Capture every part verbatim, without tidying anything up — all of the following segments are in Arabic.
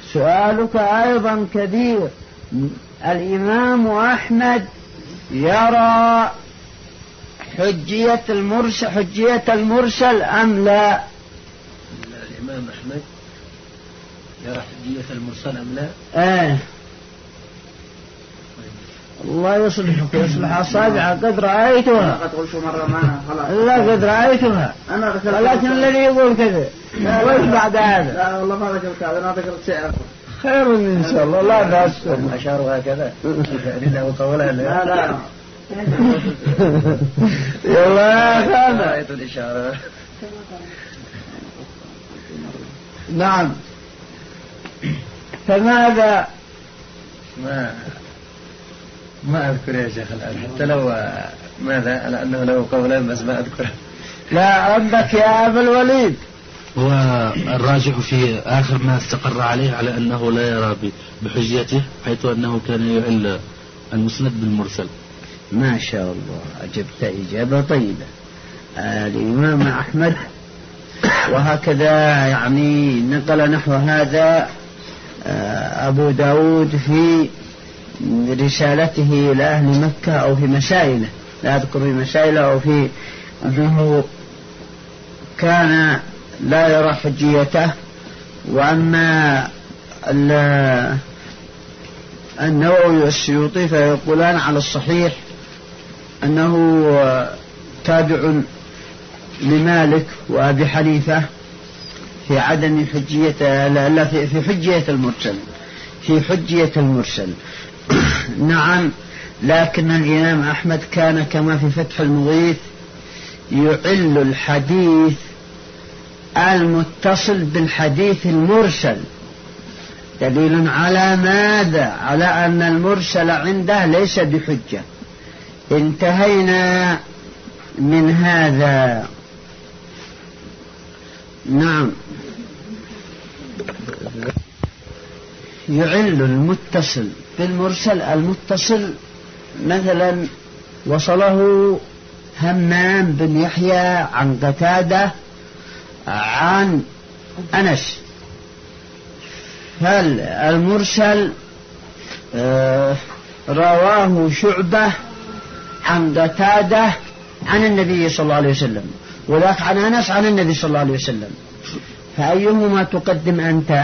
سؤالك أيضا كبير. الإمام أحمد يرى حجية المرسل, حجية المرسل أم لا؟ الإمام أحمد يرى حجية المرسل أم لا؟ آه. الله يصلحك يصلح أصابع. قد رأيتها. قد قلت مرة ما خلاص. لا قد رأيتها. أنا ولكن الذي يقول كذا وإيش بعد هذا؟ لا والله ما ذكرت هذا. أنا ذكرت شيء خير إن شاء الله. لا بأس. أشاروا هكذا لأنه قولها لا لا يلا خلاص. آية الإشارة. نعم. فماذا؟ ما ما أذكر يا شيخ الآن حتى لو ماذا على أنه لو قولا بس ما أذكره. لا عندك يا أبا الوليد. والراجح في آخر ما استقر عليه على أنه لا يرى بحجيته حيث أنه كان يعل المسند بالمرسل. ما شاء الله أجبت إجابة طيبة. آه الإمام أحمد وهكذا يعني نقل نحو هذا آه أبو داود في رسالته إلى أهل مكة أو في مسائله، لا أذكر في مسائله أو في أنه كان لا يرى حجيته. وأما النووي والسيوطي فيقولان على الصحيح أنه تابع لمالك وأبي حنيفة في عدم حجية لا في حجية المرسل في حجية المرسل. نعم. لكن الإمام أحمد كان كما في فتح المغيث يعل الحديث المتصل بالحديث المرسل. دليل على ماذا؟ على أن المرسل عنده ليس بحجة. انتهينا من هذا. نعم. يعل المتصل بالمرسل. المتصل مثلا وصله همام بن يحيى عن قتادة عن أنس، هل المرسل آه رواه شعبة عن قتادة عن النبي صلى الله عليه وسلم، وذاك عن أنس عن النبي صلى الله عليه وسلم، فأيهما تقدم أنت؟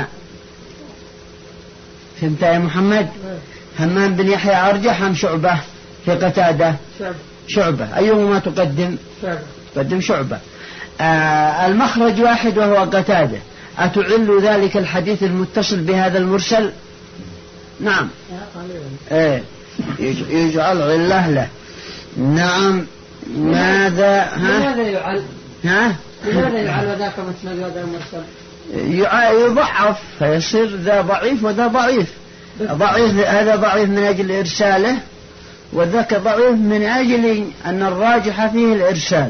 فهمت يا محمد؟ همام بن يحيى أرجح عن شعبة في قتادة؟ شعبة. أيهما تقدم؟ تقدم شعبة. آه المخرج واحد وهو قتادة. أتعل ذلك الحديث المتصل بهذا المرسل؟ نعم. ايه يجعل علة له. نعم. ماذا؟ ها؟ لماذا يعل؟ ها؟ لماذا يعل ذاك مسند وذا مرسل؟ يضعف فيصير ذا ضعيف وذا ضعيف. ضعيف هذا ضعيف من أجل إرساله، وذاك ضعيف من أجل أن الراجح فيه الإرسال.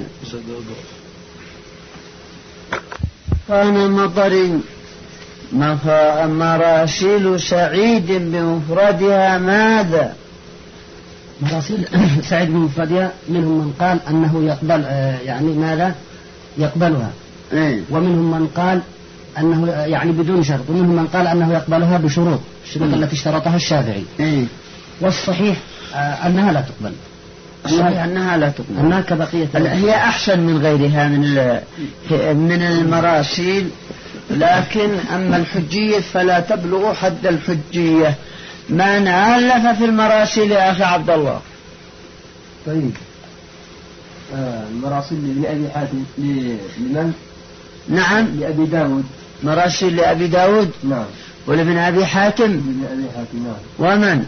كان مطر مراسيل سعيد بمفردها ماذا؟ مراسيل سعيد بمفردها منهم من قال أنه يقبل يعني ماذا يقبلها، إيه؟ ومنهم من قال أنه يعني بدون شرط، ومنهم من قال أنه يقبلها بشروط الشروط التي اشترطها الشافعي. إيه؟ والصحيح أنها لا تقبل. الصحيح أنها لا تقبل. أنها كبقية. هي أحسن من غيرها من من المراسيل، لكن أما الحجية فلا تبلغ حد الحجية. من ألف في المراسيل يا أخي عبد الله؟ طيب. آه المراسيل لأبي حاتم لمن؟ نعم. لأبي داود. مراسيل لأبي داود. نعم. ولابن أبي حاتم. لأبي حاتم. نعم. ومن؟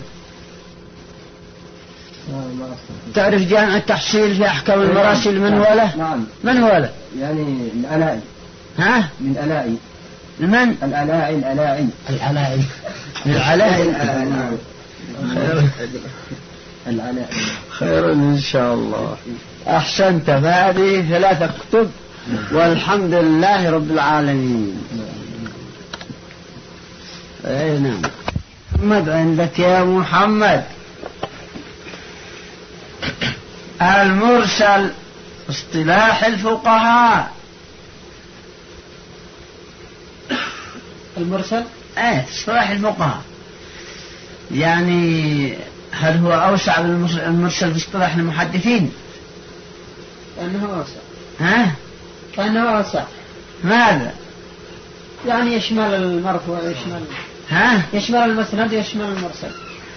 تعرف جامع التحصيل في أحكام المراسيل من هو له؟ نعم. من هو له؟ يعني الألاعي. ها؟ من الألاعي. من؟ الألاعي الألاعي العلاء العلاء. العلاء. خير إن شاء الله. أحسنت. فهذه ثلاثة كتب والحمد لله رب العالمين. أي نعم. محمد عندك يا محمد. المرسل اصطلاح الفقهاء. المرسل ايه اصطلاح الفقهاء. يعني هل هو أوسع من المرسل في اصطلاح المحدثين؟ كأنه أوسع. ها؟ كأنه أوسع. ماذا؟ يعني يشمل المرفوع يشمل ها؟ يشمل المسند يشمل المرسل.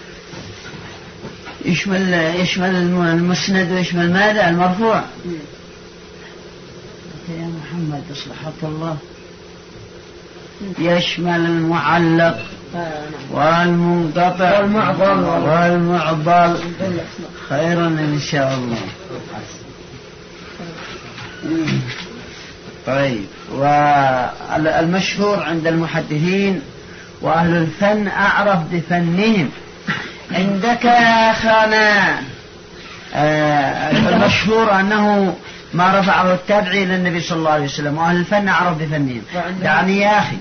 يشمل يشمل المسند ويشمل ماذا؟ المرفوع. م. يا محمد اصلحك الله. يشمل المعلق والمنقطع والمعضل والمعضل. خيرا إن شاء الله. طيب، والمشهور عند المحدثين وأهل الفن أعرف بفنهم. عندك يا أخانا المشهور أنه ما رفعه التابعي إلى النبي صلى الله عليه وسلم، وأهل الفن أعرف بفنهم. يعني يا أخي،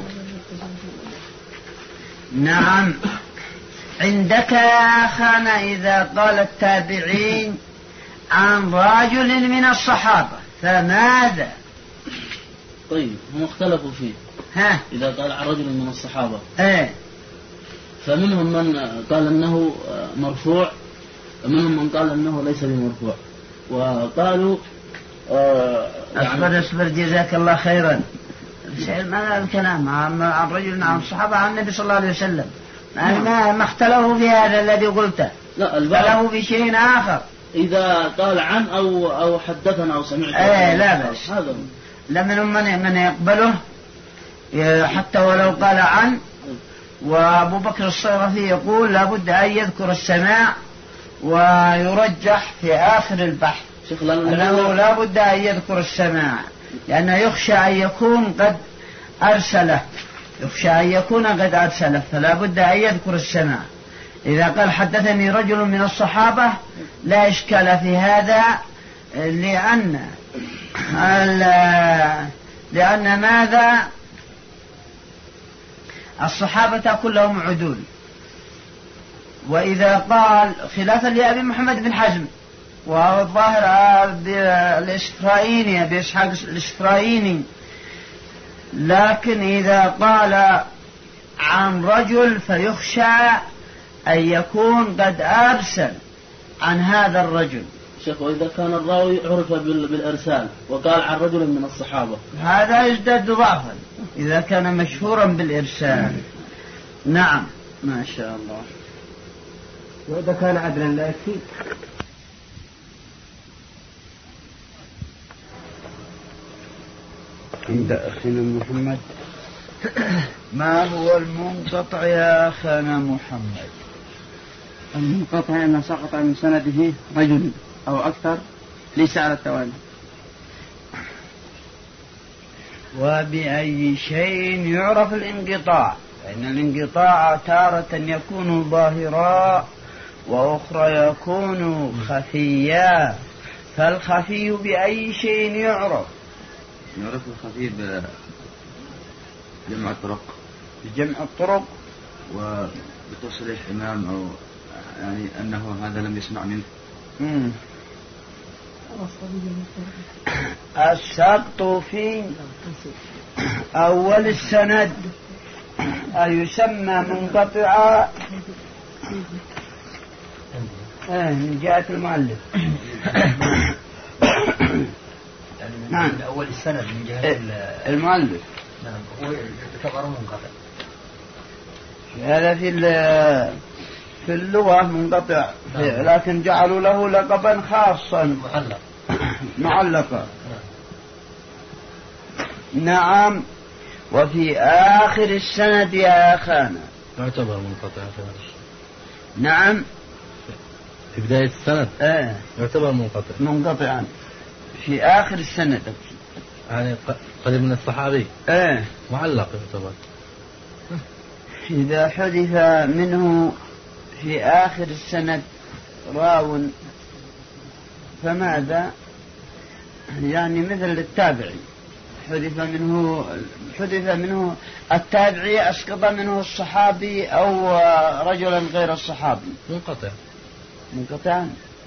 نعم، عندك يا أخانا إذا قال التابعين عن رجل من الصحابة فماذا؟ طيب، هم اختلفوا فيه. ها؟ إذا قال عن رجل من الصحابة ايه، فمنهم من قال أنه مرفوع، ومنهم من قال أنه ليس بمرفوع، وقالوا آه أصبر يعني أصبر جزاك الله خيرا. ما الكلام عن رجل عن الصحابة عن النبي صلى الله عليه وسلم، ما ما اختلفوا في هذا الذي قلته، لا، اختلفوا في شيء آخر. إذا قال عن أو أو حدثنا أو سمعت ايه لا بس، هذا لمن من من يقبله حتى ولو قال عن. وأبو بكر الصيرفي يقول لابد أن يذكر السماع، ويرجح في آخر البحث أنه لابد أن يذكر السماع، لأنه يخشى أن يكون قد أرسله يخشى أن يكون قد أرسله فلا بد أن يذكر السماع. إذا قال حدثني رجل من الصحابة لا إشكال في هذا، لأن لأن ماذا؟ الصحابة كلهم عدول. وإذا قال خلافا لأبي محمد بن حزم وهو الظاهر الإسفرايني أبي إسحاق الإسفرايني، لكن إذا قال عن رجل فيخشى أن يكون قد أرسل عن هذا الرجل. شيخ، وإذا كان الراوي عرف بالإرسال وقال عن رجل من الصحابة هذا يزداد ضعفا إذا كان مشهورا بالإرسال. نعم، ما شاء الله. وإذا كان عدلا لا يكفي. عند أخينا محمد ما هو المنقطع يا أخينا محمد؟ المنقطع أن سقط من سنده رجل أو أكثر ليس على التوالي. وبأي شيء يعرف الانقطاع؟ فإن الانقطاع تارة يكون ظاهرا وأخرى يكون خفيا، فالخفي بأي شيء يعرف؟ يعرف الخفي بجمع الطرق بجمع الطرق وبتصريح إمام أو يعني أنه هذا لم يسمع منه. مم. السقط في أول السند أيسمى منقطعا من جهة المؤلف. نعم، من أول السند من جهة المؤلف. نعم، هو يعتبر منقطع. هذا في في اللغة منقطع، لكن جعلوا له لقبا خاصا معلق معلقا. نعم. وفي آخر السند يا أخانا يعتبر منقطع. نعم، في بداية السند آه. يعتبر منقطع منقطعا في آخر السند، يعني قريب من الصحابي. آه. معلق يعتبر إذا حذف منه في آخر السند راو فماذا؟ يعني مثل التابعي حذف منه حذف منه التابعي أسقط منه الصحابي أو رجلا غير الصحابي منقطع. منقطع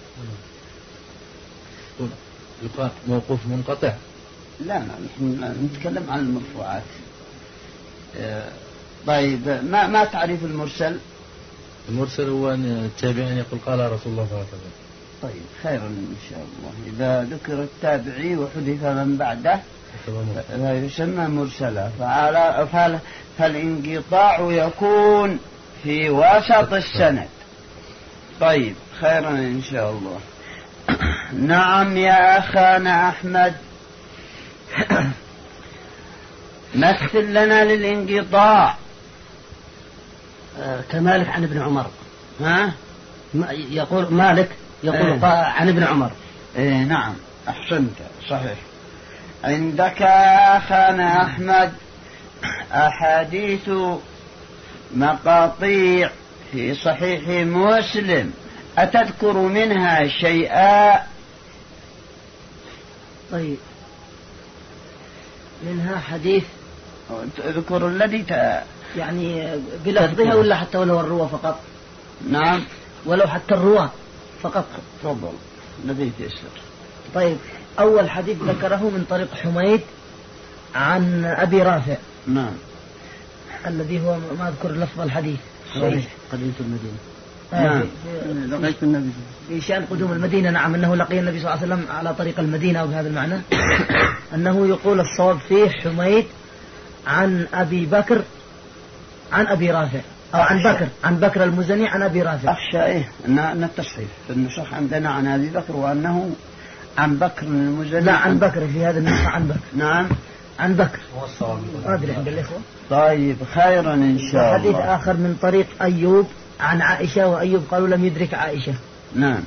يقال موقوف منقطع. لا لا، نحن نتكلم عن المرفوعات. طيب ما ما تعريف المرسل؟ المرسل هو أن التابعين يقول قال رسول الله صلى الله عليه وسلم. طيب خيرا إن شاء الله. إذا ذكر التابعي وحذف من بعده لا يسمى مرسلا. فعلى فالانقطاع يكون في وسط السند. طيب خيرا إن شاء الله. نعم يا أخانا أحمد، مثل لنا للانقطاع. كمالك عن ابن عمر. ها؟ يقول مالك يقول إيه؟ عن ابن عمر. إيه نعم أحسنت صحيح. عندك يا أخانا أحمد أحاديث مقاطيع في صحيح مسلم، أتذكر منها شيئا؟ طيب منها حديث اذكر الذي ت... يعني بلفظها ولا حتى ولو الروى فقط؟ نعم ولو حتى الروى فقط. تفضل الذي تيسر. طيب أول حديث ذكره من طريق حميد عن أبي رافع. نعم. الذي هو ما أذكر لفظ الحديث. صحيح. قدمت المدينة. نعم. لقيت النبي في شأن قدوم المدينة. نعم أنه لقي النبي صلى الله عليه وسلم على طريق المدينة وبهذا المعنى. أنه يقول الصواب فيه حميد عن أبي بكر عن أبي رافع أو عن بكر عن بكر المزني عن أبي رافع. أخشى إيه أن التصحيح في النسخ عندنا عن أبي بكر وأنه عن بكر المزني. لا عن بكر في هذا النسخة عن بكر. نعم عن بكر. أدري عند الإخوة. طيب خيرا إن شاء الله. حديث آخر من طريق أيوب عن عائشة وأيوب قالوا لم يدرك عائشة. نعم.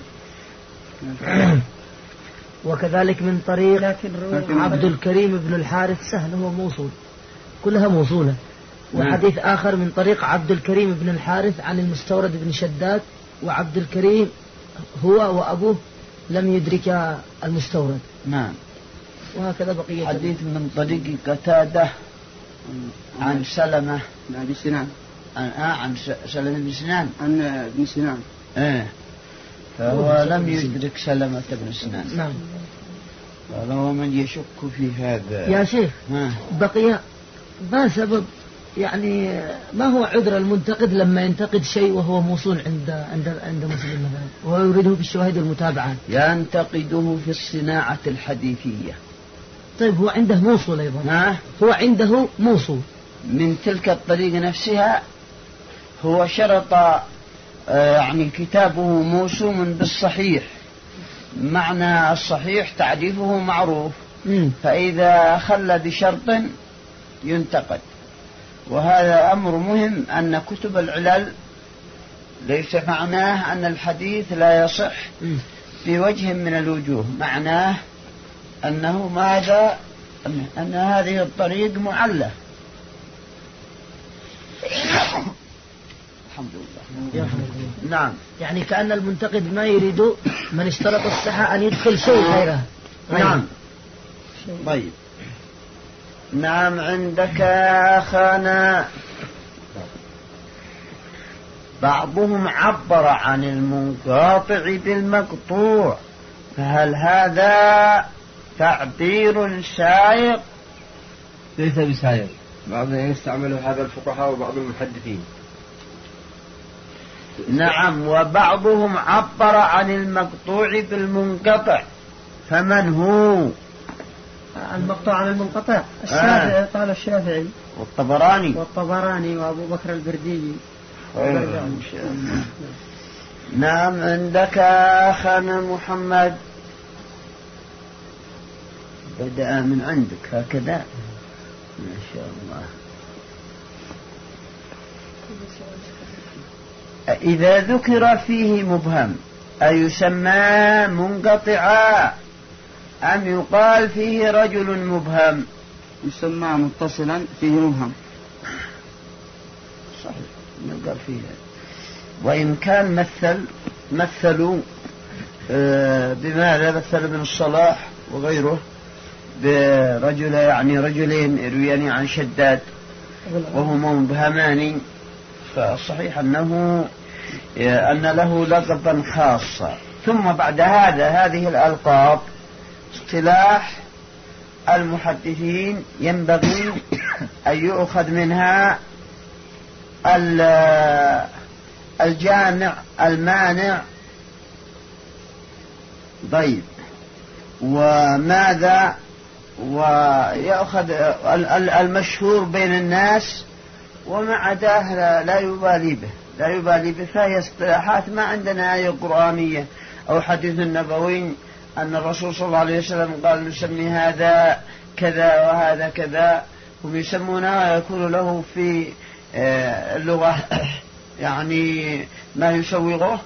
وكذلك من طريق عبد الكريم بن الحارث سهل هو موصول كلها موصولة. وحديث آخر من طريق عبد الكريم بن الحارث عن المستورد بن شداد وعبد الكريم هو وأبوه لم يدرك المستورد. نعم. وهكذا بقية حديث من طريق قتادة عن سلمة بن سنان عن, آه عن سلمة بن سنان عن ابن سنان. ايه فهو لم يدرك سلمة بن سنان. نعم. فهو من يشك في هذا يا شيخ. ها. بقي ما سبب يعني ما هو عذر المنتقد لما ينتقد شيء وهو موصول عند عند عند مسلم مثلا وهو يريده في الشواهد والمتابعات؟ ينتقده في الصناعة الحديثية. طيب هو عنده موصول أيضا. ها؟ هو عنده موصول من تلك الطريقة نفسها. هو شرط آه يعني كتابه موسوم بالصحيح. معنى الصحيح تعريفه معروف. م. فإذا خل بشرط ينتقد. وهذا أمر مهم أن كتب العلل ليس معناه أن الحديث لا يصح في وجه من الوجوه. معناه أنه ماذا أن هذه الطريق معلة. الحمد لله. نعم. يعني كأن المنتقد ما يريد من اشترط الصحة أن يدخل شيء غيره. نعم. طيب. نعم عندك يا أخانا بعضهم عبر عن المنقاطع بالمقطوع، فهل هذا تعبير سائق؟ ليس بسائق. بعضهم يستعمل هذا الفقهاء وبعض المحدثين. نعم. وبعضهم عبر عن المقطوع بالمنقطع، فمن هو؟ المقطوع عن المنقطع الشافعي. آه. قال الشافعي والطبراني والطبراني وأبو بكر البرديجي. نعم عندك أخانا محمد. بدأ من عندك هكذا ما شاء الله. إذا ذكر فيه مبهم أيسمى منقطعا أم يقال فيه رجل مبهم؟ يسمى متصلا فيه مبهم. صحيح نقال فيه. وإن كان مثل مثلوا آه بماذا مثل ابن الصلاح وغيره برجل يعني رجلين يرويان عن شداد وهما مبهمان، فالصحيح أنه أن له لقبا خاصا. ثم بعد هذا هذه الألقاب اصطلاح المحدثين ينبغي أن يؤخذ منها الجامع المانع. طيب وماذا؟ ويأخذ المشهور بين الناس وما عداه لا يبالي به لا يبالي به فهي اصطلاحات. ما عندنا آية قرآنية أو حديث نبوي أن الرسول صلى الله عليه وسلم قال نسمي هذا كذا وهذا كذا، هم يسمونه يكون له في اللغة يعني ما يسوغه،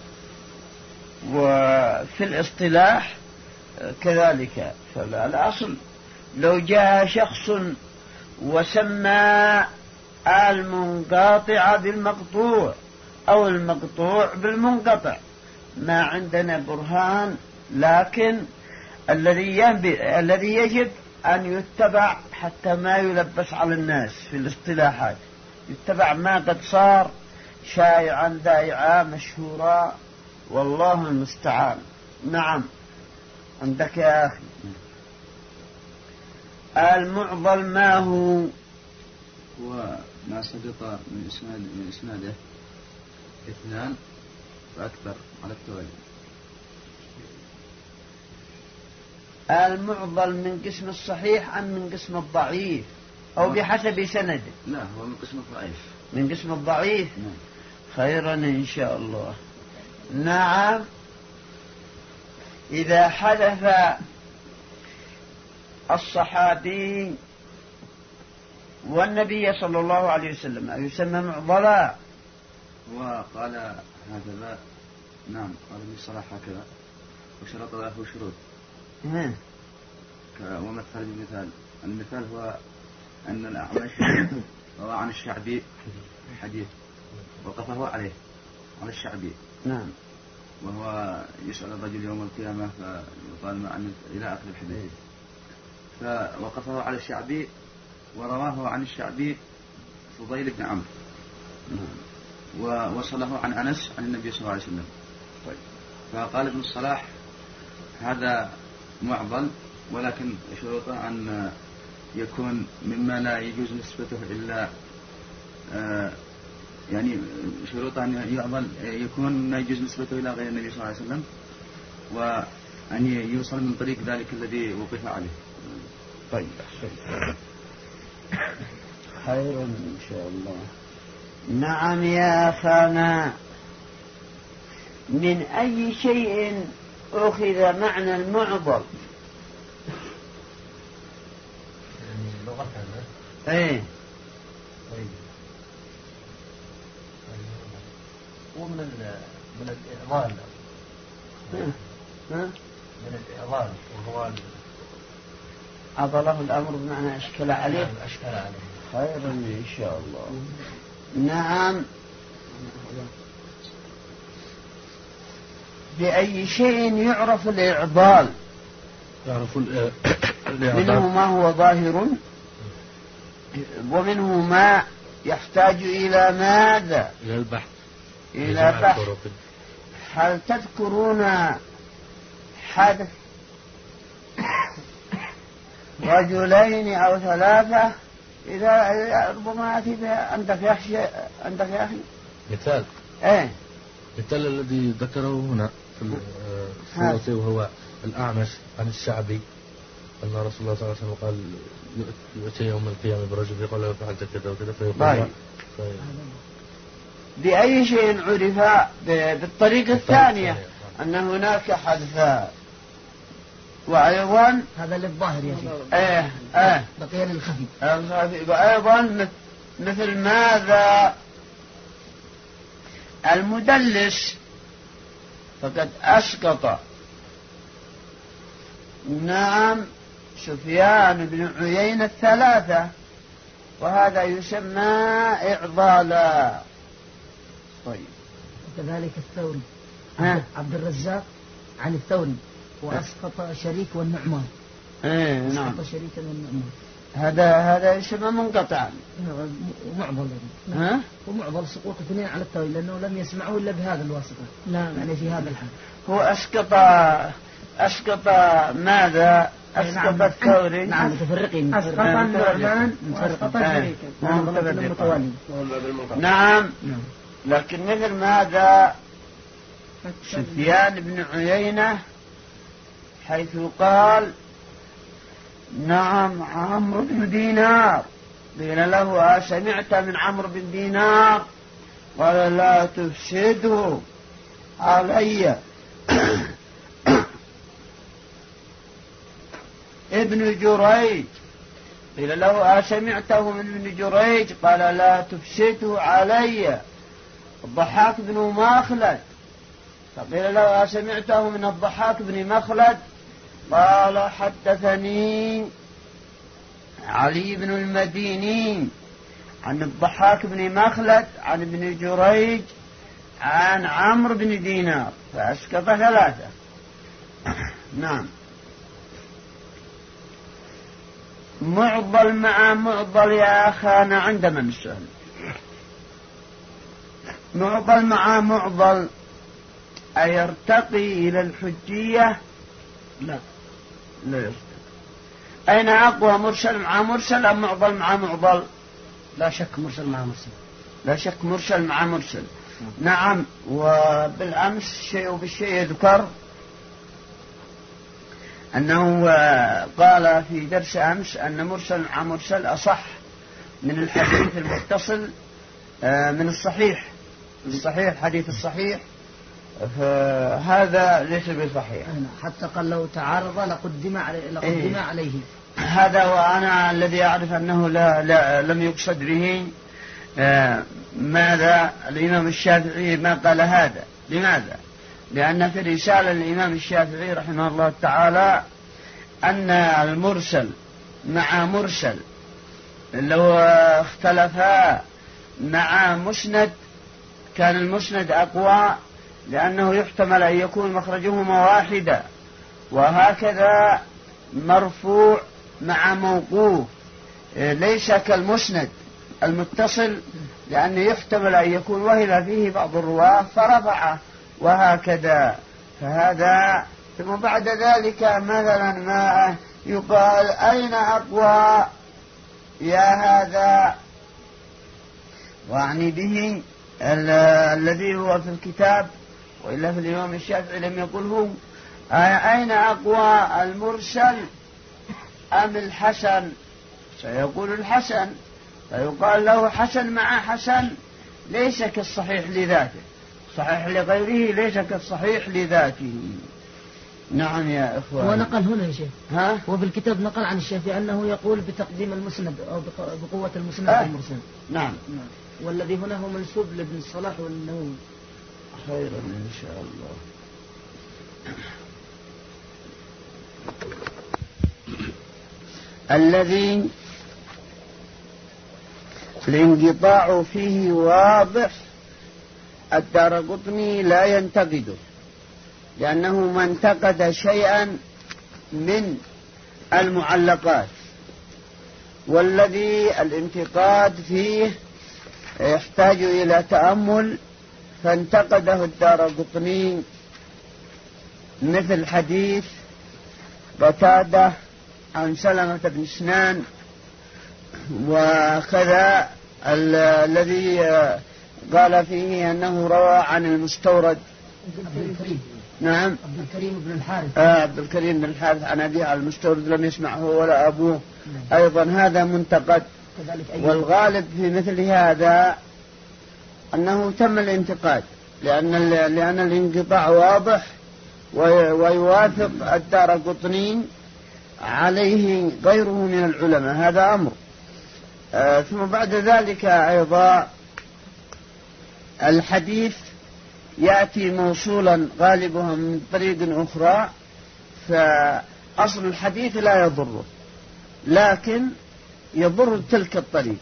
وفي الاصطلاح كذلك. فالأصل لو جاء شخص وسمى المنقطع بالمقطوع أو المقطوع بالمنقطع ما عندنا برهان، لكن الذي الذي يجب أن يتبع حتى ما يلبس على الناس في الاصطلاحات، يتبع ما قد صار شائعا ذائعا مشهورا، والله المستعان. نعم عندك يا أخي. المعضل ما هو؟ هو ما سقط من إسناد من إسناده اثنان فأكثر على التوالي. المعضل من قسم الصحيح أم من قسم الضعيف أو بحسب سنده؟ لا هو من قسم الضعيف. من قسم الضعيف. نعم. خيرا إن شاء الله. نعم. إذا حدث الصحابي والنبي صلى الله عليه وسلم يسمى معضلا. وقال هكذا. نعم قال ابن الصلاح هكذا وشرط له شروط. ومثل بمثال. المثال هو أن الأعمش روى عن الشعبي حديث وقفه عليه على الشعبي. نعم. وهو يسأل الرجل يوم القيامة فيقال ما عمل إلى آخر الحديث، فوقفه على الشعبي ورواه عن الشعبي فضيل بن عمرو ووصله عن أنس عن النبي صلى الله عليه وسلم. فقال ابن الصلاح هذا معضل، ولكن شروطه أن يكون مما لا يجوز نسبته إلا آه يعني شروطه أن يعضل يكون ما يجوز نسبته إلى غير النبي صلى الله عليه وسلم، وأن يوصل من طريق ذلك الذي وقف عليه. طيب خير إن شاء الله. نعم يا أخانا. من أي شيء أخذ معنى المعضل؟ يعني لغة ايه ومن من الإعضال. ها من الإعضال وهو عضله الأمر بمعنى أشكل عليه. أشكل عليه. خيرا إن شاء الله. نعم. بأي شيء يعرف الإعضال؟ يعرف منه ما هو ظاهر ومنه ما يحتاج إلى ماذا؟ إلى البحث. إلى بحث. هل تذكرون حدث رجلين أو ثلاثة؟ إذا ربما أتي عندك يا أخي عندك يا أخي مثال. إيه مثال الذي ذكره هنا في الصورة وهو الأعمش عن الشعبي أن رسول الله صلى الله عليه وسلم قال يؤتي يوم القيامة برجل يقول له فعلت كذا وكذا فيقول بأي شيء عرف؟ بالطريقة الثانية أن هناك حذفاء وأيضا هذا للظاهر يا شيخ. ايه ايه بقي للخفي. وأيضا مثل ماذا؟ المدلس فقد أسقط. نعم سفيان بن عيينة الثلاثة، وهذا يسمى إعضالا. طيب وكذلك الثوري ها؟ عبد الرزاق عن الثوري وأسقط شريك والنعمان. ايه نعم. أسقط شريك والنعمان. هذا هذا يسمى منقطعا. ومعضل. ها؟ ومعضل سقوط اثنين على الثوري لأنه لم يسمعه إلا بهذا الواسطة. نعم. يعني في هذا الحال. هو أسقط أسقط ماذا؟ أسقط الثوري. نعم متفرقين. أسقط النعمان وأسقط الشريك. نعم. لكن مثل ماذا سفيان بن عيينة حيث قال نعم عمرو بن دينار، قيل له أسمعت من عمرو بن دينار؟ قال لا تفسده علي. ابن جريج قيل له أسمعته من ابن جريج؟ قال لا تفسده علي. الضحاك بن مخلد فقيل له أسمعته من الضحاك بن مخلد؟ قال حدثني علي بن المديني عن الضحاك بن مخلد عن ابن جريج عن عمرو بن دينار، فأسقط ثلاثة. نعم. معضل مع معضل يا أخانا عندنا السؤال. معضل مع معضل أيرتقي إلى الحجية؟ لا لا يرتقي. أين أقوى، مرسل مع مرسل أم معضل مع معضل؟ لا شك مرسل مع مرسل. لا شك مرسل مع مرسل. نعم. وبالأمس شيء بالشيء يذكر أنه قال في درس أمس أن مرسل مع مرسل أصح من الحديث المتصل من الصحيح. الصحيح الحديث الصحيح فهذا ليس بصحيح. حتى قال لو تعارض لقدم عليه, لقدم إيه؟ عليه. هذا وأنا الذي أعرف أنه لا, لا لم يقصد به آه ماذا الإمام الشافعي ما قال هذا. لماذا؟ لأن في رسالة الإمام الشافعي رحمه الله تعالى أن المرسل مع مرسل لو اختلفا مع مسند كان المسند أقوى، لأنه يحتمل أن يكون مخرجهما واحدا. وهكذا مرفوع مع موقوف ليس كالمسند المتصل، لأنه يحتمل أن يكون وهل فيه بعض الرواة فرفعه، وهكذا. فهذا. ثم بعد ذلك مثلا ما يقال أين أقوى يا هذا، وعني به الذي هو في الكتاب، وإلا في الإمام الشافعي لم يقله. أين أقوى المرسل أم الحسن؟ سيقول الحسن، فيقال له حسن مع حسن ليس كالصحيح لذاته، صحيح لغيره ليس كالصحيح لذاته. نعم يا إخوان. ونقل هنا يا شيخ، ها؟ وفي الكتاب نقل عن الشافعي أنه يقول بتقديم المسند أو بقوة المسند آه. المرسل. نعم. نعم. والذي هنا هو منسوب لابن الصلاح والنووي. خيرا إن شاء الله. الذي الانقطاع فيه واضح الدارقطني لا ينتقده، لأنه ما انتقد شيئا من المعلقات، والذي الانتقاد فيه يحتاج إلى تأمل، فانتقده الدارقطني مثل حديث قتادة عن سلمة بن سنان، وكذا الذي قال فيه أنه روى عن المستورد عبد الكريم. نعم عبد الكريم بن الحارث. آه عبد الكريم بن الحارث عن أبيه على المستورد لم يسمعه ولا أبوه. نعم. أيضا هذا منتقد. والغالب في مثل هذا أنه تم الانتقاد، لأن لأن الانقطاع واضح ويوافق الدارقطني عليه غيره من العلماء، هذا أمر. آه ثم بعد ذلك أيضا الحديث يأتي موصولا غالبها من طريق أخرى، فأصل الحديث لا يضره، لكن يضر تلك الطريق.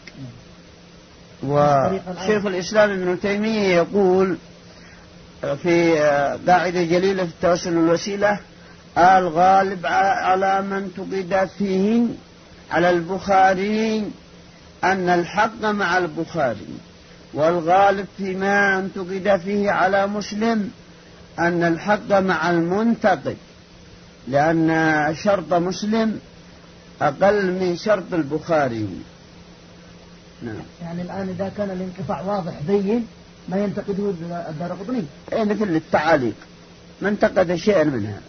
وشيخ الإسلام ابن تيمية يقول في قاعدة جليلة في التوسل والوسيلة: الغالب على من تقيد فيه على البخاري أن الحق مع البخاري، والغالب فيما انتقد فيه على مسلم أن الحق مع المنتقد، لأن شرط مسلم أقل من شرط البخاري. نعم. يعني الآن إذا كان الانقطاع واضح بين ما ينتقده الدارقطني. إيه مثل التعاليق ما انتقد شيئا منها.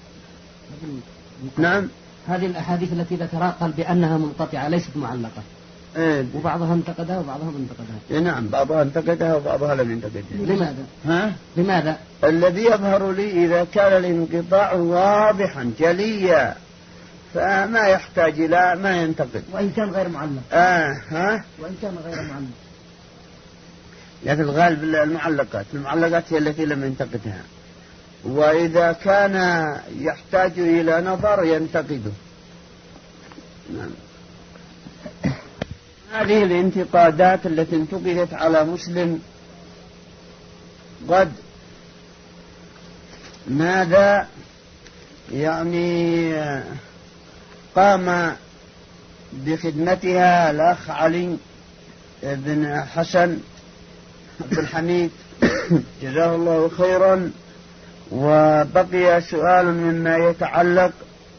نعم. هذه الأحاديث التي ذكرها قال بأنها منقطعة ليست معلقة. إيه. وبعضها انتقدها وبعضها ما انتقدها. إيه نعم بعضها انتقدها وبعضها لم ينتقدها. لماذا؟ ها؟ لماذا؟ الذي يظهر لي إذا كان الانقطاع واضحا جليا فما يحتاج إلى ما ينتقد. وإن كان غير معلق. آه ها؟ وإن كان غير معلق. لكن الغالب المعلقات، المعلقات هي التي لم ينتقدها. وإذا كان يحتاج إلى نظر ينتقده. نعم. هذه الانتقادات التي انتقدت على مسلم قد ماذا يعني قام بخدمتها الأخ علي بن حسن عبد الحميد جزاه الله خيرا. وبقي سؤال مما يتعلق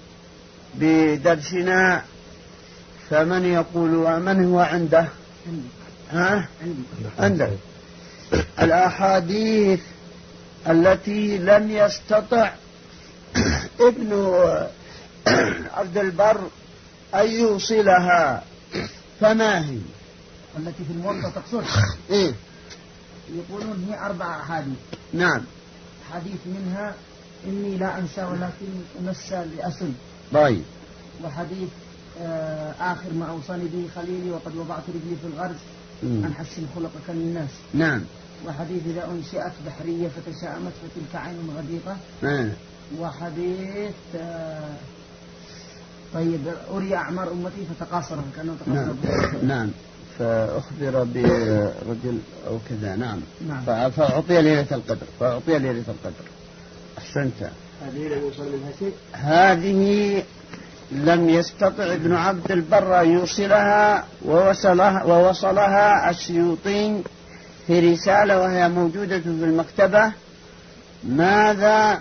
بدرسنا، فمن يقول ومن هو عنده؟ ها؟ عنده الأحاديث التي لم يستطع ابن عبد البر أن يوصلها فما هي؟ التي في الموضع تقصد؟ إيه؟ يقولون هي أربع أحاديث. نعم. حديث منها إني لا أنسى ولكن أنسى لأسل. طيب. وحديث آه آخر ما أوصاني به خليلي وقد وضعت رجلي في الغرز أن حسن خلقك للناس. نعم. وحديث إذا أنشئت بحرية فتشاءمت فتلك عين غديقة. نعم. وحديث آه طيب أري أعمار أمتي فتقاصر كأنه تقاصر. نعم. نعم. فأخبر برجل أو كذا. نعم. نعم. فأعطي ليلة القدر فأعطي ليلة القدر. أحسنت. هذه لم يوصل منها شيء. هذه لم يستطع ابن عبد البر يوصلها ووصلها, ووصلها السيوطي في رسالة وهي موجودة في المكتبة. ماذا؟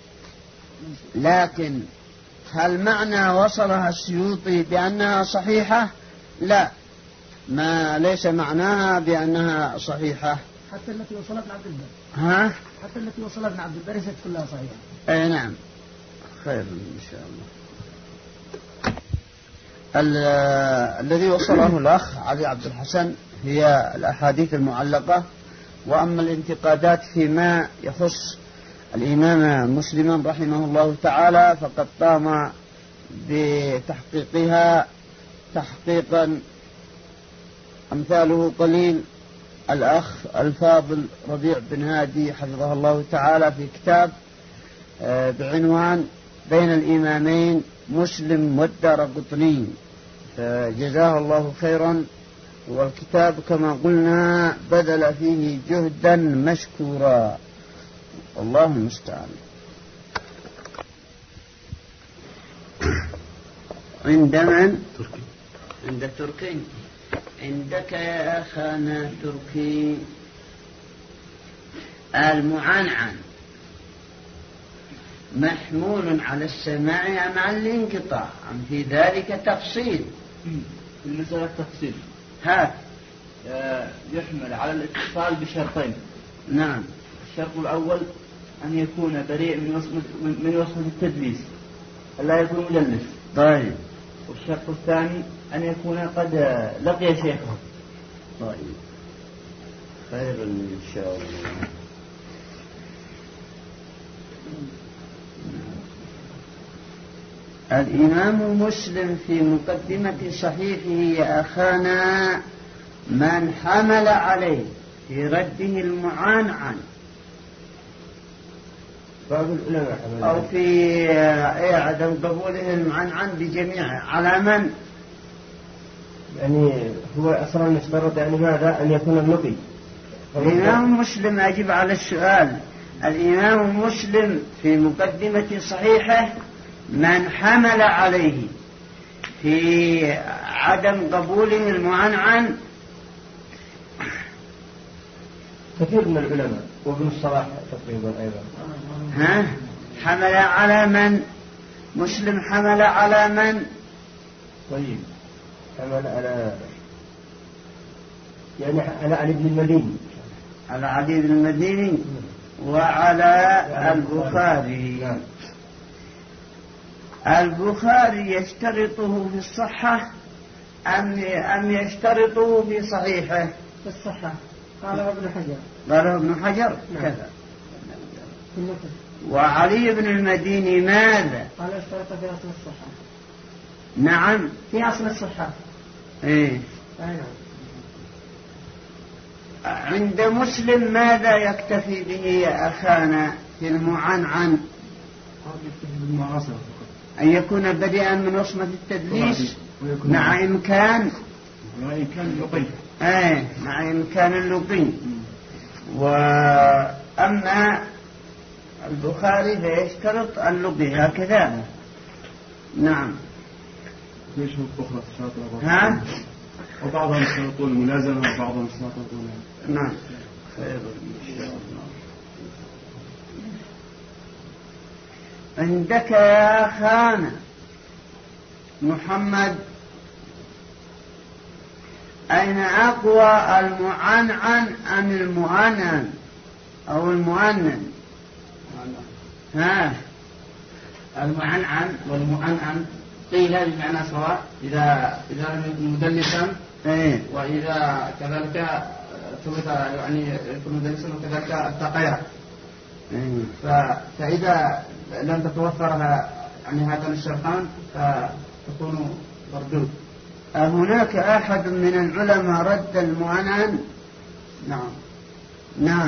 لكن هل معنى وصلها السيوطي بأنها صحيحة؟ لا، ما ليس معناها بأنها صحيحة. حتى التي وصلت ابن عبد البر. ها؟ حتى التي وصلت ابن عبد البر ليست كلها صحيحة. اي نعم. خير ان شاء الله. الذي وصله الأخ علي عبد الحسن هي الأحاديث المعلقة. وأما الانتقادات فيما يخص الإمام مسلم رحمه الله تعالى فقد قام بتحقيقها تحقيقا أمثاله قليل الأخ الفاضل ربيع بن هادي حفظه الله تعالى في كتاب بعنوان بين الإمامين مسلم والدارقطني، فجزاه الله خيرا. والكتاب كما قلنا بذل فيه جهدا مشكورا، والله المستعان. عند من؟ تركي. عند تركي. عندك يا أخانا تركي المعنعن محمول على السماع أم على الانقطاع؟ أم في ذلك تفصيل؟ في المسألة تفصيل. هات. يحمل على الاتصال بشرطين. نعم. الشرط الأول أن يكون بريء من وصف من وصف التدليس، لا يكون مدلس. طيب. والشرط الثاني أن يكون قد لقي شيخه. طيب. خير إن شاء الله. الإمام مسلم في مقدمة صحيحه يا أخانا من حمل عليه في رده المعنعن أو في عدم قبوله المعنعن بجميعه على من؟ يعني هو أصلا يشترط يعني ماذا؟ أن يكون النقي. الإمام مسلم أجب على السؤال. الإمام مسلم في مقدمة صحيحه من حمل عليه في عدم قبوله المعنعن كثير من العلماء وابن الصلاح تقريبا أيضا. ها؟ حمل على من؟ مسلم حمل على من؟ طيب حمل على يعني على علي بن المديني، على علي بن المديني وعلى البخاري. البخاري يشترطه في الصحة أم أم يشترطه في صحيحه؟ في الصحة. قاله ابن حجر. قاله ابن حجر كذا. وعلي بن المديني ماذا؟ قال اشترط في أصل الصحة. نعم في أصل الصحة. إيه. نعم. عند مسلم ماذا يكتفي به يا أخانا في المعنعن؟ أن يكون بديئا من وصمة التدليس مع إمكان مع إمكان اللقي. آه مع إمكان اللقي. وأما البخاري فيشترط اللقي هكذا. نعم. ليش أخرى تشاطر؟ ها؟ وبعضهم يشترطون الملازمة وبعضهم يشترطون. نعم. خير إن شاء الله. عندك يا أخانا محمد أين أقوى المعنعن أم المؤنن أو المؤنن؟ ها المعنعن والمؤنن قيل بمعنى سواء إذا إذا لم يكن مدلسا إيه؟ وإذا كذلك ثبت يعني يكون مدلسا وكذلك التقيا. إيه؟ فإذا لم تتوفر يعني هذان الشرطان فتكون مردود. هناك أحد من العلماء رد المؤنن؟ نعم. نعم.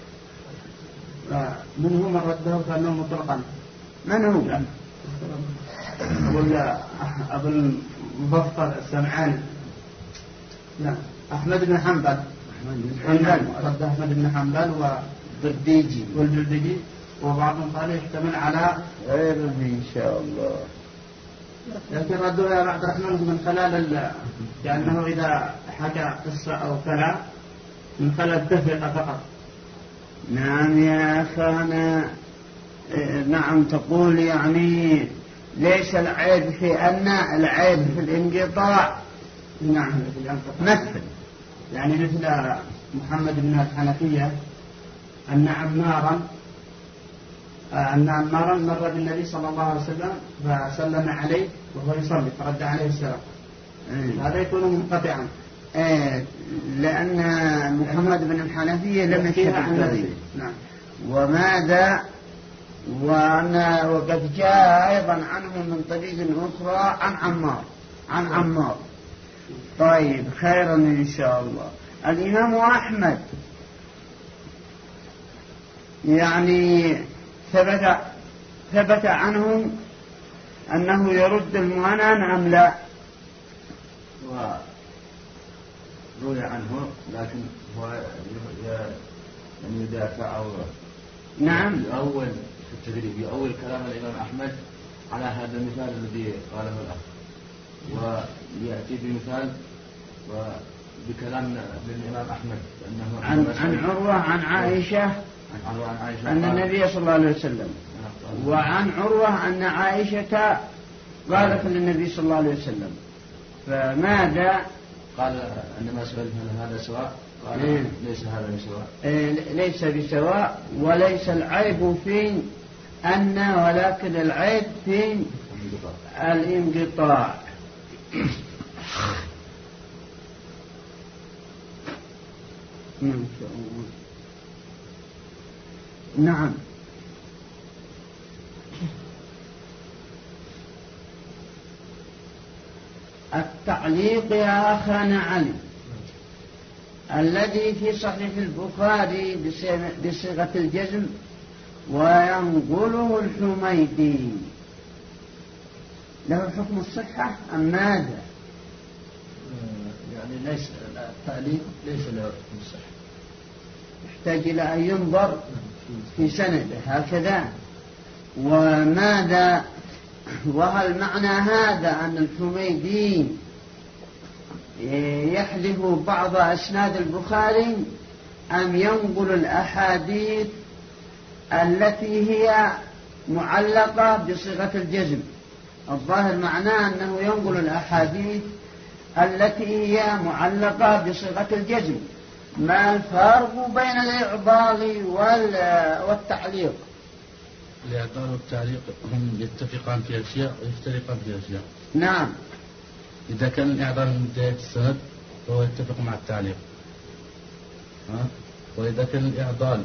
من هو من رده فأنه مطلقا؟ من هو؟ أقول أبو المبفر السمعاني. نعم. أحمد بن حنبل. حنبل رد أحمد بن حنبل والدرديجي والجرديجي وبعضهم قال يحتمل على غيره إن شاء الله. لكن ردوا يا عبد الرحمن من خلال لأنه إذا حكى قصة أو كلام من خلال التفرقة فقط. نعم يا أخانا. نعم تقول يعني ليس العيب في أن العيب في الانقطاع. نعم مثل يعني مثل محمد بن الحنفية أن عمارا أن عمارا مر بالنبي صلى الله عليه وسلم فسلم عليه وهو يصلي فرد عليه السلام. إيه؟ هذا يكون منقطعا. إيه؟ لأن محمد بن الحنفية لم يشهد النبي. نعم. وماذا وأنا وقد جاء أيضا عنه من طريق أخرى عن عمار عن عمار. طيب خيرا إن شاء الله. الإمام أحمد يعني ثبت ثبت عنه أنه يرد المؤنن أم لا؟ روي عنه لكن هو يعني يدافع أو نعم. يؤول في التدريب يؤول كلام الإمام أحمد على هذا المثال الذي قاله الأخ ويأتي بمثال وبكلام للإمام أحمد أنه عن عن عروة عن عائشة عن عائشة أن النبي صلى الله عليه وسلم وعن عروة أن عائشة قالت للنبي صلى الله عليه وسلم. فماذا قال عندما سأل هل هذا سواء؟ قال إيه؟ ليس هذا بسواء. إيه ليس بسواء وليس العيب في أن ولكن العيب في الانقطاع. نعم. التعليق يا أخانا علي الذي في صحيح البخاري بصيغة الجزم وينقله الحميدي له حكم الصحة أم ماذا؟ يعني ليس التعليق ليس له حكم الصحة، يحتاج إلى أن ينظر في سنده هكذا. وماذا وهل معنى هذا أن الحميدي يحذف بعض أسناد البخاري أم ينقل الأحاديث التي هي معلقة بصيغة الجزم. الظاهر معناه أنه ينقل الأحاديث التي هي معلقة بصيغة الجزم. ما الفرق بين الإعضال والتعليق؟ الإعضال والتعليق هم يتفقان في أشياء ويفترقان في أشياء. نعم. إذا كان الإعضال من بداية السند فهو يتفق مع التعليق، ها؟ وإذا كان الإعضال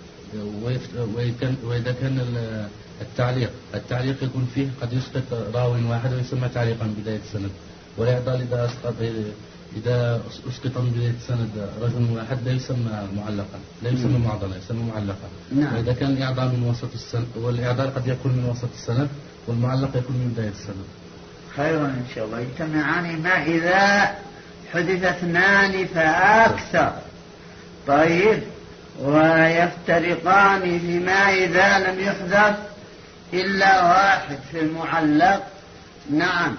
وإذا كان التعليق التعليق يكون فيه قد يسقط راو واحد ويسمى تعليقا بداية السند، والإعضال إذا أسقط إذا أسقط من بداية السند رجل واحد لا يسمى معلقا، لا يسمى معضلا، يسمى معلقا. نعم. وإذا كان الإعضال من وسط السند، والإعضال قد يكون من وسط السند والمعلق يكون من بداية السند. خيرا إن شاء الله. يجتمعان ما إذا حدث اثنان فأكثر. طيب. ويفترقان فيما إذا لم يحدث إلا واحد في المعلق. نعم.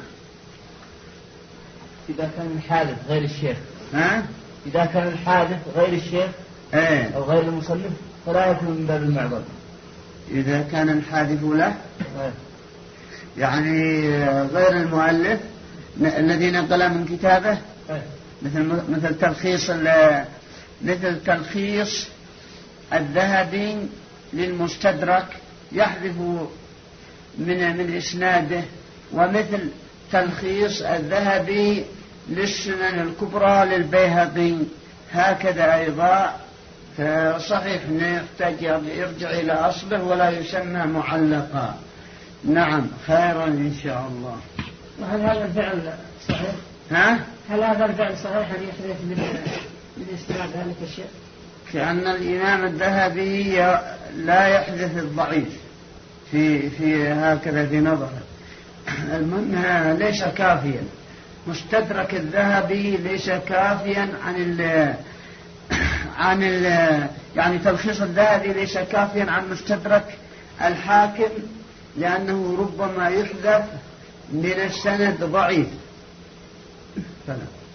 إذا كان الحادث غير الشيخ. ها؟ إذا كان الحادث غير الشيخ ايه؟ أو غير المصنف فلا يكون من باب المعضل. إذا كان الحادث له ايه؟ يعني غير المؤلف الذي نقل من كتابه. ايه؟ مثل مثل تلخيص مثل تلخيص الذهبي للمستدرك يحذف من من إسناده، ومثل تلخيص الذهبي للسنن الكبرى للبيهقي هكذا أيضا. فصحيح أنه يحتاج يرجع إلى أصله ولا يسمى معلقا. نعم. خيرا إن شاء الله. وهل هذا الفعل صحيح؟ ها؟ هل هذا الفعل صحيح أن يحدث من من إسناد ذلك الشيء؟ كأن الإمام الذهبي لا يحدث الضعيف في في هكذا في نظره. المهم ليس كافيا. مستدرك الذهبي ليس كافيا عن ال عن ال يعني تلخيص الذهبي ليس كافيا عن مستدرك الحاكم، لأنه ربما يحذف من السند ضعيف. فلا.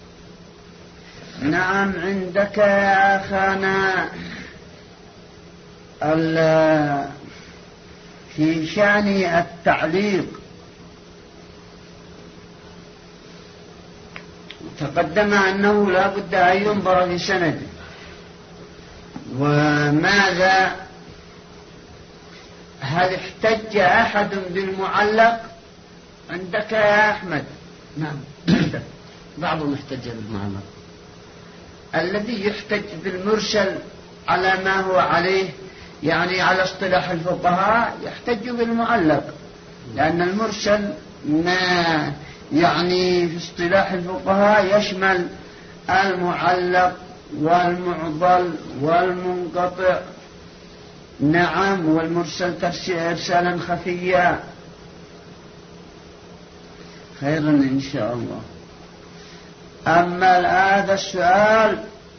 نعم. عندك يا أخانا في شأن التعليق تقدم أنه لا بد أن ينظر في سنده. وماذا؟ هل احتج أحد بالمعلق عندك يا أحمد؟ نعم. بعضهم احتج بالمعلق. الذي يحتج بالمرسل على ما هو عليه، يعني على اصطلاح الفقهاء يحتج بالمعلق، لأن المرسل ما يعني في اصطلاح الفقهاء يشمل المعلق والمعضل والمنقطع. نعم. والمرسل إرسالا خفيا. خيرا إن شاء الله. أما هذا السؤال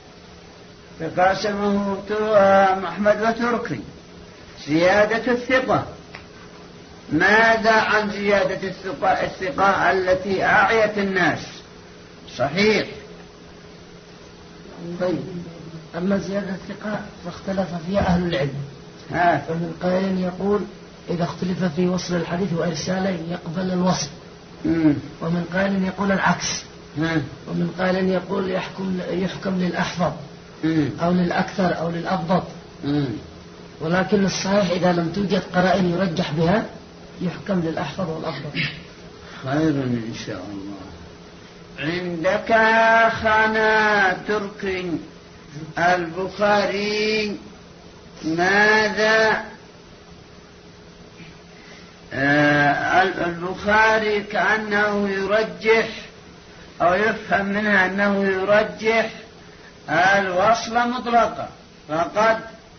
فقاسمه محمد وتركي. زيادة الثقة، ماذا عن زيادة الثقة الثقة التي أعيت الناس؟ صحيح. طيب. أما زيادة الثقة فاختلف فيها أهل العلم. ها. فمن قائل يقول إذا اختلف في وصل الحديث وإرساله يقبل الوصل. مم. ومن قائل يقول العكس. ها. ومن قائل يقول يحكم يحكم للأحفظ مم. أو للأكثر أو للأضبط. مم. ولكن الصحيح إذا لم توجد قرائن يرجح بها يحكم للأحفظ والأضبط. خير إن شاء الله. عندك خنا تركي البخاري ماذا؟ آه البخاري كأنه يرجح أو يفهم منها أنه يرجح الوصل مطلقا، فقد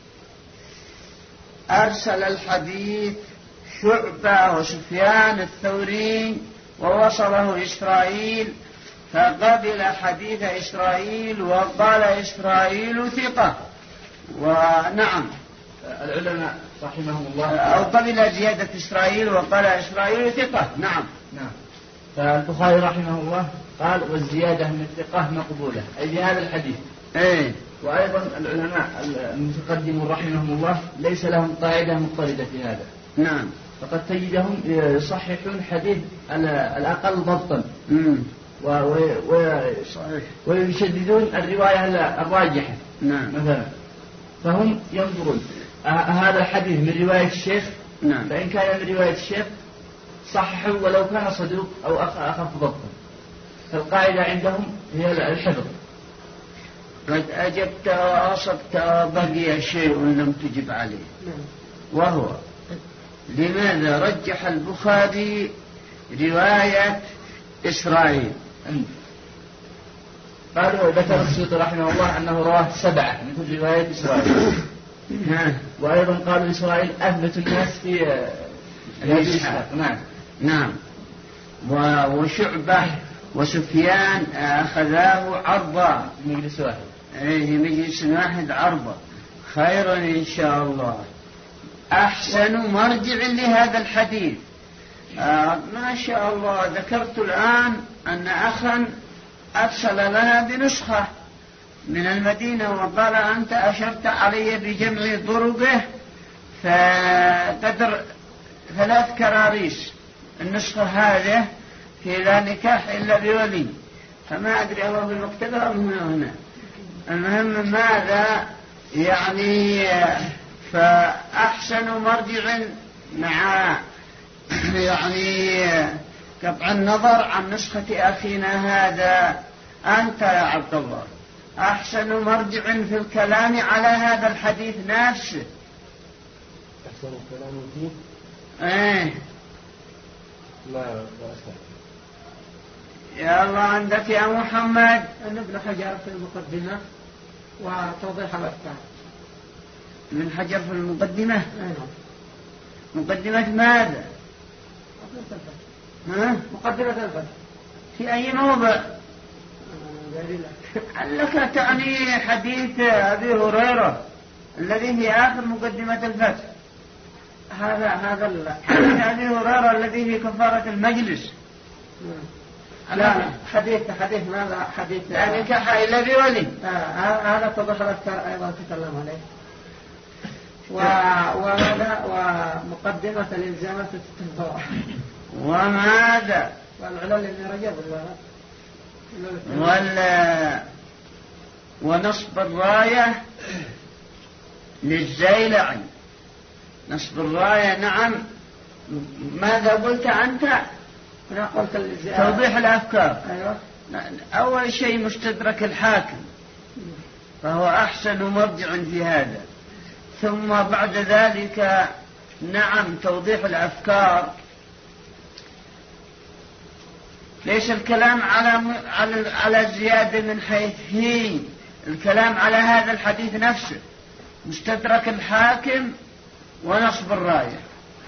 أرسل الحديث شعبة وسفيان الثوري ووصله إسرائيل، فقبل حديث إسرائيل وقال إسرائيل ثقة. ونعم العلماء رحمهم الله أو قبل زيادة إسرائيل وقال إسرائيل ثقة. نعم. نعم. فالبخاري رحمه الله قال والزيادة من الثقة مقبولة، أي بهذا الحديث. إيه. وأيضا العلماء المتقدمون رحمهم الله ليس لهم قاعدة مضطردة في هذا. نعم. فقد تجدهم يصححون حديث الأقل ضبطا و... و... و... ويشددون الرواية الراجحة. نعم. مثلا فهم ينظرون هذا الحديث من رواية الشيخ. نعم. فإن كان من رواية الشيخ صححوا ولو كان صدوق أو أخف ضبطا. فالقاعدة عندهم هي الحفظ. قد أجبت وأصبت وبقي شيء لم تجب عليه، وهو لماذا رجح البخاري رواية إسرائيل؟ قالوا ذكر السيوطي رحمه الله أنه رواه سبعة مثل رواية إسرائيل. وأيضا قالوا إسرائيل أثبت الناس في الإسحاق. نعم. نعم. وشعبة وسفيان أخذاه عرضا مجلس واحد. إيه مجلس واحد عرضا. خيرا إن شاء الله. أحسن مرجع لهذا الحديث. آه ما شاء الله. ذكرت الآن أن أخا أرسل لنا بنسخة من المدينة وقال أنت أشرت علي بجمع طرقه فقدر ثلاث كراريس. النسخة هذه في لا نكاح إلا بولي، فما أدري هو في المكتبة أو هنا هنا. المهم ماذا يعني، فأحسن مرجع مع يعني قطع النظر عن نسخة أخينا هذا أنت يا عبد الله أحسن مرجع في الكلام على هذا الحديث نفسه. أحسن الكلام فيه؟ إيه لا لا أستطيع. يا الله عندك يا محمد. أن ابن حجر في المقدمة وتوضيح الأفكار. ابن حجر في المقدمة. مقدمة ماذا؟ ها؟ مقدمة الفتح. في أي موضع؟ لك تعني حديث أبي هريرة الذي في آخر مقدمة الفتح. هذا هذا حديث أبي هريرة الذي في كفارة المجلس. لا حديث حديث ماذا حديث لا نكاح إلا بولي. هذا توضح الأفكار أيضا تكلم عليه. وهذا ومقدمة الإلزامات التنظر. وماذا؟ والعلل ابن رجب ولا ونصب الراية للزيلعي. نصب الراية نعم. ماذا قلت أنت؟ أنا قلت توضيح الأفكار. أيوة. أول شيء مستدرك الحاكم فهو أحسن مرجع في هذا. ثم بعد ذلك نعم توضيح الأفكار. ليس الكلام على على على الزيادة من حيث هي، الكلام على هذا الحديث نفسه مستدرك الحاكم ونصب الراية.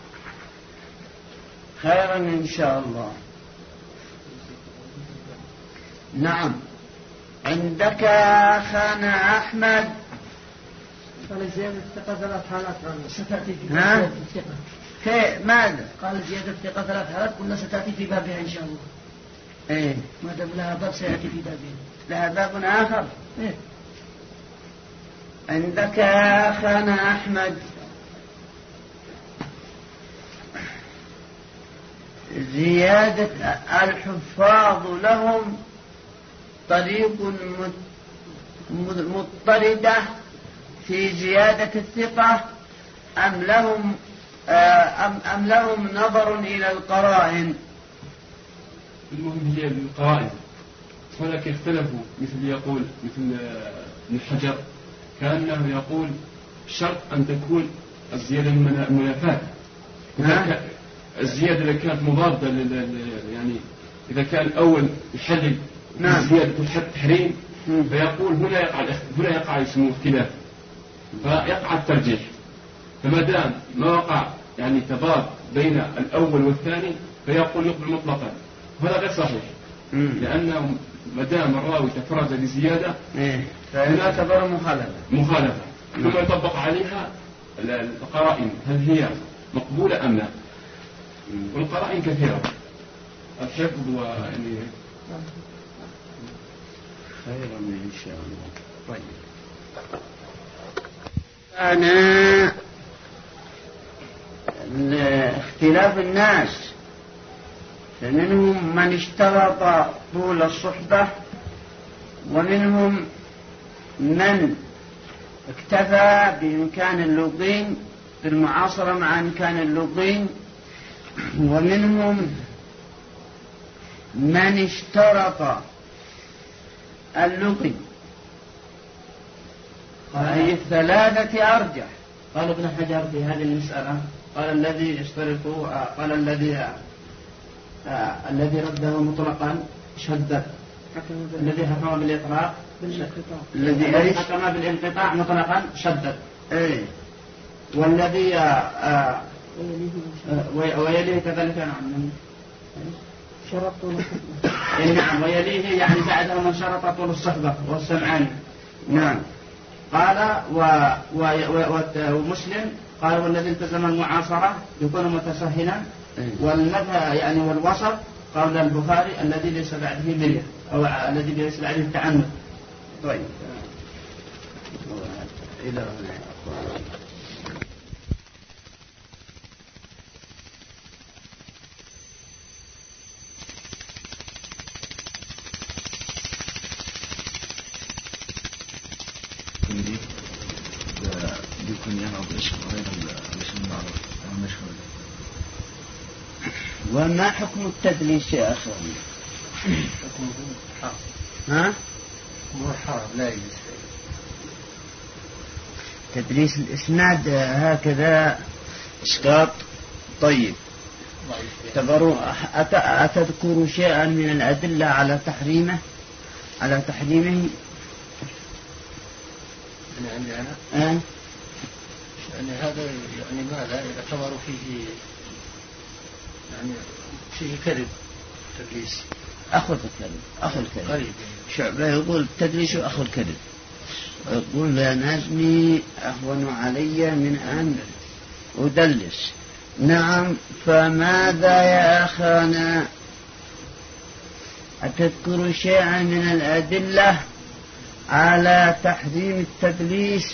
خيرا إن شاء الله. نعم. عندك أخانا أحمد. قال زيادة الثقة ثلاث حالات ستأتي في باب الثقة. كيف ماذا؟ قال زيادة الثقة ثلاث حالات كلها ستأتي في بابها إن شاء الله. إيه. ما دام لها باب سيأتي في بابها. لها باب آخر. إيه. عندك أخانا أحمد. زيادة الحفاظ لهم طريق مضطردة في زيادة الثقة أم لهم أم, أم لهم نظر إلى القرائن؟ المهم هي القرائن، ولكن اختلفوا. مثل يقول مثل ابن حجر كأنه يقول شرط أن تكون الزيادة من المنافاة. الزيادة إذا كانت مضادة يعني إذا كان الأول يحلل نعم. زيادة الحد تحريم فيقول هنا يقع هنا يقع اسمه اختلاف فيقع الترجيح. فما دام ما وقع يعني تضاد بين الأول والثاني فيقول يقبل مطلقا. هذا غير صحيح لأنه ما دام الراوي تفرد بزيادة فهنا تعتبر مخالفة مخالفة ثم يطبق عليها القرائن هل هي مقبولة أم لا. والقرائن كثيرة الحفظ ويعني خيرا إن شاء الله. طيب أنا اختلاف الناس، فمنهم من اشترط طول الصحبة، ومنهم من اكتفى بإمكان اللقين بالمعاصرة مع إمكان اللقين، ومنهم من اشترط اللقين. أي الثلاثة أرجح. قال ابن حجر في هذه المسألة، قال الذي يشترط، قال الذي آه الذي رده مطلقا شدد، الذي حكم بالإطلاق الذي حكم بالانقطاع مطلقا شدد، ايه والذي آه آه ويليه كذلك. نعم شرط طول الصحبة. نعم ويليه يعني بعده من شرط طول الصحبة والسمعاني. نعم. قال و... و... و... ومسلم قال والذي التزم المعاصرة يكون متسهلا، والمذهب يعني والوسط قال البخاري الذي ليس بعده مرية أو الذي ليس بعده التعنت. طيب إلى هنا وما حكم التدليس يا أخي؟ ها؟ مو حرام لا يجوز. تدليس الإسناد هكذا إسقاط. طيب تبروا أتذكروا شيئا من الأدلة على تحريمه على تحريمه؟ أنا عندي أنا أه؟ يعني هذا يعني ماذا يعتبر فيه يعني فيه كذب تدليس. أخو الكذب أخو الكذب قريب. شعبة يقول التدليس أخو الكذب، يقول لا نزني أهون علي من أن أدلس. نعم. فماذا يا أخانا أتذكر شيئا من الأدلة على تحريم التدليس؟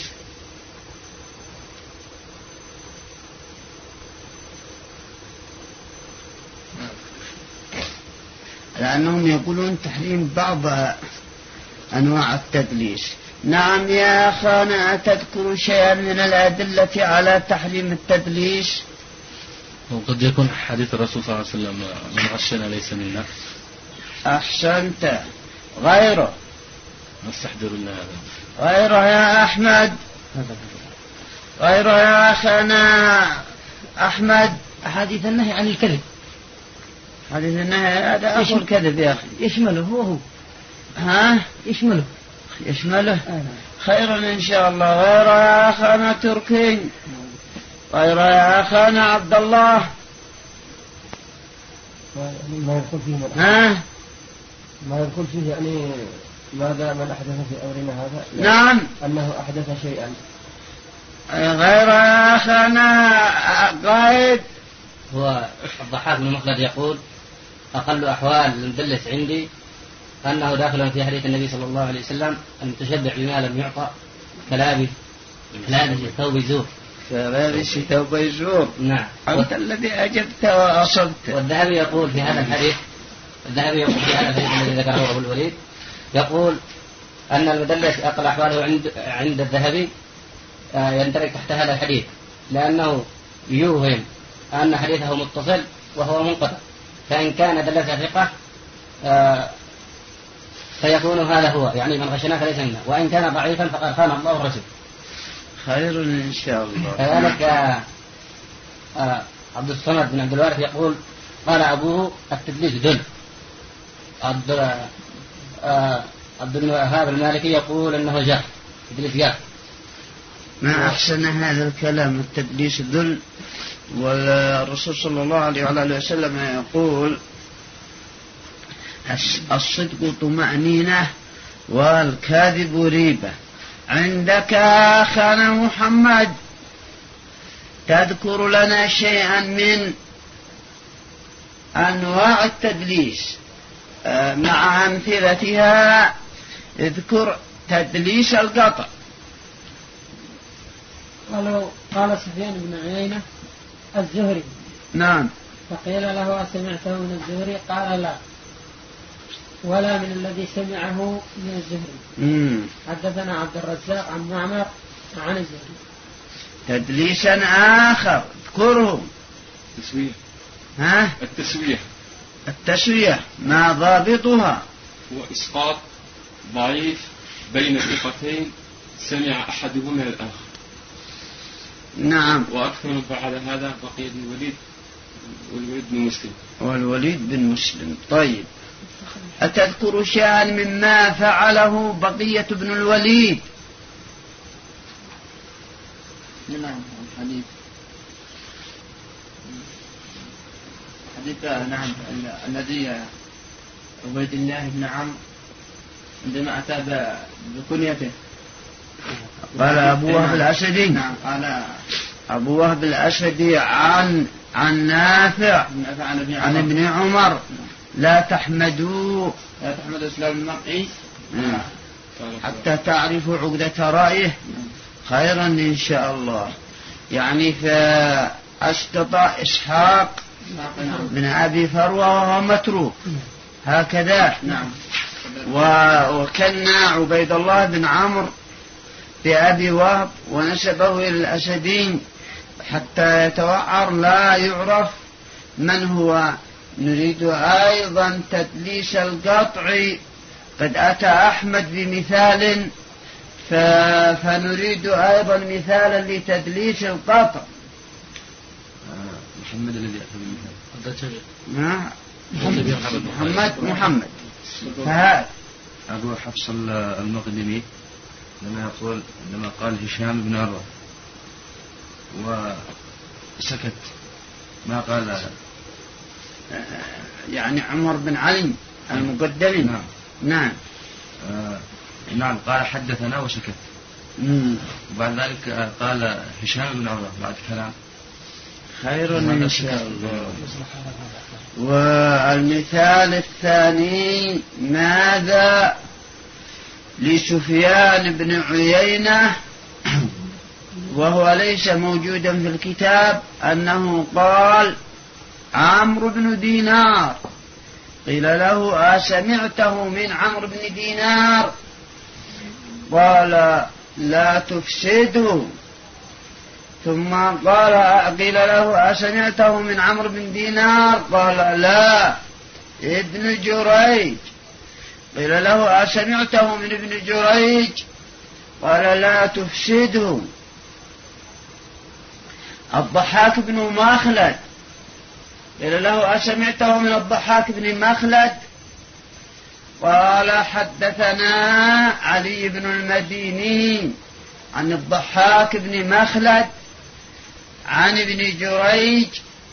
لأنهم يقولون تحريم بعض أنواع التدليس. نعم يا أخانا أتذكر شيئا من الأدلة على تحريم التدليس؟ وقد يكون حديث الرسول صلى الله عليه وسلم من غشنا ليس منا. أحسنت. غيره نستحضر لنا هذا. غيره يا أحمد، غيره يا أخانا أحمد. أحاديث النهي عن الكذب. حديث النهي هذا أخو الكذب يا أخي. يشمله هو هو. ها؟ يشمله يشمله. آه. خيرا إن شاء الله. غير يا أخانا تركي، غير يا أخانا عبد الله. ما يدخل فيه ها؟ ما يدخل فيه يعني ماذا من أحدث في أمرنا هذا؟ نعم أنه أحدث شيئا. غير يا أخانا قائد. هو الضحاك بن مخلد يقول أقل أحوال المدلس عندي أنه داخل في حديث النبي صلى الله عليه وسلم المتشبع بما لم يعطى كلابس كلابس ثوب زور. كلابس ثوب زور. نعم. أنت الذي أجبت وأصبت. والذهبي يقول في هذا الحديث الذهبي يقول في هذا الحديث الذي ذكره أبو الوليد يقول أن المدلس أقل أحواله عند عند الذهبي يندرج تحت هذا الحديث، لأنه يوهم أن حديثه متصل وهو منقطع، فإن كان دلس ثقة آه فيكون هذا هو يعني من غشنا فليس منا، وإن كان ضعيفا فقد خان الله الرسول. خير إن شاء الله. كذلك آه آه عبد الصمد بن عبد الوارث يقول قال أبوه التدليس ذل. عبد آه عبد الوهاب المالكي يقول أنه جهل تدليس جهل. ما أحسن هذا الكلام التدليس ذل. والرسول صلى الله عليه وعلى وسلم يقول الصدق طمأنينة والكاذب ريبة. عندك أخانا محمد تذكر لنا شيئا من أنواع التدليس مع أمثلتها. اذكر تدليس القطع. قالوا قال سفيان بن عيينة الزهري نعم. فقيل له أسمعته من الزهري؟ قال لا، ولا من الذي سمعه من الزهري. مم. حدثنا عبد الرزاق عن معمر عن الزهري. تدليسا آخر اذكره. التسوية. ها؟ التسوية. التسوية ما ضابطها؟ هو إسقاط ضعيف بين ثقتين سمع أحدهما من الآخر. نعم. وأكثر من فعل هذا بقية بن الوليد والوليد بن مسلم. والوليد بن مسلم. طيب، أتذكر شيئا مما فعله بقية بن الوليد؟ نعم. الحديث حديث نعم الذي عبيد الله بن عمرو عندما أتى بكنيته قال أبو وهب الأسدي. نعم. قال أبو وهب الأسدي عن عن نافع عن ابن عمر لا تحمدوا لا تحمدوا إسلام المرء حتى تعرفوا عقدة رأيه خيرا إن شاء الله. يعني فأسقط إسحاق من أبي فروة وهو متروك هكذا. نعم. وكنا عبيد الله بن عمرو بأبي وهب ونسبه إلى الأسدين حتى يتوعر لا يعرف من هو. نريد أيضا تدليس القطع. قد أتى أحمد بمثال فنريد أيضا مثالا لتدليس القطع. محمد الذي أتى بمثال محمد محمد فهذا أبو حفص المقدمي لما يقول لما قال هشام بن عروة وسكت ما قال يعني عمر بن علي المقدمي. نعم. نعم. آه نعم قال حدثنا وسكت. مم. وبعد ذلك قال هشام بن عروة بعد كلام خير إن شاء الله. والمثال الثاني ماذا لسفيان بن عيينة وهو ليس موجودا في الكتاب أنه قال عمرو بن دينار قيل له أسمعته من عمرو بن دينار؟ قال لا تفسده. ثم قال قيل له أسمعته من عمرو بن دينار؟ قال لا ابن جريج. قيل له أسمعته من ابن جريج؟ قال لا تفسده. الضحاك بن مخلد قيل له أسمعته من الضحاك بن مخلد؟ قال حدثنا علي بن المديني عن الضحاك بن مخلد عن ابن جريج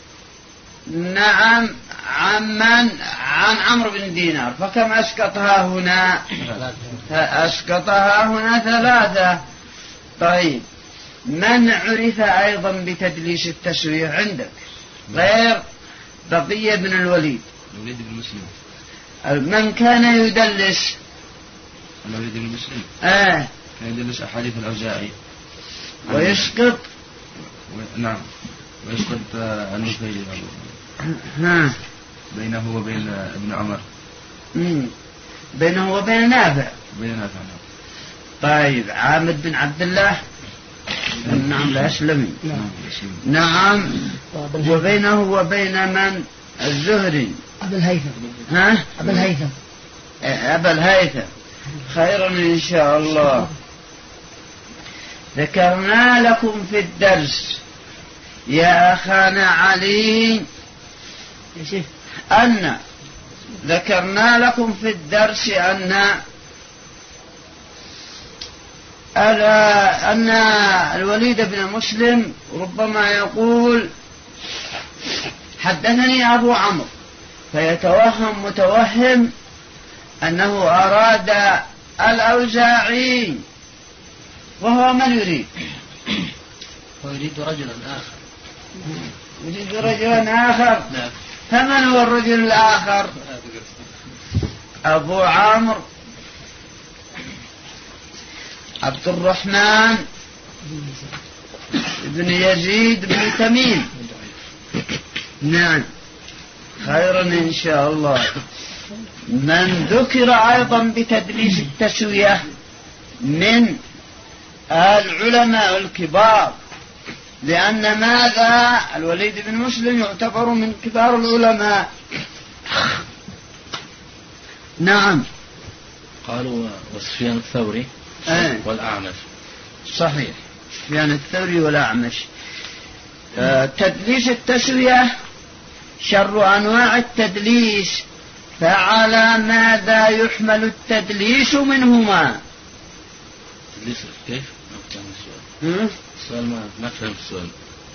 نعم عمن عن عمرو بن دينار. فكم أسقطها هنا؟ أسقطها هنا ثلاثة. طيب، من عرف أيضا بتدليس التسوية عندك غير بقية بن الوليد؟ الوليد بن مسلم. من كان يدلس؟ الوليد بن مسلم. آه. كان يدلس أحاديث الأوزاعي ويسقط. نعم ويسقط النفيل ها بينه وبين ابن عمر. مم. بينه وبين نافع. بين نافع. طيب، عامد بن عبد الله. نعم الأسلمي. نعم. وبينه وبين من؟ الزهري. أبا الهيثم. ها؟ أبا الهيثم. أبا الهيثم. خيرا إن شاء الله. ذكرنا لكم في الدرس يا أخانا علي أن ذكرنا لكم في الدرس أن أن الوليد بن مسلم ربما يقول حدثني أبو عمرو فيتوهم متوهم أنه أراد الأوزاعي، وهو من يريد؟ ويريد رجلا آخر. يريد رجلا آخر. فمن هو الرجل الآخر؟ أبو عمرو عبد الرحمن بن يزيد بن تميم نعم خيرا إن شاء الله. من ذكر أيضا بتدليس التسوية من العلماء الكبار، لأن ماذا الوليد بن مسلم يعتبر من كبار العلماء. نعم. قالوا وسفيان الثوري أه. والأعمش. صحيح، سفيان الثوري والأعمش. آه تدليس التسوية شر أنواع التدليس، فعلى ماذا يحمل التدليس منهما؟ تدليس كيف؟ السؤال السؤال ما ما فهمت السؤال.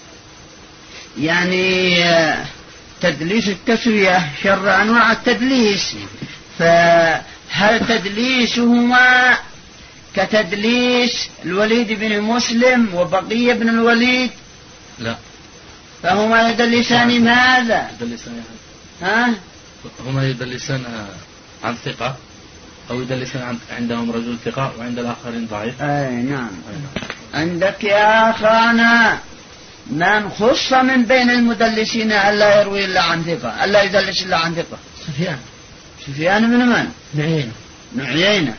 يعني آه تدليس التسوية شر أنواع التدليس، فهل تدليسهما كتدليس الوليد بن مسلم وبقية بن الوليد؟ لا. فهما يدلسان ماذا؟ يدلسان ها؟ هما يدلسان عن ثقة أو يدلسان عن عندهم رجل ثقة وعند الآخرين ضعيف. أي نعم. عندك يا أخانا من خص من بين المدلسين ألا يروي إلا عن ثقة، ألا يدلس إلا عن ثقة. سفيان. سفيان من من؟ نعينة. نعينة.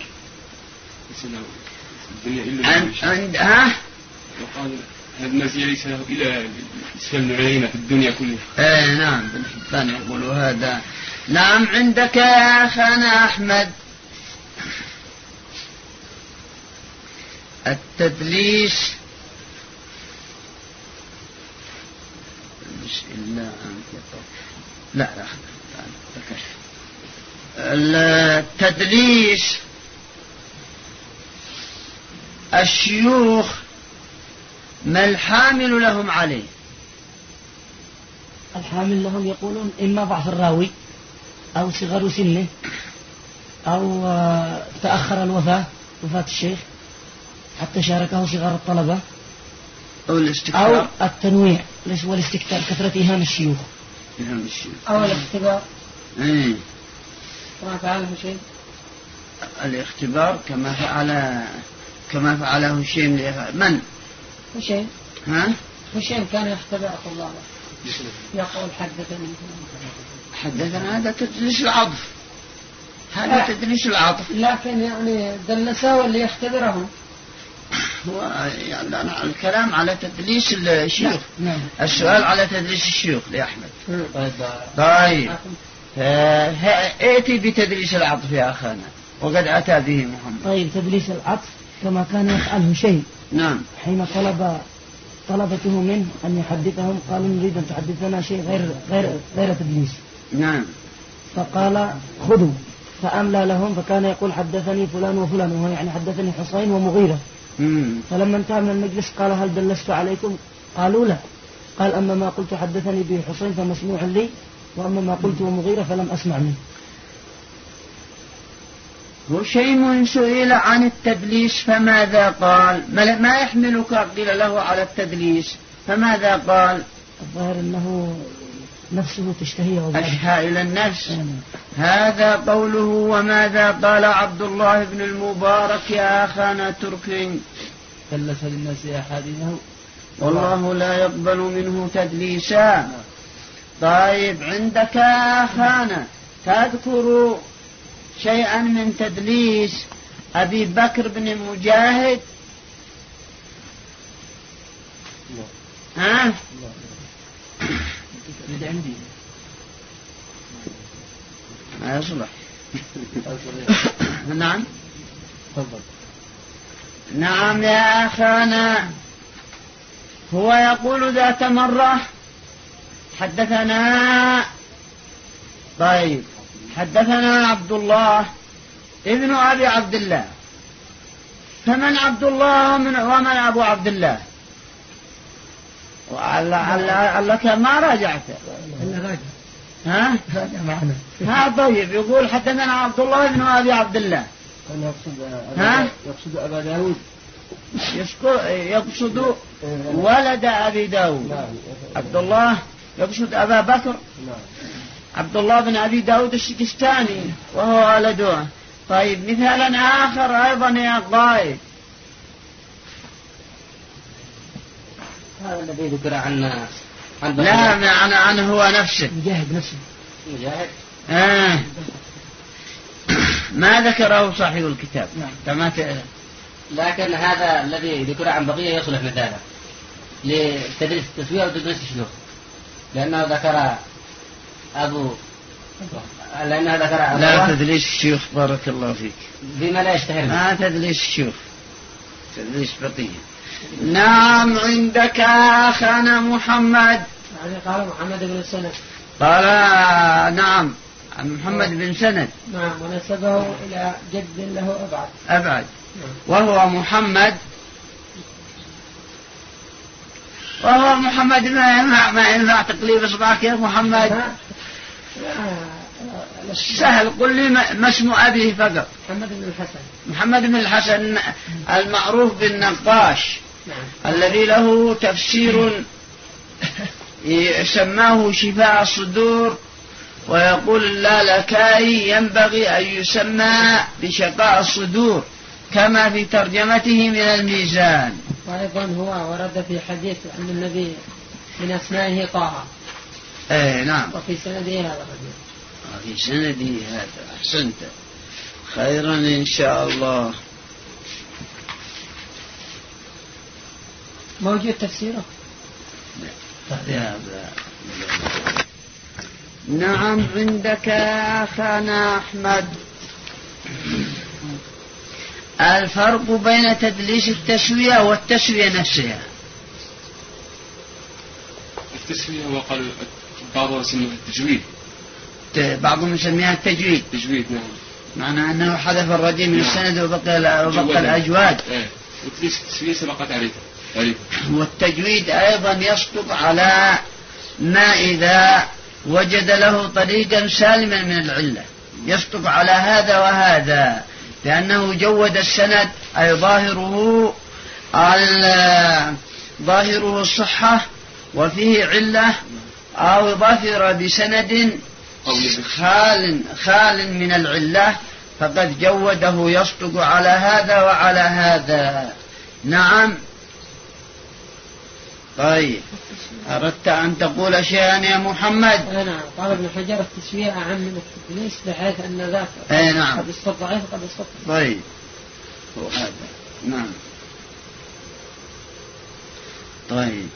عند عند ها؟ وقال هذا الناس ليس له إلى إسلام نعينة في الدنيا كلها. ايه نعم، بن حبان يقول هذا. نعم. عندك يا أخانا أحمد التدليس إلا لا لا التدليس الشيوخ ما الحامل لهم عليه؟ الحامل لهم يقولون إما ضعف الراوي أو صغر سنه أو تأخر الوفاة، وفاة الشيخ حتى شاركه صغار الطلبة، أو الاستكثار أو التنويع والاستكثار، كثرة إهام الشيوخ إهام الشيوخ أو الاختبار. إيه. كما فعله شيء الاختبار كما فعل كما فعله هشيم. من؟ هشيم. ها؟ هشيم كان يختبر طلابه يقول حدثني حدثنا. هذا تدليس العطف، هذا تدليس العطف. لكن يعني دلسه واللي يختبرهم هو يعني الكلام على تدليس الشيوخ. نعم. السؤال على تدليس الشيوخ لأحمد. طيب ائتي بتدليس العطف يا أخانا، وقد أتى به محمد. طيب تدليس العطف كما كان يفعله شيء. نعم. حين طلب طلبته منه أن يحدثهم قالوا نريد أن تحدثنا شيء غير غير غير تدليس. نعم. فقال خذوا، فأملى لهم، فكان يقول حدثني فلان وفلان، وهو يعني حدثني حصين ومغيرة. مم. فلما انتهى من المجلس قال هل دلست عليكم؟ قالوا لا. قال أما ما قلت حدثني به حصين فمسموع لي، وأما ما قلت ومغيرة فلم أسمع منه. هشيم سئل عن التدليس فماذا قال؟ ما يحملك قيل له على التدليس فماذا قال؟ الظاهر أنه نفسه تشتهيه أشهى إلى النفس. هذا قوله. وماذا قال عبد الله بن المبارك يا أخانا تركي؟ دلس للناس أحاديثه والله لا يقبل منه تدليسا. طيب عندك يا أخانا تذكر شيئا من تدليس أبي بكر بن مجاهد؟ ها؟ عندي ما يصلح. نعم. تفضل. نعم يا أخانا. هو يقول ذات مرة حدثنا. طيب حدثنا عبد الله ابن أبي عبد الله. فمن عبد الله ومن, ومن أبو عبد الله؟ لعلك ما راجعت. إلا راجع. ها؟ راجع معنا. ها طيب. يقول حدثنا عبد الله ابن أبي عبد الله. يقصد ها؟ يقصد أبا داود. يقصد ولد أبي داود. عبد الله يقصد أبا بكر. عبد الله بن أبي داود السجستاني وهو ولده. طيب مثالا آخر أيضا يا قائد. هذا الذي ذكر عن عن لا معنى عنه هو نفسه. مجاهد نفسه. مجاهد. آه. ما ذكره صاحب الكتاب. نعم. لكن هذا الذي ذكر عن بقية يصلح مثاله لتدريس التسوية وتدريس الشيوخ، لأنه ذكر أبو لأنه ذكر أبو لا تدريس الشيوخ بارك الله فيك بما لا يشتهر. ما تدريس الشيوخ، تدريس بقية. نعم عندك أخانا محمد. يعني قال محمد بن سند. قال نعم محمد بن سند. نعم ونسبه إلى جد له أبعد. أبعد. نعم. وهو محمد وهو محمد ما ينفع ما ينفع تقليب إصبعك يا محمد. سهل قل لي ما اسم أبيه فقط. محمد بن الحسن. محمد بن الحسن المعروف بالنقاش. نعم. الذي له تفسير سماه شفاء الصدور، ويقول اللالكائي ينبغي أن يسمى بشفاء الصدور كما في ترجمته من الميزان. وأيضا هو ورد في حديث أن النبي من أسمائه طه. ايه نعم. وفي سنده هذا الحديث. في سنده هذا أحسنت خيرا إن شاء الله. موجود تفسيره؟ لا. نعم عندك أخانا أحمد. الفرق بين تدليس التسوية والتسوية نفسها. التسوية وقال بعضهم يسميه التجويد. بعضهم يسميها التجويد. تجويد نعم. معنى أنه حذف الرجل من السند وبقى, وبقى الأجواد. ايه. وتدليس التسوية سبقت عليه. والتجويد أيضا يصدق على ما إذا وجد له طريقا سالما من العلة، يصدق على هذا وهذا، لأنه جود السند أي ظاهره ظاهره الصحة وفيه علة، أو ظفر بسند خال خال من العلة فقد جوده يصدق على هذا وعلى هذا. نعم. طيب أردت أن تقول شيئا يا محمد؟ نعم. قال ابن حجر التسوية أعم من التدليس بحيث أن ذاك أي نعم قد يصف ضعيف قد يصف. طيب وهذا نعم. طيب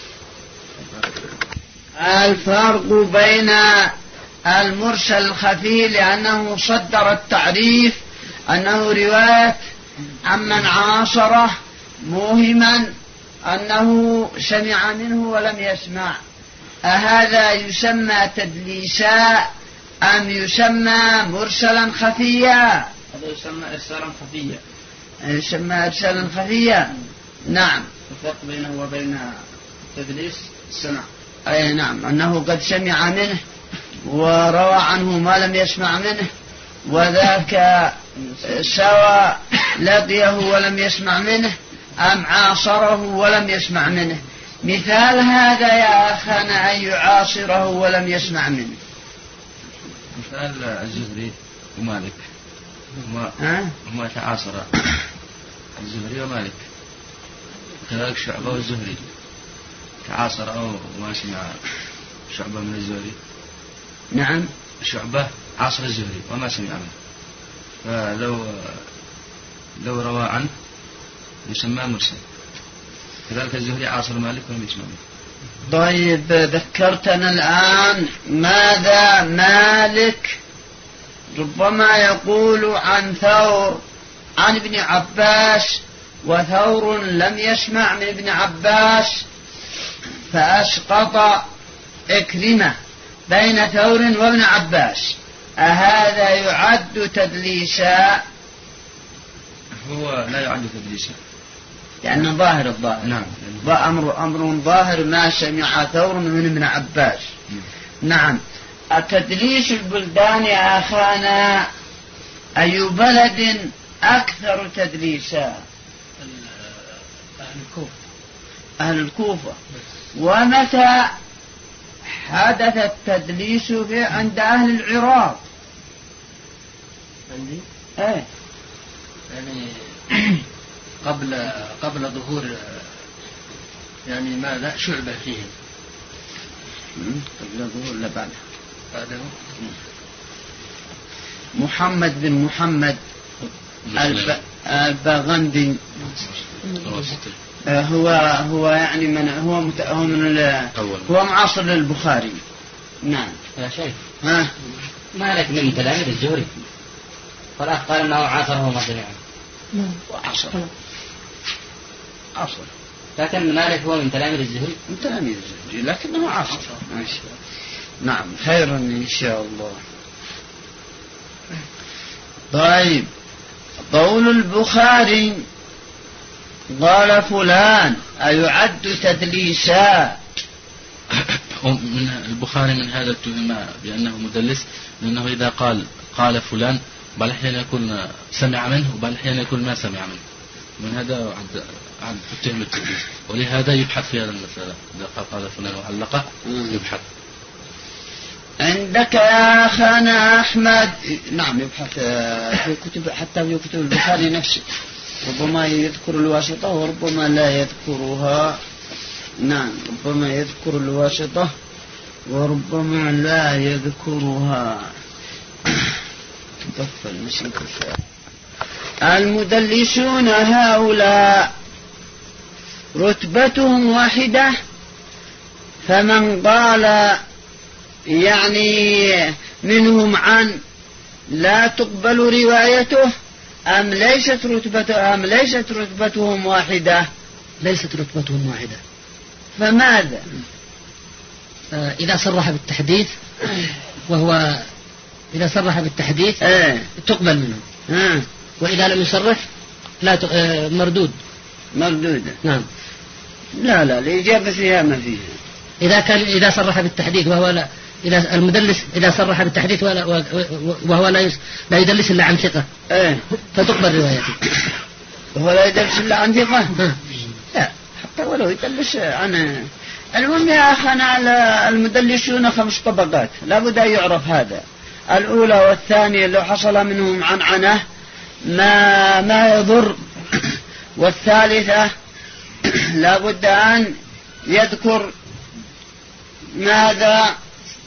الفرق بين المرسل الخفي لأنه صدر التعريف أنه رواية عمن عاصره موهما أنه سمع منه ولم يسمع، أهذا يسمى تدليسا أم يسمى مرسلا خفيا؟ هذا يسمى إرسالا خفيا. يسمى إرسالا خفيا. نعم. الفرق بينه وبين تدليس السمع. أي نعم، أنه قد سمع منه وروى عنه ما لم يسمع منه، وذاك سواء لقيه ولم يسمع منه أم عاصره ولم يسمع منه. مثال هذا يا أخانا أن يعاصره ولم يسمع منه. مثال الزهري ومالك هما هما تعاصر الزهري ومالك، كذلك شعبة والزهري تعاصر أو ما سمع شعبة من الزهري. نعم. شعبة عاصر الزهري وما سمع منه، فلو لو روى عنه يسمى مرسل. كذلك الزهري عاصر مالك ولم يسمع منه. طيب ذكرتنا الآن ماذا مالك ربما يقول عن ثور عن ابن عباس، وثور لم يسمع من ابن عباس فأسقط إكرمة بين ثور وابن عباس، أهذا يعد تدليسا؟ هو لا يعد تدليسا لأنه ظاهر الظاهر. نعم. وأمر أمر ظاهر ما سمع ثور من ابن عباس. نعم. التدليس البلدان يا أخانا أي بلد أكثر تدليسا؟ أهل الكوفة. أهل الكوفة. ومتى حدث التدليس في عند أهل العراق؟ عندي؟ ايه يعني قبل قبل ظهور يعني ماذا شعبة فيهم. قبله ولا بعده؟ بعده. محمد بن محمد الب... الباغندي هو هو يعني من هو مت... هو من ال... هو معاصر للبخاري. نعم يا شيخ. ها مالك من تلاميذ الزهري فلا قال انه عاصرهما جميعا. نعم عاصر عاصر لكن مالك هو من تلاميذ الزهري. من تلاميذ الزهري لكنه عاصر. نعم خيرا ان شاء الله. طيب قول البخاري قال فلان أيعد تدليسا؟ من البخاري من هذا اتهم بأنه مدلس، لأنه إذا قال قال فلان بل أحيانا يكون سمع منه وبل أحيانا يكون ما سمع منه، من هذا عند عند اتهم التدليس، ولهذا يبحث في هذا المسألة. إذا قال قال فلان وعلقه يبحث. عندك يا أخانا أحمد. نعم يبحث في كتب، حتى في كتب البخاري نفسه ربما يذكر الواسطة وربما لا يذكرها. نعم ربما يذكر الواسطة وربما لا يذكرها. المدلسون هؤلاء رتبتهم واحدة، فمن قال يعني منهم عن لا تقبل روايته أم ليست رتبته أم ليست رتبتهم واحدة؟ ليست رتبتهم واحدة. فماذا؟ آه إذا صرح بالتحديث وهو إذا صرح بالتحديث آه. تقبل منه آه. وإذا لم يصرح لا ت... آه مردود. مردودة. نعم. لا لا الإجابة فيها ما فيها. إذا كان إذا صرح بالتحديث وهو لا، إذا المدلس إذا صرح بالتحديث وهو لا لا يدلس إلا عن ثقة إيه فتقبل روايته. وهو لا يدلس إلا عن ثقة؟ لا حتى ولو يدلس عن. المهم يا أخانا المدلسون خمس طبقات لابد أن يعرف هذا. الأولى والثانية لو حصل منهم عنعنة ما ما يضر. والثالثة لابد أن يذكر ماذا؟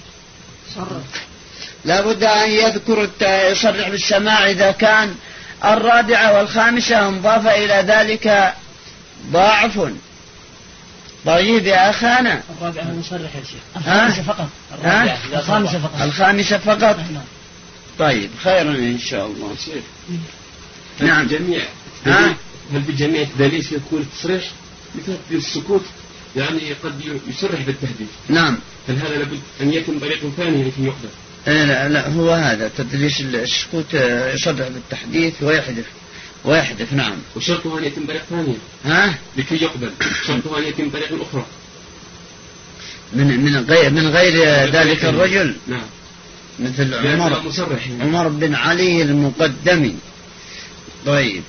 لابد أن يذكر يصرح بالسماع إذا كان. الرابعة والخامسة انضاف إلى ذلك ضعف. طيب يا أخانا الرابعة المصرح يا شيخ. الخامسة فقط. الخامسة فقط. الخامسة فقط. طيب خيرا إن شاء الله. نعم جميع. ها؟ هل بجميع التدليس يكون التصريح مثل السكوت؟ يعني قد يصرح بالتهديد. نعم. هل هذا لابد أن يكون طريق ثاني لكي يقبل؟ لا لا هو هذا تدليس السكوت يصرح بالتحديث ويحذف ويحذف. نعم. وشرطه أن يتم طريق ثانية. ها؟ لكي يقبل شرطه أن يتم طريق أخرى. من من غير من غير ذلك الرجل. نعم. مثل عمر عمر بن علي المقدمي. طيب.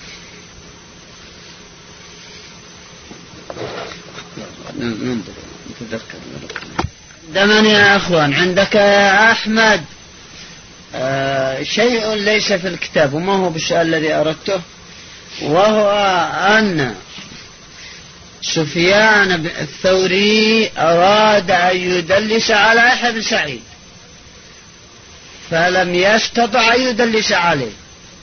ننظر نتذكر. دمن يا أخوان عندك يا أحمد آه شيء ليس في الكتاب وما هو بالسؤال الذي أردته، وهو أن سفيان الثوري أراد أن يدلس على يحيى بن سعيد فلم يستطع أن يدلس عليه.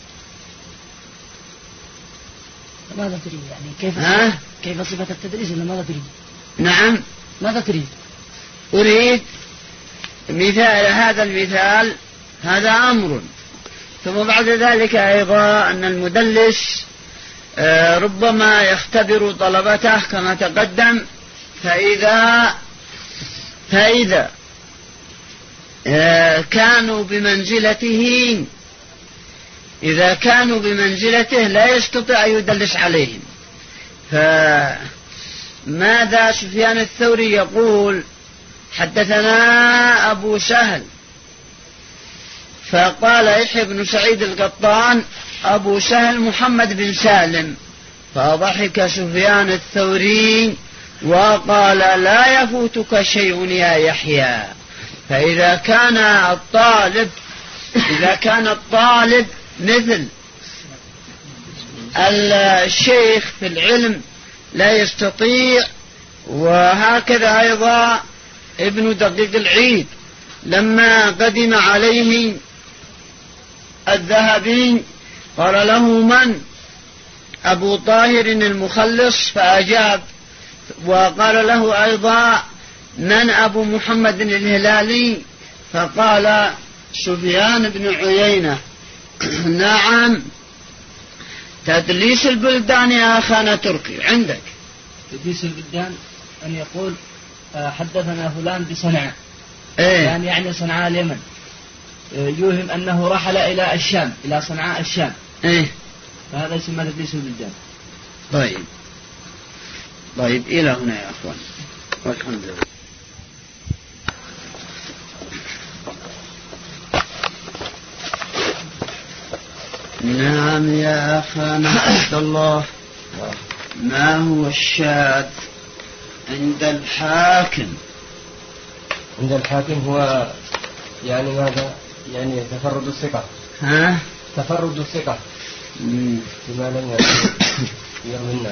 ماذا تريد يعني كيف ها؟ كيف صفة التدريس ولا ماذا تريد؟ نعم ماذا تريد؟ أريد مثال هذا المثال هذا أمر، ثم بعد ذلك أيضا أن المدلس ربما يختبر طلبته كما تقدم، فإذا فإذا كانوا بمنزلته إذا كانوا بمنزلته لا يستطيع أن يدلس عليهم. فماذا سفيان الثوري يقول؟ حدثنا أبو سهل، فقال يحيى بن سعيد القطان أبو سهل محمد بن سالم، فضحك سفيان الثوري وقال لا يفوتك شيء يا يحيى. فإذا كان الطالب إذا كان الطالب مثل الشيخ في العلم لا يستطيع، وهكذا أيضا ابن دقيق العيد لما قدم عليه الذهبي قال له من؟ أبو طاهر المخلص، فأجاب. وقال له أيضا من أبو محمد الهلالي؟ فقال سفيان بن عيينة. نعم. تدليس البلدان يا أخانا تركي عندك. تدليس البلدان أن يقول حدثنا فلان بصنعاء، إيه؟ يعني يعني صنعاء اليمن، يوهم أنه رحل إلى الشام، إلى صنعاء الشام، إيه؟ فهذا يسمى تدليس البلدان. طيب طيب إلى هنا يا أخوان، والحمد لله. نعم يا أخانا عبد الله، ما هو الشاذ عند الحاكم؟ عند الحاكم هو يعني ماذا؟ يعني تفرد الثقة. ها؟ تفرد الثقة بما لم يروي الناس.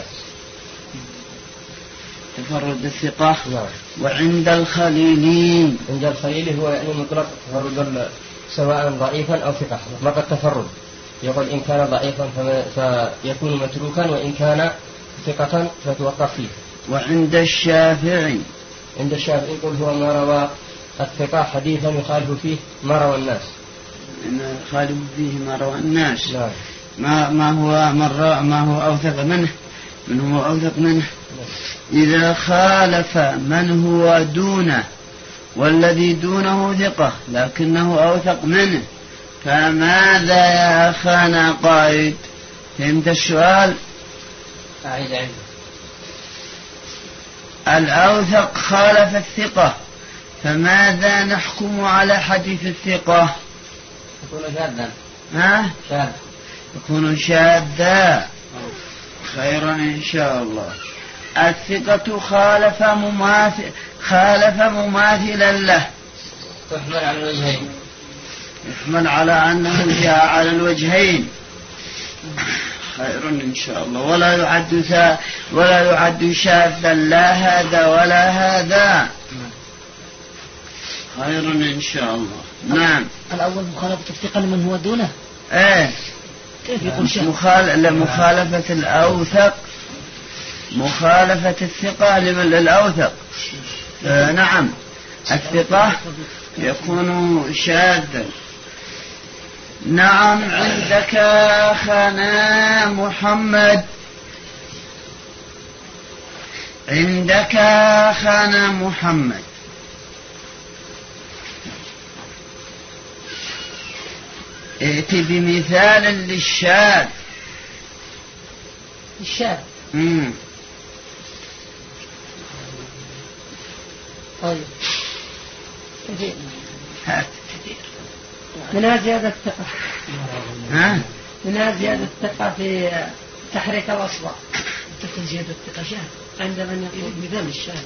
تفرد الثقة. نعم. وعند الخليلين؟ عند الخليل هو يعني مطلق تفرد سواء ضعيفا أو ثقة، مطلق التفرد. يقول إن كان ضعيفا فيكون متروكا، وإن كان ثقة فتوقف فيه. وعند الشافعي؟ عند الشافعي يقول هو ما روى الثقة حديثا يخالف فيه ما روى الناس. إن يخالف فيه ما روى الناس. لا. ما ما هو مرة ما هو أوثق منه؟ من هو أوثق منه؟ لا. إذا خالف من هو دونه والذي دونه ثقة لكنه أوثق منه، فماذا يا أخانا قائد؟ فهمت السؤال؟ أعيد أعيد. الأوثق خالف الثقة، فماذا نحكم على حديث الثقة؟ يكون شاذا. ها؟ شاذ. يكون شاذا. خيرا إن شاء الله. الثقة خالف مماثل خالف مماثلا له، تحمل على الوجهين. يحمل على أنه جاء على الوجهين. خير إن شاء الله. ولا يعد ولا يعد شاذا لا هذا ولا هذا. خير إن شاء الله. نعم. الأول مخالفة الثقة لمن هو دونه. إيه. كيف يقول شاذ؟ مخال... مخالفة الأوثق، مخالفة الثقة لمن الأوثق. آه نعم. الثقة يكون شاذا. نعم. عندك أخانا محمد، عندك أخانا محمد. ائت بمثال للشاذ. الشاذ. امم طيب. هات. منها زيادة الثقة. ها؟ منها زيادة الثقة في تحريك الأصبع. تكون زيادة الثقة شاذ عند من يقول مثال الشاذ.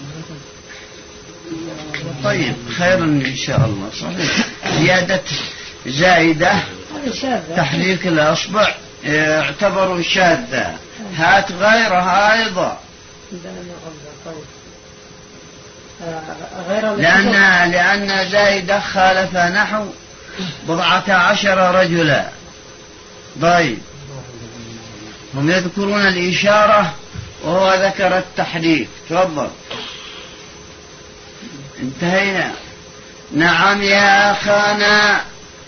طيب خير إن شاء الله. صحيح. زيادة زائدة تحريك الأصبع يعتبر شاذة. هات غيرها أيضا. لأن لأن زائدة خالف نحو بضعة عشر رجلا. طيب هم يذكرون الإشارة وهو ذكر التحريك. تفضل. انتهينا. نعم يا أخانا،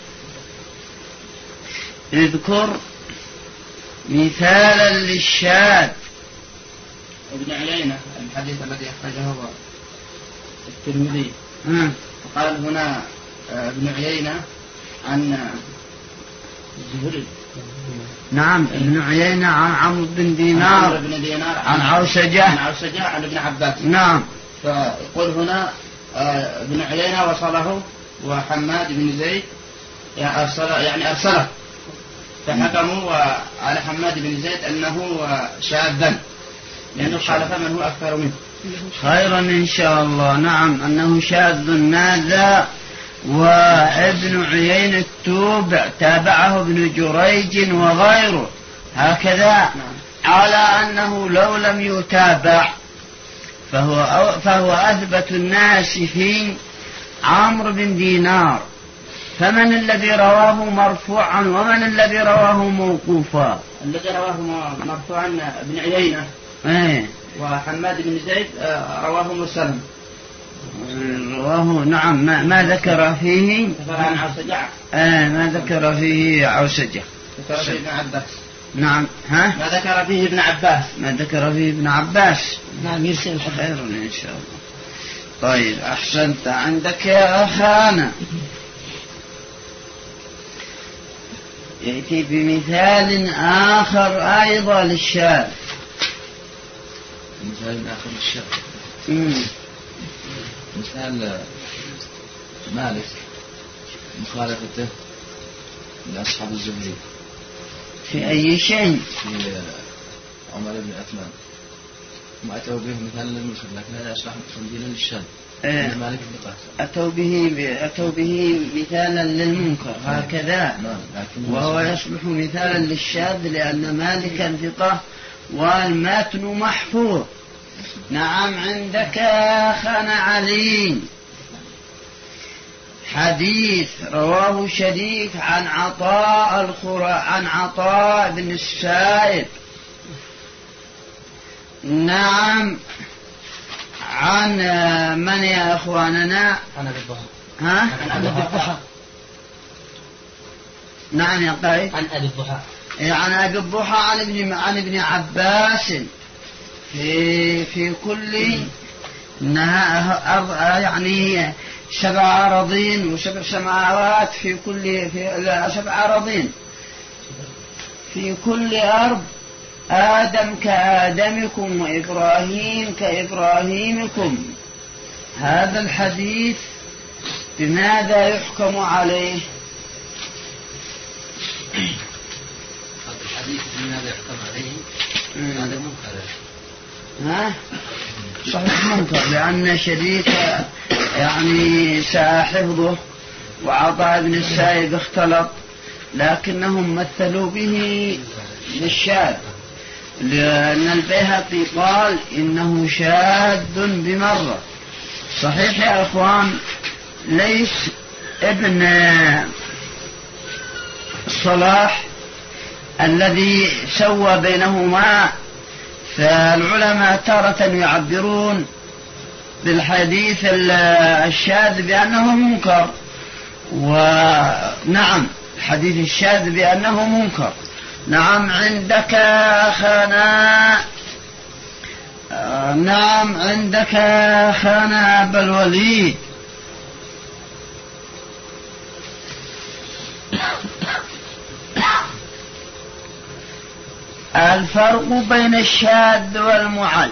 اذكر مثالا للشاذ. ابن عيينة الحديث الذي أخرجه الترمذي قال هنا ابن عيينة عن الزهري. نعم. ابن عيينة عن عمرو بن دينار بن دينار عن عوسجة عن عوسجة عن ابن عباس. نعم. فيقول هنا ابن عيينة وصله وحماد بن زيد يعني أرسله يعني أرسله فحكموا على حماد بن زيد أنه شاذا لأنه خالف من هو أكثر منه. خيرا إن شاء الله. نعم أنه شاذ. ماذا؟ وابن عيينة التوبع تابعه ابن جريج وغيره هكذا. على أنه لو لم يتابع فهو, أو فهو أثبت الناس في عمرو بن دينار. فمن الذي رواه مرفوعا ومن الذي رواه موقوفا؟ الذي رواه مرفوعا ابن عيينة ايه وحماد بن زيد رواه مرسلا. رواه نعم ما, ما ذكر فيه عن عوسجة. آه ما ذكر فيه عوسجة. ذكر فيه ابن عباس. نعم ها ما ذكر فيه ابن عباس. ما ذكر فيه ابن عباس. نعم يرسل خير إن شاء الله. طيب أحسنت. عندك يا أخانا يأتي بمثال آخر أيضا للشاذ. مثال آخر للشاذ امم مثال مالك مخالفته لأصحاب الزهري في أي شيء؟ في عمر بن عثمان ما أتوا به مثال للمنكر، لكن هذا أصبح تنزيلا للشاذ. إيه. مالك أتوا به أتوا به مثالا للمنكر هكذا. نعم. وهو يصبح مثالا للشاذ لأن مالكا ثقة والمتن محفوظ. نعم. عندك أخانا علي حديث رواه شريك عن عطاء الخرا عن عطاء بن السائب. نعم. عن من يا أخواننا؟ عن أبي الضحى. ها؟ عن أبي الضحى. نعم يا قائد. عن أبي الضحى. عن أبي الضحى عن ابن عن ابن عباس في في كل إنها أرض يعني سبع أراضين وسبع سماوات في كل في لا سبع أراضين في كل أرض. آدم كآدمكم وإبراهيم كإبراهيمكم. هذا الحديث بماذا يحكم عليه؟ هذا الحديث بماذا يحكم عليه؟ هذا منكر. ها؟ صحيح منكر لأن شريك يعني ساحفظه وعطاء بن السائب اختلط، لكنهم مثلوا به للشاذ، لأن البيهقي قال إنه شاذ بمرة. صحيح يا أخوان. ليس ابن الصلاح الذي سوى بينهما، فالعلماء تارة يعبرون بالحديث الشاذ بأنه منكر، ونعم الحديث الشاذ بأنه منكر. نعم. عندك أخانا نعم عندك أخانا أبا الوليد الفرق بين الشاذ والمعل.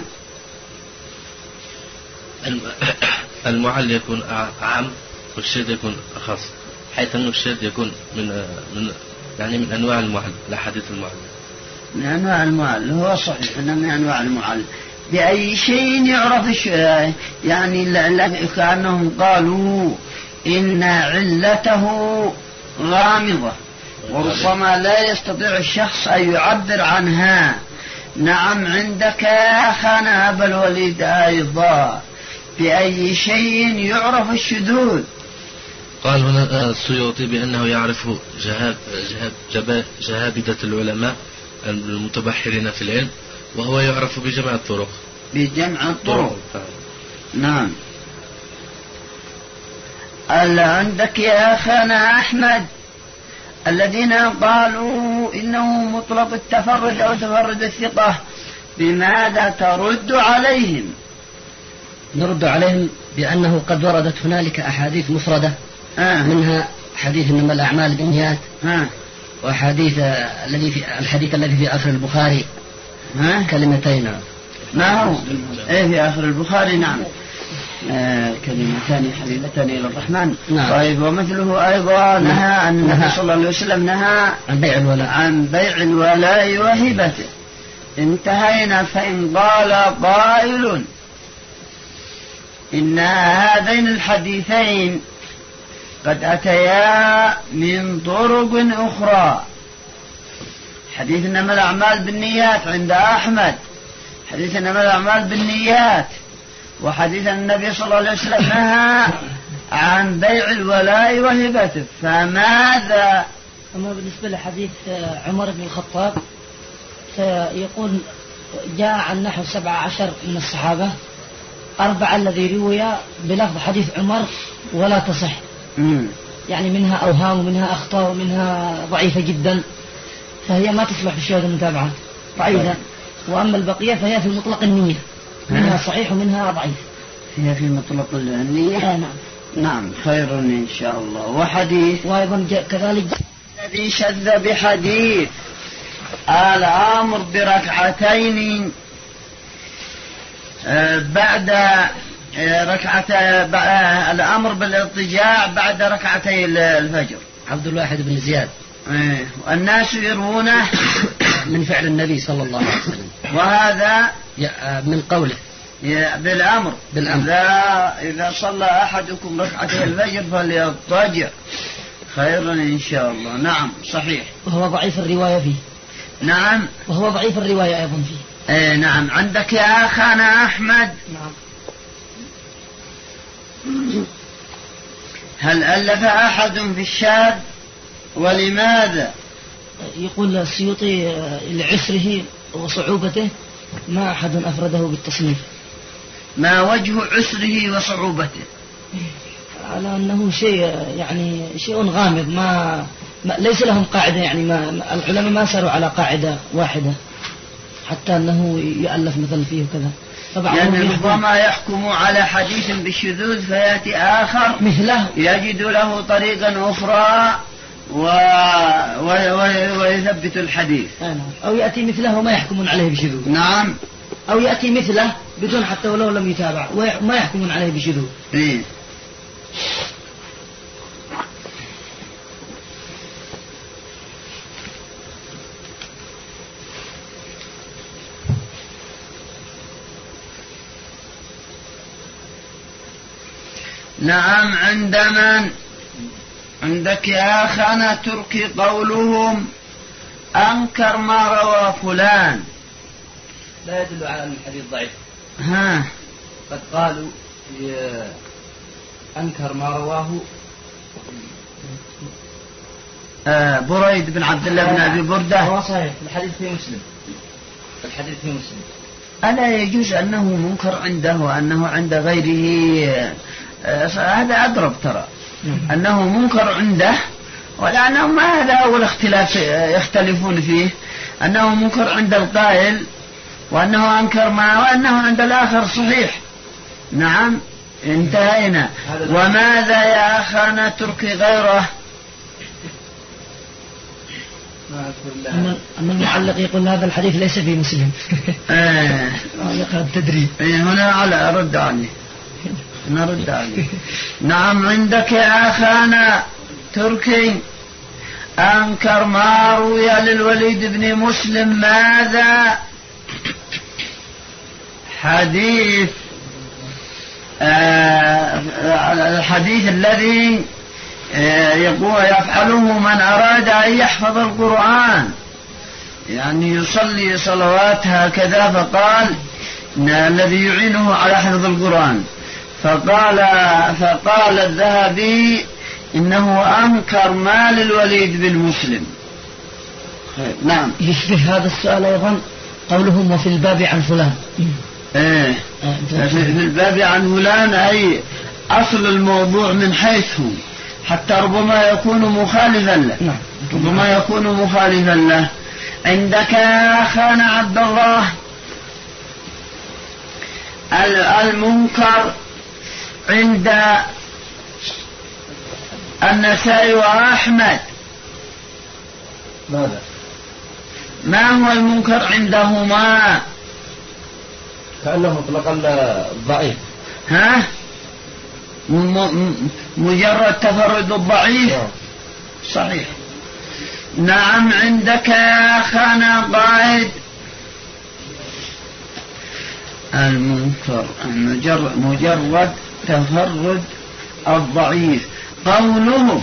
المعل يكون أعم والشاذ يكون أخص، حيث أن الشاذ يكون من من يعني من أنواع المعل، الأحاديث المعل من أنواع المعل. هو صحيح أنه من أنواع المعل. بأي شيء يعرف يعني كأنهم قالوا إن علته غامضة وربما لا يستطيع الشخص أن يعبر عنها. نعم. عندك أخانا أبا الوليد أيضا بأي شيء يعرف الشذوذ؟ قال هنا السيوطي بأنه يعرف جهاب جهاب جهابدة العلماء المتبحرين في العلم، وهو يعرف بجمع الطرق. بجمع الطرق. نعم. عندك يا أخانا أحمد الذين قالوا إنه مطلق التفرد أو تفرد الثقة، بماذا ترد عليهم؟ نرد عليهم بأنه قد وردت هنالك أحاديث مفردة آه. منها حديث إنما الأعمال بالنيات، آه. وحديث الذي في الحديث الذي في آخر البخاري آه. كلمتين. ما هو إيه في آخر البخاري؟ نعم. آه كلمتان حبيبتان إلى الرحمن. نعم. طيب ومثله أيضا نهى أن النبي صلى الله عليه وسلم نهى عن بيع الولاء عن بيع الولاء وهبته. انتهينا. فإن قال قائل إن هذين الحديثين قد أتيا من طرق أخرى. حديث إنما الأعمال بالنيات عند أحمد، حديث إنما الأعمال بالنيات وحديث النبي صلى الله عليه وسلم نهى عن بيع الولاء وهبته، فماذا؟ أما بالنسبة لحديث عمر بن الخطاب فيقول جاء عن نحو سبعة عشر من الصحابة، أربعة الذي روي بلفظ حديث عمر ولا تصح، مم. يعني منها أوهام ومنها أخطاء ومنها ضعيفة جدا، فهي ما تصلح في شهادة المتابعة ضعيفة. وأما البقية فهي في مطلق النية، منها صحيح ومنها ضعيف. هي في مطلق النية. آه نعم. نعم خير إن شاء الله. وحديث وأيضا كذلك الذي شذ بحديث الأمر بركعتين بعد ركعة الأمر بالاضطجاع بعد ركعتي الفجر. عبد الواحد بن زياد. والناس يروونه من فعل النبي صلى الله عليه وسلم، وهذا من قوله بالأمر بالأمر إذا, إذا صلى أحدكم ركعتي الفجر فليضطجع خيرا إن شاء الله. نعم صحيح. وهو ضعيف الرواية فيه. نعم وهو ضعيف الرواية أيضا فيه. ايه نعم. عندك يا أخانا أحمد. نعم. هل ألف أحد في الشاذ ولماذا؟ يقول السيوطي لعسره وصعوبته ما أحد أفرده بالتصنيف. ما وجه عسره وصعوبته؟ على أنه شيء يعني شيء غامض، ما, ما ليس لهم قاعدة، يعني ما العلماء ما ساروا على قاعدة واحدة حتى أنه يؤلف مثلا فيه وكذا. يعني ربما يحكم على حديث بالشذوذ فيأتي آخر مثله يجد له طريقا أخرى و... و... و... ويثبت الحديث. أو يأتي مثله وما يحكمون عليه بشذوذ. نعم. أو يأتي مثله بدون حتى ولو لم يتابع وما يحكمون عليه بشذوذ. إيه. نعم. عند من؟ عندك يا أخانا تركي قولهم أنكر ما روى فلان لا يدل على أن الحديث ضعيف. ها قد قالوا أنكر ما رواه آه بريد بن عبد الله بن أبي بردة. هو صحيح الحديث في مسلم. الحديث في مسلم. ألا يجوز أنه منكر عنده وأنه عند غيره؟ آه هذا أضرب ترى أنه منكر عنده، ولأنه ما هذا أول اختلاف يختلفون فيه، أنه منكر عند القائل وأنه أنكر معه وأنه عند الآخر صحيح. نعم انتهينا. وماذا يا أخانا تركي غيره؟ أما المعلق يقول هذا الحديث ليس في مسلم. آه. معلق التدريب. هنا على أرد عليه نرد عليه. نعم. عندك يا أخانا تركي أنكر ما روي للوليد بن مسلم. ماذا؟ حديث آه الحديث الذي آه يقول يفعله من أراد أن يحفظ القرآن، يعني يصلي صلوات هكذا، فقال الذي يعينه على حفظ القرآن، فقال فقال الذهبي إنه أنكر ما للوليد بن مسلم. نعم. يشبه هذا السؤال أيضا قولهم وفي الباب عن فلان. إيه في الباب عن فلان، أي أصل الموضوع من حيث هو، حتى ربما يكون مخالفا له. ربما يكون مخالفا له. عندك يا أخانا عبد الله المنكر عند النسائي وأحمد ماذا؟ ما هو المنكر عندهما؟ كأنه مطلقا ضعيف. ها؟ مجرد تفرد الضعيف. صحيح. نعم. عندك يا أخانا قائد المنكر مجرد, مجرد تفرد الضعيف. قولهم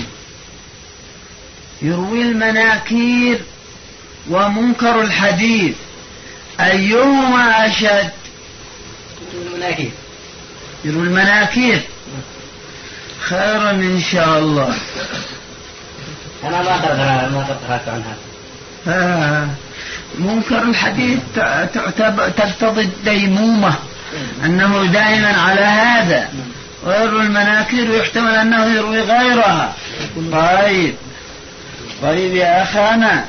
يروي المناكير ومنكر الحديث، أيهما أشد؟ المناكير. يروي المناكير خيرا إن شاء الله. أنا ما أقدر ما أقدر عن هذا. آه منكر الحديث تعتبر تقتضي الديمومة أنه دائما على هذا، ويروي المناكير ويحتمل أنه يروي غيرها. طيب طيب يا أخانا،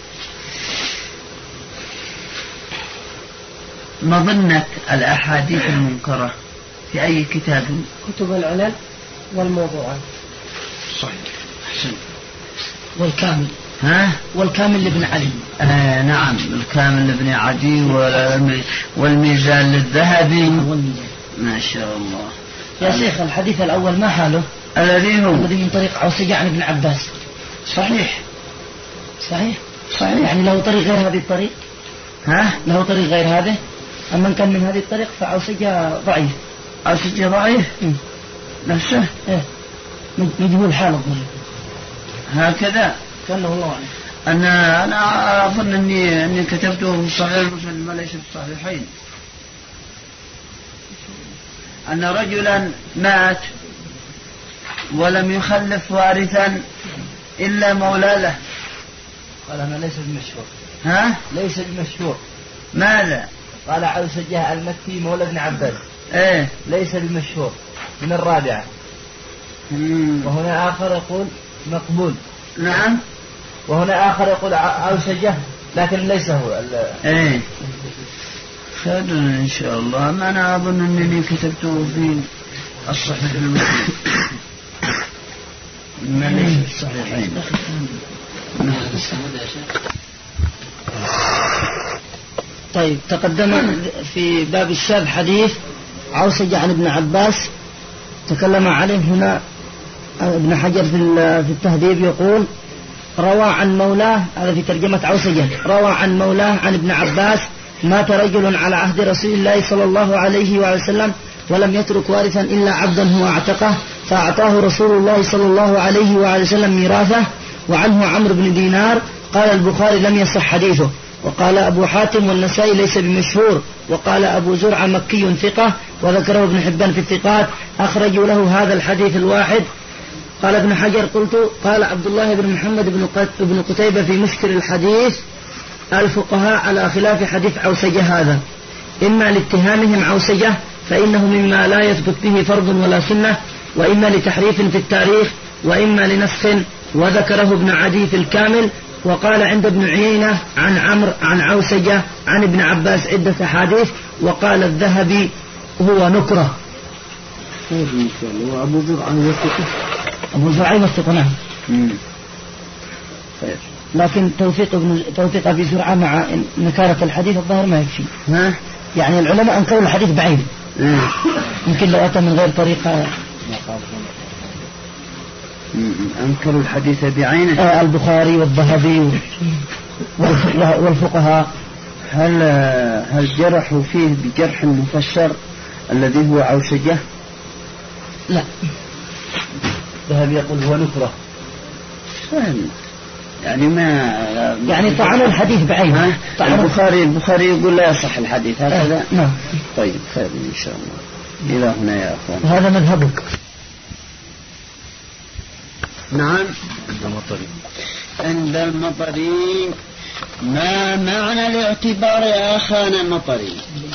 مظنة الأحاديث المنكرة في أي كتاب؟ كتب العلل والموضوعات. صحيح، أحسن. والكامل. ها؟ والكامل لابن علي. آه نعم، الكامل لابن عدي والميزان للذهبي. ما شاء الله. يا شيخ الحديث الأول ما حاله؟ الذي هو الذي من طريق عوسجة عن ابن عباس. صحيح صحيح صحيح. يعني له طريق غير هذه الطريق؟ ها؟ له طريق غير هذا؟ أما من كان من هذه الطريق فعوسجة ضعيف. عوسجة ضعيف؟ نفسه؟ إيه مجهول حاله. هكذا كأنه الله أعلم. أنا أنا أظن أني أني كتبته في صحيح مسلم وليس في الصحيحين، أن رجلا مات ولم يخلف وارثا إلا مولى له. قال أنا ليس بمشهور. ها؟ ليس بمشهور. ماذا؟ قال عوسجة المكي مولى ابن عباس. إيه ليس بمشهور من الرابعة. مم. وهنا آخر يقول مقبول. نعم. وهنا آخر يقول عوسجة لكن ليس هو. إيه خير إن شاء الله. ما أنا أظن أنني كتبته في الصحيح المسلم ما ليس في الصحيحين. طيب تقدم في باب الشاذ حديث عوسجة عن ابن عباس تكلم عليه هنا ابن حجر في التهذيب، يقول روى عن مولاه، هذا في ترجمة عوسجة، روى عن مولاه عن ابن عباس مات رجل على عهد رسول الله صلى الله عليه وسلم ولم يترك وارثا إلا عبدا هو اعتقه فأعطاه رسول الله صلى الله عليه وسلم ميراثه، وعنه عمرو بن دينار. قال البخاري لم يصح حديثه. وقال أبو حاتم والنسائي ليس بمشهور. وقال أبو زرع مكي ثقة، وذكره ابن حبان في الثقات، أخرجوا له هذا الحديث الواحد. قال ابن حجر قلت قال عبد الله بن محمد بن قتيبة في مشكل الحديث الفقهاء على خلاف حديث عوسجة هذا، إما لاتهامهم عوسجة فإنه مما لا يثبت به فرض ولا سنة، وإما لتحريف في التاريخ، وإما لنسخ. وذكره ابن عدي في الكامل. وقال عند ابن عيينة عن عمرو عن عوسجة عن ابن عباس عدة أحاديث. وقال الذهبي هو نكرة. وأبو زرع يوثقه. أبو زرع يوثقه نعم. لكن توثيق ابن توثيق أبي زرعة مع نكارة الحديث الظاهر ما يكفي. ها؟ يعني العلماء أنكروا الحديث بعيد. يمكن لو أتى من غير طريقة. أنكروا الحديث بعينه. آه البخاري والذهبي والفقهاء. هل هل جرحوا فيه بجرح مفسر الذي هو عوسجة؟ لا. الذهبي يقول هو نكرة. يعني ما يعني طعنوا الحديث بعينه. البخاري البخاري يقول لا يصح الحديث هكذا. آه. نعم. طيب خير إن شاء الله. إلى هنا يا أخوان. هذا مذهبك. نعم. عند المطري. عند المطري. ما معنى الاعتبار يا أخانا المطري؟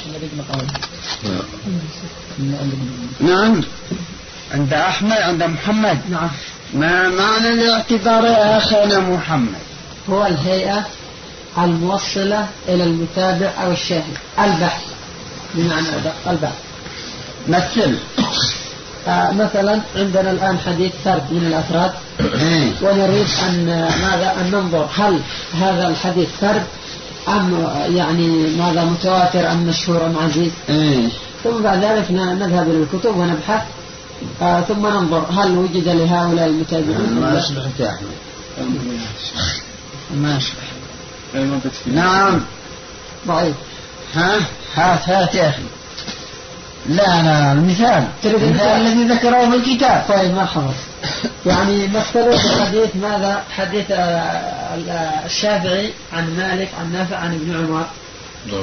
نعم. عند أحمد عند محمد. نعم. ما معنى الاعتبار يا أخانا محمد؟ هو الهيئة الموصلة إلى المتابع أو الشاهد. البحث بمعنى البحث. مثل. آه مثلا عندنا الآن حديث فرد من الأفراد ونريد أن ماذا أن ننظر هل هذا الحديث فرد أم يعني ماذا متواتر أم مشهور أم عزيز. ثم بعد ذلك نذهب إلى الكتب ونبحث آه ثم ننظر هل وجد لهؤلاء المتابعين. ما يصلح يا أحمد. ما يصلح. نعم. ضعيف. ها هات هات يا أخي. لا أنا المثال المثال الذي ذكره في الكتاب. طيب مرحبا. يعني مثلوا حديث ماذا حديث الشافعي عن مالك عن نافع عن ابن عمر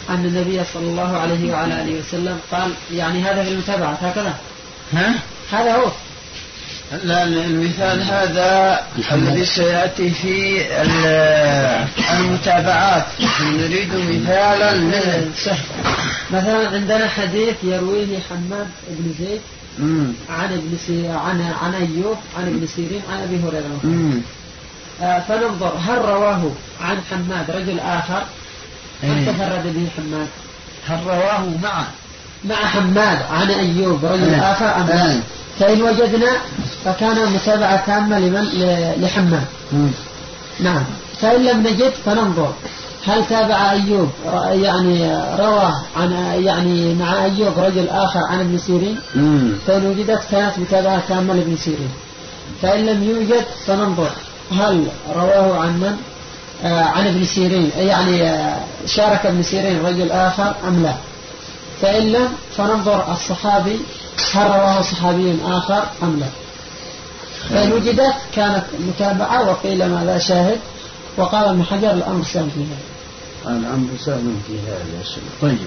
أن النبي صلى الله عليه وعلى آله وسلم قال يعني هذا في المتابعة هكذا. ها؟ هذا هو. لا المثال هذا الذي سيأتي في المتابعات، نريد مثالا للسهل. مثلا عندنا حديث يرويه حماد بن زيد عن ابن سي... عن عن أيوب عن ابن سيرين عن أبي هريرة. آه فننظر هل رواه عن حماد رجل آخر أم تفرد به حماد؟ هل رواه مع مع حماد عن أيوب رجل أه. آخر أم لا؟ فإن وجدنا فكان متابعة تامة لمن لحماد. نعم. فإن لم نجد فننظر هل تابع أيوب يعني روى عن يعني مع أيوب رجل آخر عن ابن سيرين. فإن وجدت كانت متابعة تامة لابن سيرين. فإن لم يوجد فننظر هل رواه عن من آه عن ابن سيرين يعني آه شارك ابن سيرين رجل آخر أم لا. فإن لم فننظر الصحابي هل رواه صحابي آخر أم لا. فإن وجدت كانت متابعة وقيل ماذا شاهد. وقال ابن حجر الأمر سهل في هذا. الأمر سهل في هذا. طيب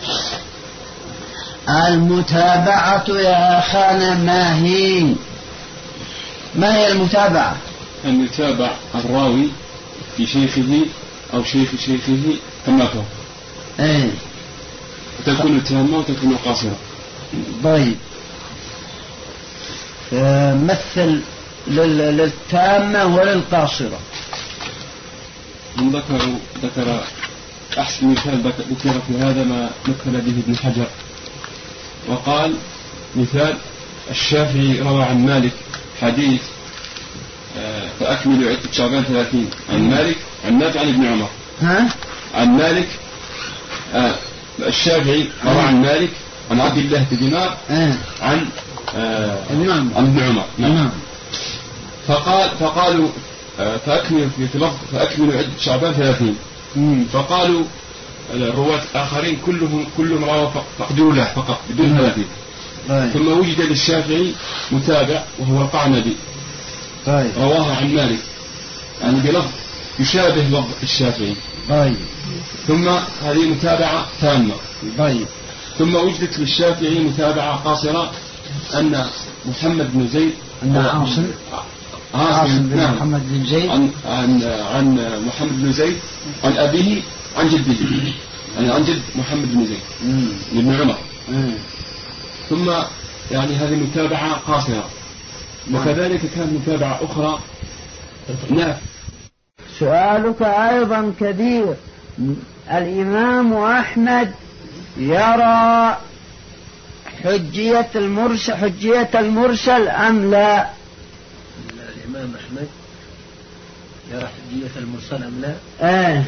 المتابعة يا أخانا ما هي ما هي المتابعة؟ أن يتابع الراوي في شيخه أو شيخ شيخه كما فهو. ايه وتكون تامة وتكون قاصرة. طيب مثل للتامة وللقاصرة. من ذكر ذكر أحسن مثال ذكر في هذا ما مثل به ابن حجر وقال مثال الشافعي روى عن مالك حديث فأكملوا عدة شعبان ثلاثين عن مالك عن نافع عن ابن عمر. ها؟ عن مالك آه الشافعي روى عن مالك عن عبد الله بن دينار عن آه عن ابن عمر. نعم. فقال فقالوا آه فأكملوا في لفظ فأكملوا عدة شعبان ثلاثين. فقالوا الرواة الآخرين كلهم كلهم رووا فقدوا له فقط بدون ثلاثين. ثم وجد للشافعي متابع وهو القعنبي طيب. رواه عن مالك يعني بلفظ يشابه لفظ الشافعي. طيب. ثم هذه متابعة تامة. طيب. ثم وجدت للشافعي متابعة قاصرة أن محمد بن زيد أن عاصم عاصم بن نعم. محمد بن زيد عن عن عن محمد بن زيد عن أبيه عن جده يعني عن جد محمد بن زيد بن عمر. ثم يعني هذه متابعة قاصرة. وكذلك كانت متابعة أخرى. نعم. سؤالك أيضا كبير. الإمام أحمد يرى حجية المرسل حجية المرسل أم لا؟ الإمام أحمد يرى حجية المرسل أم لا؟ آه.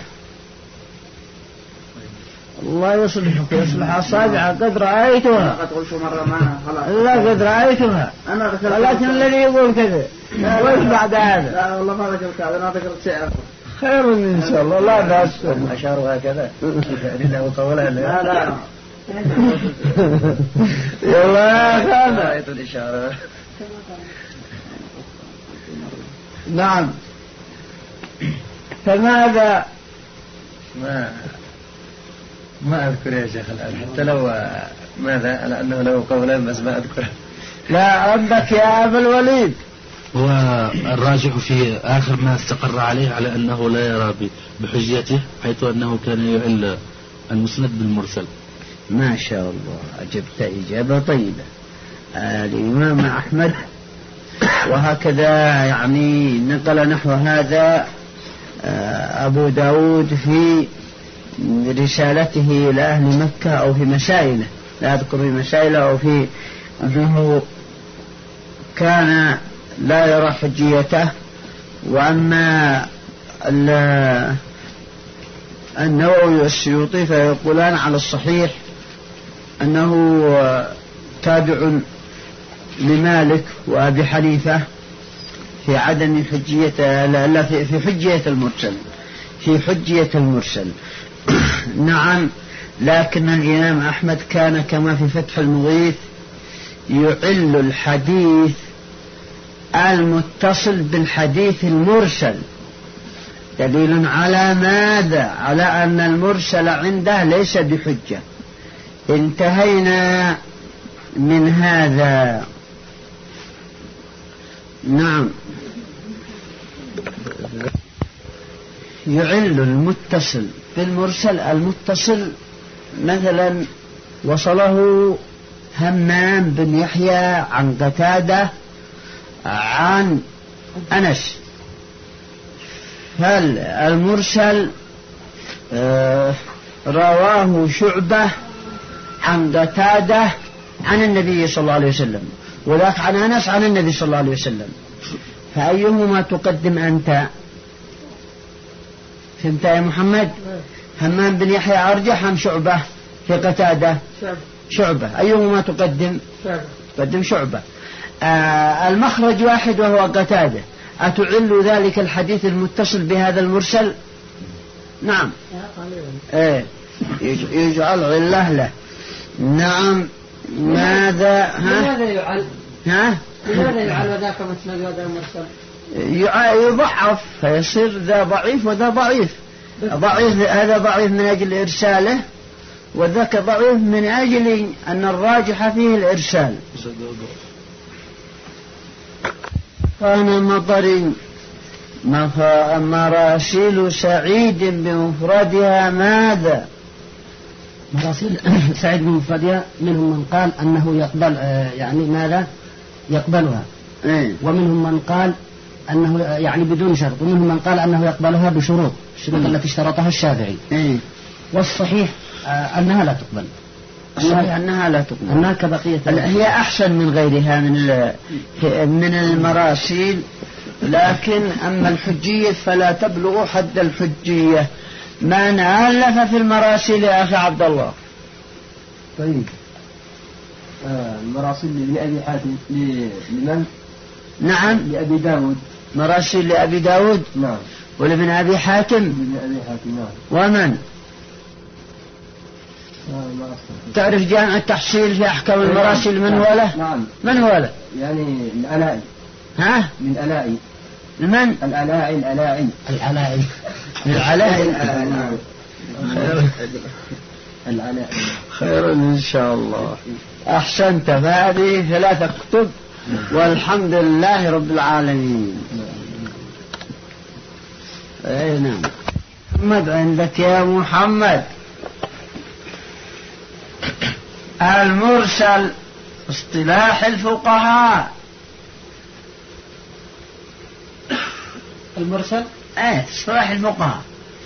الله يصلحك يصلح أصابع قد رأيتها. قد قلت مرة معنا خلاص. لا قد رأيتها. أنا لكن الذي يقول كذا. وإيش بعد هذا؟ لا والله ما ذكرت هذا أنا ذكرت شيء. خير إن شاء الله لا بأس. أشاروا هكذا. إنه قولها لا لا. يلا يا أخانا. رأيت الإشارة. نعم. فماذا؟ ما ما أذكر يا شيخ الآن حتى لو ماذا على أنه لو قولا بس ما أذكره. لا عندك يا أبا الوليد. والراجح في آخر ما استقر عليه على أنه لا يرى بحجيته حيث أنه كان يعل المسند بالمرسل. ما شاء الله أجبت إجابة طيبة. آه الإمام أحمد وهكذا يعني نقل نحو هذا آه أبو داود في رسالته إلى أهل مكة أو في مسائله لا أذكر في مسائله أو في أنه كان لا يرى حجيته. وأما النووي والسيوطي فيقولان على الصحيح أنه تابع لمالك وأبي حنيفة في عدم حجية لا في حجية المرسل في حجية المرسل. نعم. لكن الإمام أحمد كان كما في فتح المغيث يعل الحديث المتصل بالحديث المرسل دليل على ماذا؟ على أن المرسل عنده ليس بحجة. انتهينا من هذا. نعم. يعل المتصل بالمرسل. المتصل مثلا وصله همام بن يحيى عن قتادة عن أنس، هل المرسل آه رواه شعبة عن قتادة عن النبي صلى الله عليه وسلم، وذاك عن أنس عن النبي صلى الله عليه وسلم، فأيهما تقدم أنت؟ فهمت يا محمد؟ همام بن يحيى أرجح عن شعبة في قتادة؟ شعبة. أيهما تقدم؟ تقدم شعبة. آه المخرج واحد وهو قتادة، أتعل ذلك الحديث المتصل بهذا المرسل؟ نعم. ايه يجعل علة له. نعم. ماذا؟ ها؟ لماذا يعل؟ ها؟ لماذا يعل وذاك مسند وذا المرسل؟ يضعف فيصير ذا ضعيف وذا ضعيف. ضعيف هذا ضعيف من أجل إرساله، وذاك ضعيف من أجل أن الراجح فيه الإرسال. كان مطر مراسيل سعيد بمفردها ماذا؟ مراسيل سعيد بمفردها منهم من قال أنه يقبل يعني ماذا يقبلها، إيه؟ ومنهم من قال أنه يعني بدون شرط، ومنهم من قال أنه يقبلها بشروط الشروط التي اشترطها الشافعي. إيه؟ والصحيح أنها لا تقبل. الصحيح أنها لا تقبل. أنها كبقية. هي أحسن من غيرها من من المراسيل، لكن أما الحجية فلا تبلغ حد الحجية. من ألف في المراسيل يا أخي عبد الله؟ طيب آه المراسيل لأبي حاتم لمن؟ نعم لأبي داود. مراسيل لأبي داود. نعم. ولابن أبي حاتم. لأبي حاتم. نعم. ومن؟ تعرف جامع التحصيل في أحكام المراسيل من هو له؟ نعم. من هو له؟ يعني الألاعي. ها؟ من الألاعي. من؟ الألاعي الألاعي الألاعي الألاعي الألاعي خير إن شاء الله. أحسنت. فهذه ثلاثة كتب والحمد لله رب العالمين. أي نعم. محمد عندك يا محمد. المرسل اصطلاح الفقهاء. المرسل ايه اصطلاح الفقهاء،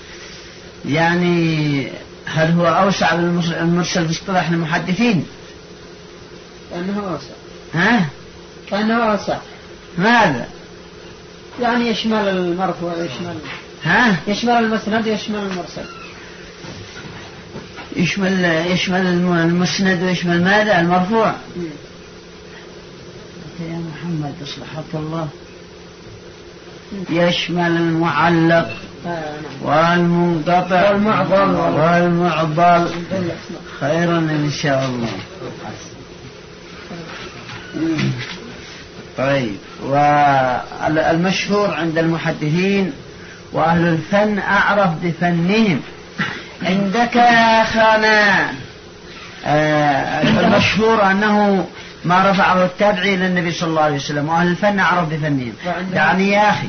يعني هل هو أوسع من المرسل في اصطلاح المحدثين؟ كأنه أوسع. ها؟ كأنه أوسع. ماذا؟ يعني يشمل المرفوع ويشمل ها؟ يشمل المسند ويشمل المرسل. يشمل يشمل المسند ويشمل ماذا؟ المرفوع. م. يا محمد اصلحك الله. يشمل المعلق والمنقطع والمعضل. خيرا إن شاء الله. طيب. والمشهور عند المحدثين وأهل الفن أعرف بفنهم. عندك يا أخانا آه المشهور أنه ما رفعه التابعي إلى النبي صلى الله عليه وسلم، وأهل الفن أعرف بفنهم. يعني يا أخي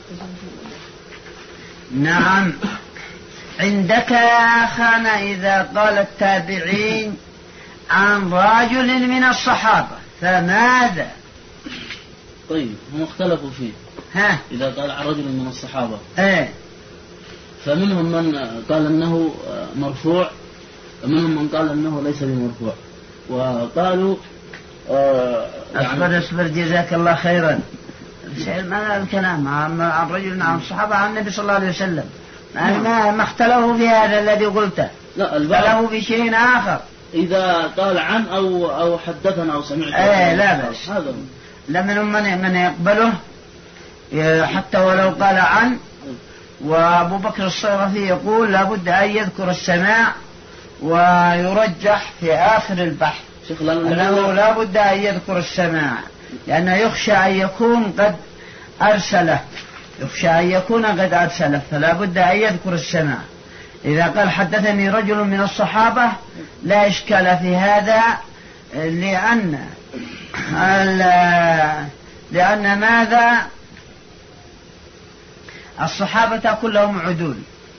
نعم. عندك يا أخانا إذا قال التابعين عن رجل من الصحابة فماذا؟ طيب هم اختلفوا فيه. ها؟ إذا قال عن رجل من الصحابة ايه فمنهم من قال أنه مرفوع، ومنهم من قال أنه ليس بمرفوع، وقالوا آه يعني أصبر أصبر جزاك الله خيرا. ما الكلام عن رجل عن الصحابة عن النبي صلى الله عليه وسلم ما ما اختلفوا في هذا الذي قلته، لا اختلفوا في شيء آخر. إذا قال عن أو أو حدثنا أو سمعت ايه لا بس هذا لمن من من يقبله حتى ولو قال عن. وأبو بكر الصيرفي يقول لابد أن يذكر السماع ويرجح في آخر البحث أنه لابد أن يذكر السماع، لأنه يخشى أن يكون قد أرسله يخشى أن يكون قد أرسله فلا بد أن يذكر السماع. إذا قال حدثني رجل من الصحابة لا إشكال في هذا، لأن لأن ماذا الصحابة كلهم عدول.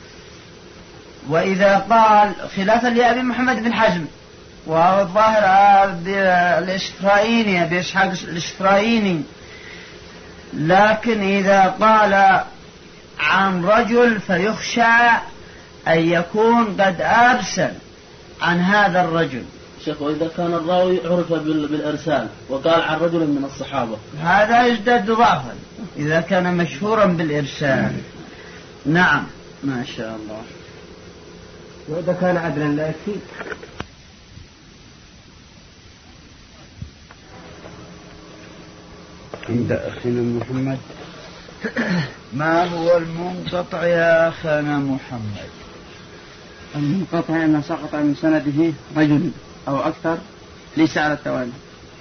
وإذا قال خلافا لأبي محمد بن حزم وهو الظاهر الإسفرايني أبي إسحاق الإسفرايني، لكن إذا قال عن رجل فيخشى أن يكون قد أرسل عن هذا الرجل. شيخ وإذا كان الراوي عرف بالإرسال وقال عن رجل من الصحابة هذا يزداد ضعفا إذا كان مشهورا بالإرسال. نعم ما شاء الله. وإذا كان عدلا لا يكفي. عند أخينا محمد ما هو المنقطع يا أخانا محمد؟ المنقطع أن سقط من سنده رجل أو أكثر ليس على التوالي.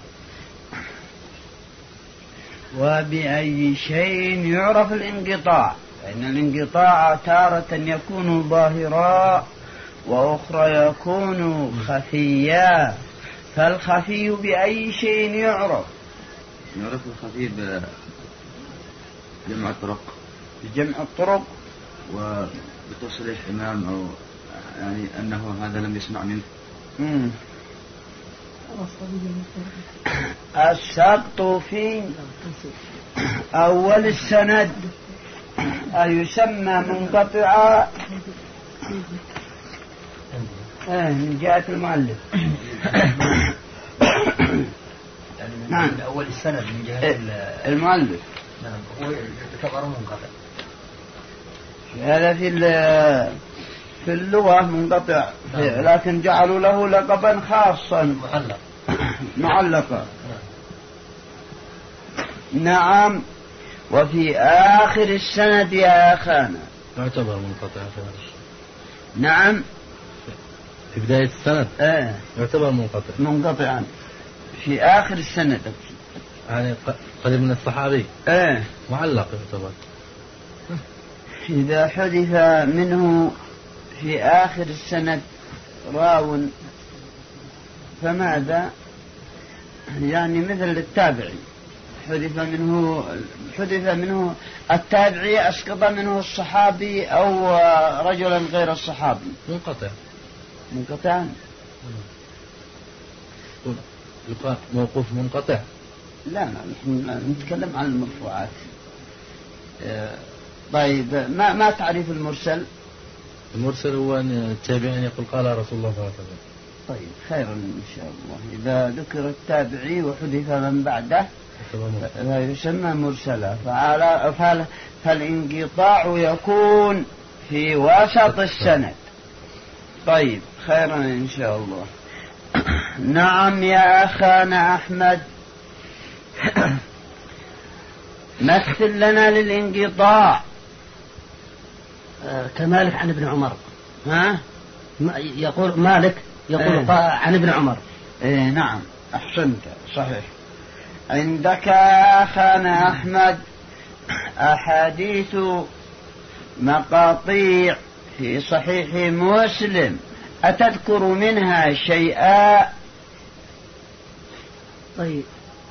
وبأي شيء يعرف الانقطاع؟ فإن الانقطاع تارة يكون ظاهرا وأخرى يكون خفيا، فالخفي بأي شيء يعرف؟ يعرف الخفي بجمع الطرق بجمع الطرق وبتصريح إمام أو يعني أنه هذا لم يسمع منه. مم. السقط في أول السند أيسمى منقطعا آه من جهة المؤلف. نعم من أول السند من جهة المؤلف. نعم هو يعتبر منقطع. هذا في في اللغة منقطع، لكن جعلوا له لقبا خاصا معلق معلقا. نعم. وفي آخر السند يا أخانا يعتبر منقطع. نعم في بداية السند آه. يعتبر منقطع منقطعا في آخر السند يعني قريب من الصحابي آه. معلق يعتبر. إذا حدث منه في آخر السند راو فماذا؟ يعني مثل التابعي حدث منه حدث منه التابعي أسقط منه الصحابي أو رجلا غير الصحابي منقطع. منقطع يقال موقوف منقطع. لا لا نحن نتكلم عن المرفوعات. طيب ما ما تعريف المرسل؟ المرسل هو أن التابعين يقول قال رسول الله صلى الله عليه وسلم. طيب خيرا إن شاء الله. إذا ذكر التابعي وحدث من بعده لا يسمى مرسلا. فعلى فالانقطاع يكون في وسط السند. طيب خيرا إن شاء الله. نعم يا أخانا أحمد مثل لنا للانقطاع. كمالك عن ابن عمر. ها يقول مالك يقول إيه؟ عن ابن عمر. إيه نعم أحسنت صحيح. عندك يا أخانا أحمد أحاديث مقاطيع في صحيح مسلم أتذكر منها شيئا؟ طيب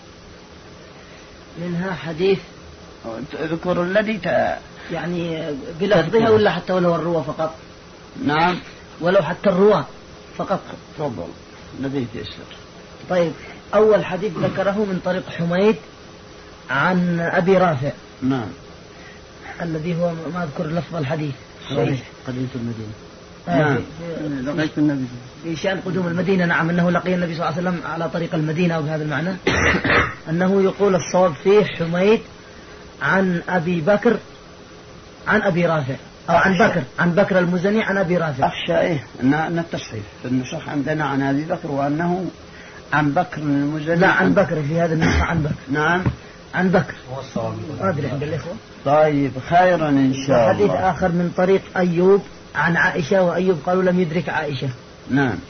منها حديث اذكر الذي ت... يعني بلفظها ولا حتى ولو الرواة فقط؟ نعم ولو حتى الرواة فقط. تفضل الذي تيسر. طيب أول حديث ذكره من طريق حميد عن أبي رافع. نعم الذي هو ما أذكر لفظ الحديث. صحيح قدمت المدينة. نعم لقيت النبي في شأن قدوم المدينة. نعم أنه لقي النبي صلى الله عليه وسلم على طريق المدينة أو بهذا المعنى. أنه يقول الصواب فيه حميد عن أبي بكر عن أبي رافع أو عن بكر عن بكر المزني عن أبي رافع. أخشى إيه أن التصحيح في النسخ عندنا عن أبي بكر وأنه عن بكر المزني. لا عن بكر في هذا النسخة عن بكر. نعم عن بكر أدري عند الإخوة. طيب خيرا إن شاء الله. حديث آخر من طريق أيوب عن عائشة وأيوب قالوا لم يدرك عائشة. نعم.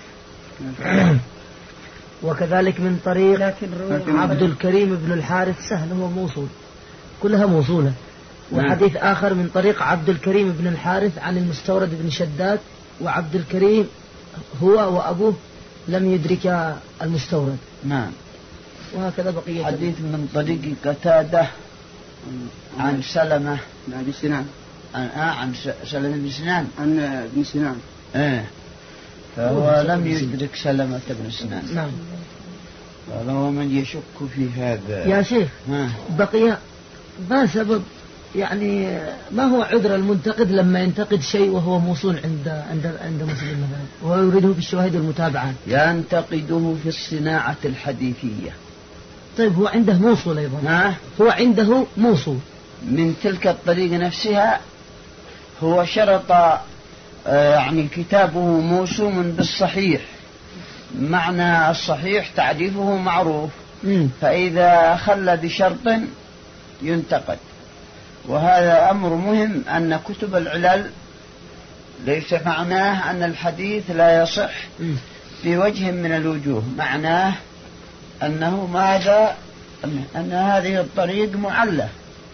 وكذلك من طريق عبد الكريم بن الحارث سهل هو موصول كلها موصولة. وحديث آخر من طريق عبد الكريم بن الحارث عن المستورد بن شداد، وعبد الكريم هو وأبوه لم يدرك المستورد. نعم. وهكذا بقية حديث من طريق قتادة عن سلمة بن سنان عن آه عن سلمة بن سنان عن ابن سنان. إيه فهو لم يدرك سلمة بن سنان. نعم. فهو من يشك في هذا يا شيخ. ها. بقي ما سبب يعني ما هو عذر المنتقد لما ينتقد شيء وهو موصول عند عند عند مسلم مثلا وهو يريده في الشواهد والمتابعات؟ ينتقده في الصناعة الحديثية. طيب هو عنده موصول أيضا. ها؟ هو عنده موصول من تلك الطريقة نفسها. هو شرط آه يعني كتابه موسوم بالصحيح. معنى الصحيح تعريفه معروف. م. فإذا خل بشرط ينتقد. وهذا أمر مهم أن كتب العلل ليس معناه أن الحديث لا يصح في وجه من الوجوه، معناه أنه ماذا أن هذه الطريق معلة.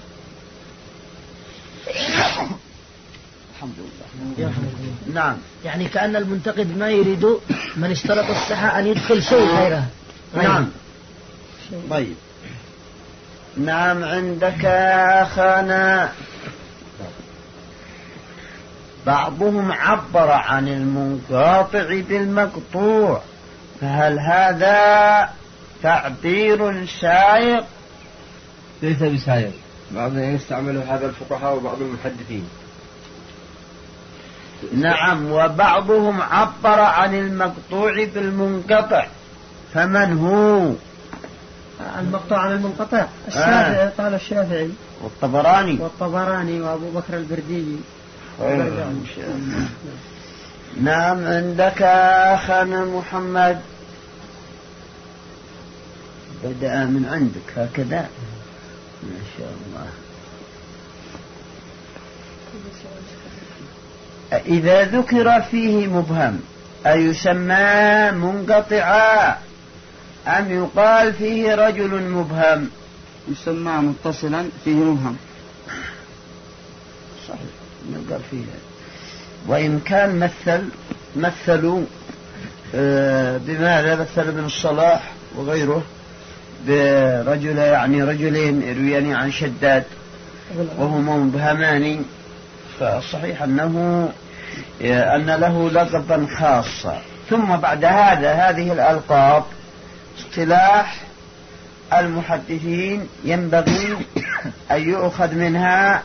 الحمد لله. نعم. يعني كأن المنتقد ما يريد من اشترط الصحة أن يدخل شيء غيره. نعم. طيب. نعم. عندك أخانا بعضهم عبر عن المنقاطع بالمقطوع، فهل هذا تعبير سائق؟ ليس بسائق، بعضهم يستعمل هذا الفقهاء وبعض المحدثين. نعم. وبعضهم عبر عن المقطوع بالمنقطع، فمن هو؟ المقطوع عن المنقطع الشافعي. آه. قال الشافعي والطبراني والطبراني وأبو بكر البرديجي. نعم. عندك أخانا محمد بدأ من عندك هكذا ما شاء الله. إذا ذكر فيه مبهم أيسمى منقطعا أم يقال فيه رجل مبهم؟ يسمى متصلا فيه مبهم. صحيح نقال فيه. وإن كان مثل مثلوا آه بماذا مثل ابن الصلاح وغيره برجل يعني رجلين يرويان عن شداد وهما مبهمان، فالصحيح أنه أن له لقبا خاصا. ثم بعد هذا هذه الألقاب اصطلاح المحدثين ينبغي أن يؤخذ منها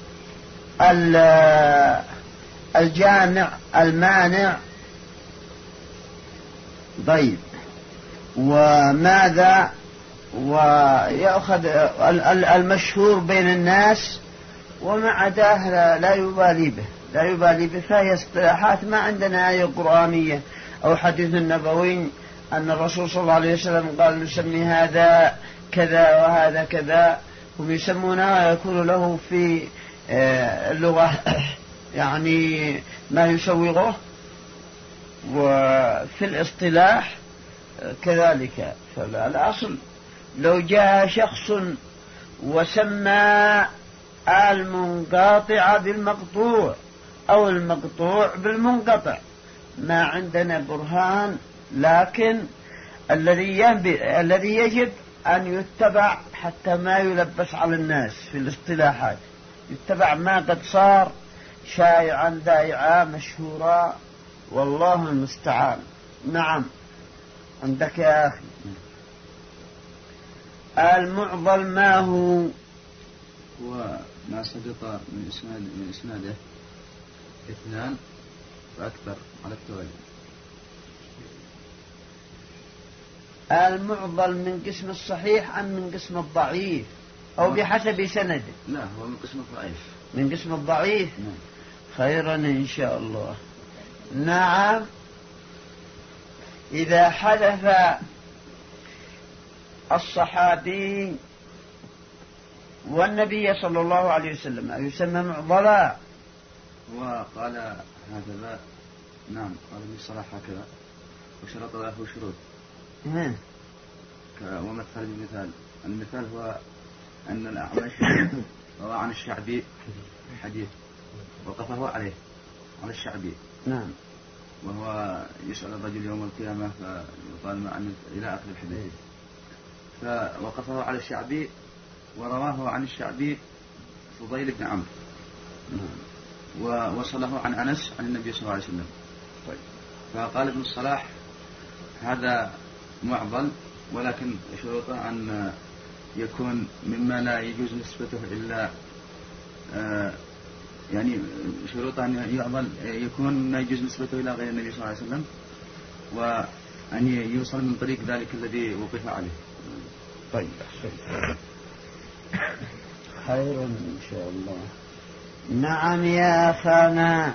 الجامع المانع. طيب. وماذا ويأخذ المشهور بين الناس وما عداه لا يبالي به لا يبالي به فهي اصطلاحات. ما عندنا آية قرآنية أو حديث نبوي أن الرسول صلى الله عليه وسلم قال نسمي هذا كذا وهذا كذا، هم يسمونه يكون له في اللغة يعني ما يسوغه، وفي الاصطلاح كذلك. فالأصل لو جاء شخص وسمى المنقاطع بالمقطوع أو المقطوع بالمنقطع ما عندنا برهان، لكن الذي الذي يجب أن يتبع حتى ما يلبس على الناس في الاصطلاحات، يتبع ما قد صار شائعا ذائعا مشهورا، والله المستعان. نعم. عندك يا أخي المعضل ما هو؟ وما سقط من إسناد من إسناده اثنان فأكثر على التوالي. المعضل من قسم الصحيح أم من قسم الضعيف أو بحسب سنده؟ لا هو من قسم الضعيف. من قسم الضعيف. نعم. خيرا إن شاء الله. نعم. إذا حدث الصحابي والنبي صلى الله عليه وسلم يسمى معضلا. وقال هكذا. نعم. قال ابن الصلاح هكذا وشرط له شروط. مم. ومثل بمثال. المثال هو أن الأعمش روى عن الشعبي حديث وقفه عليه على الشعبي. نعم. وهو يسأل الرجل يوم القيامة فيقال ما عن إلى آخر الحديث. فوقفه على الشعبي ورواه عن الشعبي فضيل بن عمرو ووصله عن أنس عن النبي صلى الله عليه وسلم. طيب. فقال ابن الصلاح هذا معضل ولكن شروطه أن يكون مما لا يجوز نسبته إلا آه يعني شروطه أن يعضل يكون ما يجوز نسبته إلى غير النبي صلى الله عليه وسلم وأن يوصل من طريق ذلك الذي وقف عليه. طيب خير إن شاء الله. نعم يا أخانا،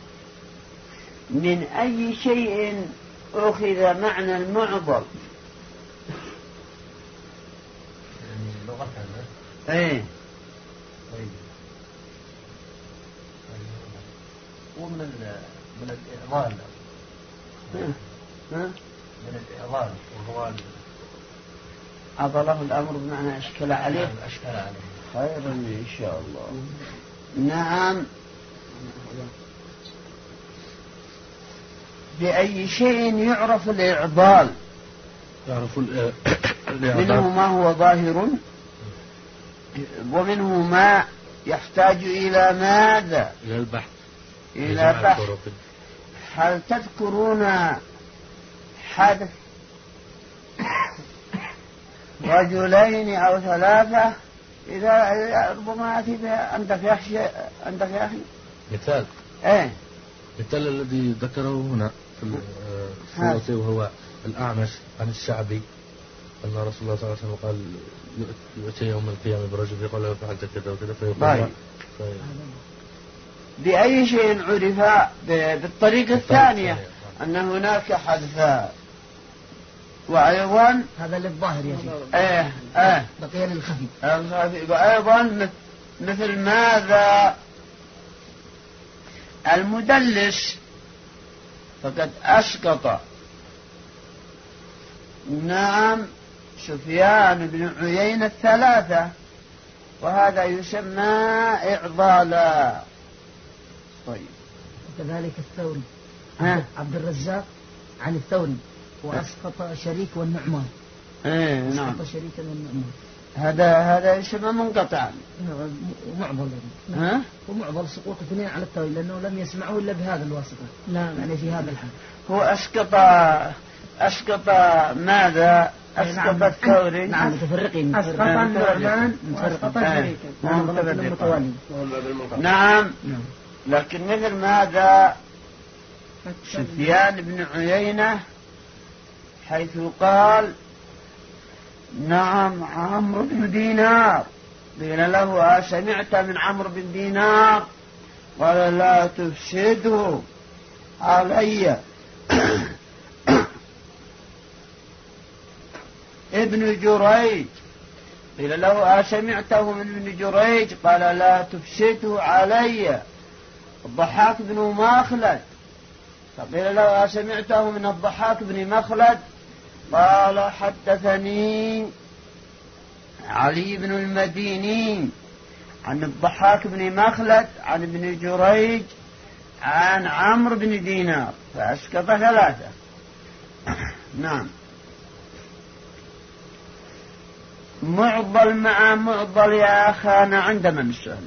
من أي شيء أخذ معنى المعضل؟ يعني لغة ايه ومن من الإعضال من الإعضال وهو عضله الأمر بمعنى أشكل عليه. أشكل عليه. خير إن شاء الله. نعم. بأي شيء يعرف الإعضال؟ يعرف منه ما هو ظاهر ومنه ما يحتاج إلى ماذا؟ إلى البحث. إلى بحث. هل تذكرون حدث رجلين أو ثلاثة؟ إذا ربما أتي عندك يا أخي عندك يا أخي مثال. إيه مثال الذي ذكره هنا في السورة وهو الأعمش عن الشعبي أن رسول الله صلى الله عليه وسلم قال يؤتي يوم القيامة برجل يقول له فعلت كذا وكذا فيقول بأي شيء عرف؟ بالطريقة الثانية أن هناك حذفاء وأيضا هذا للظاهر يا شيخ. ايه ايه بقي للخفي. وأيضا مثل ماذا؟ المدلس فقد أسقط نعم سفيان بن عيينة الثلاثة وهذا يسمى إعضالا. طيب. وكذلك الثوري ها؟ عبد الرزاق عن الثوري وأسقط شريك والنعمان. ايه نعم. أسقط شريك والنعمان. هذا هذا يسمى منقطعا. ومعضل. ها؟ ومعضل سقوط اثنين على الثوري لأنه لم يسمعه إلا بهذا الواسطة. نعم. يعني في هذا الحال. هو أسقط أسقط ماذا؟ أسقط الثوري. نعم متفرقين. أسقط النعمان وأسقط شريك. متوالي. نعم. لكن مثل ماذا؟ سفيان بن عيينة حيث قال نعم عمرو بن دينار قيل له أسمعت من عمرو بن دينار قال لا تفسده علي. ابن جريج قيل له أسمعته من ابن جريج قال لا تفسده علي. الضحاك بن مخلد فقيل له أسمعته من الضحاك بن مخلد قال حدثني علي بن المديني عن الضحاك بن مخلد عن ابن جريج عن عمرو بن دينار فأسقط ثلاثة. نعم. معضل مع معضل يا أخانا عندنا السؤال.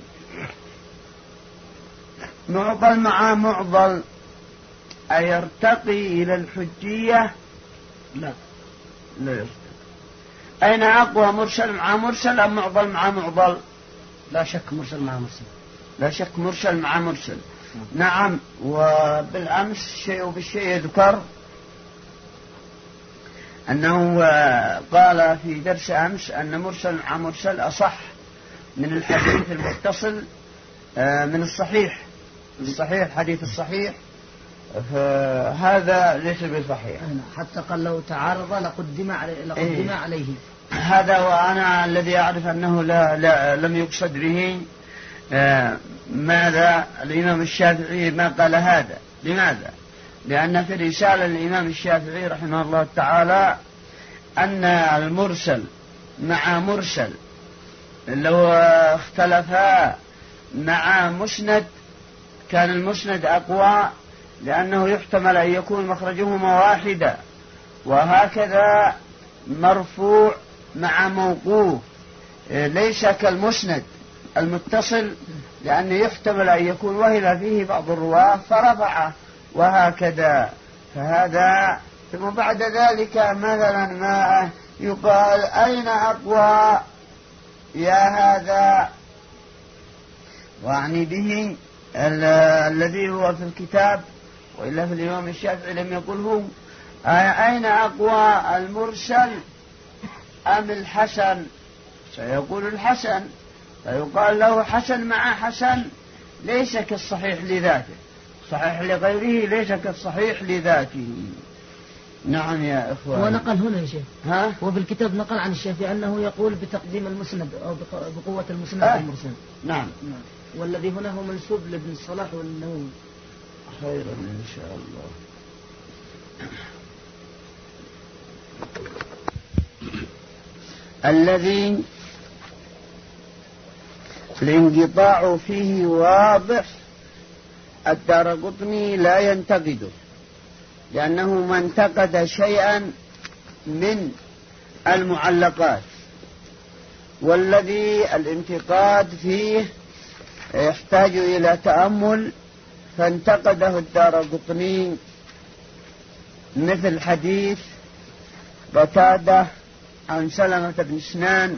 معضل مع معضل أيرتقي إلى الحجية؟ لا لا يرتقي. أين أقوى مرسل مع مرسل أم معضل مع معضل؟ لا شك مرسل مع مرسل. لا شك مرسل مع مرسل. نعم. وبالأمس شيء بالشيء يذكر أنه قال في درس أمس أن مرسل مع مرسل أصح من الحديث المتصل من الصحيح. الصحيح الحديث الصحيح فهذا ليس بصحيح. حتى قال لو تعارض لقدم عليه, لقدم إيه؟ عليه. هذا وأنا الذي أعرف أنه لا, لا لم يقصد به آه ماذا الإمام الشافعي ما قال هذا. لماذا؟ لأن في رسالة الإمام الشافعي رحمه الله تعالى أن المرسل مع مرسل لو اختلفا مع مسند كان المسند أقوى، لأنه يحتمل أن يكون مخرجهما واحدا، وهكذا مرفوع مع موقوف ليس كالمسند المتصل، لأنه يحتمل أن يكون وهم فيه بعض الرواة فرفعه، وهكذا. فهذا ثم بعد ذلك مثلا ما يقال أين أقوى يا هذا، وعني به الذي هو في الكتاب، وإلا في الإمام الشافعي لم يقله أين أقوى المرسل أم الحسن، سيقول الحسن، فيقال له حسن مع حسن ليس كالصحيح لذاته، صحيح لغيره ليس كالصحيح لذاته. نعم يا إخوان. ونقل هنا يا شيخ، ها؟ وفي الكتاب نقل عن الشافعي أنه يقول بتقديم المسند أو بقوة المسند آه. المرسل. نعم. نعم. والذي هنا هو منسوب لابن الصلاح والنووي. خيرا إن شاء الله. الذي الانقطاع فيه واضح الدارقطني لا ينتقده، لأنه ما انتقد شيئا من المعلقات، والذي الانتقاد فيه يحتاج إلى تأمل، فانتقده الدارقطني مثل حديث قتادة عن سلمة بن سنان،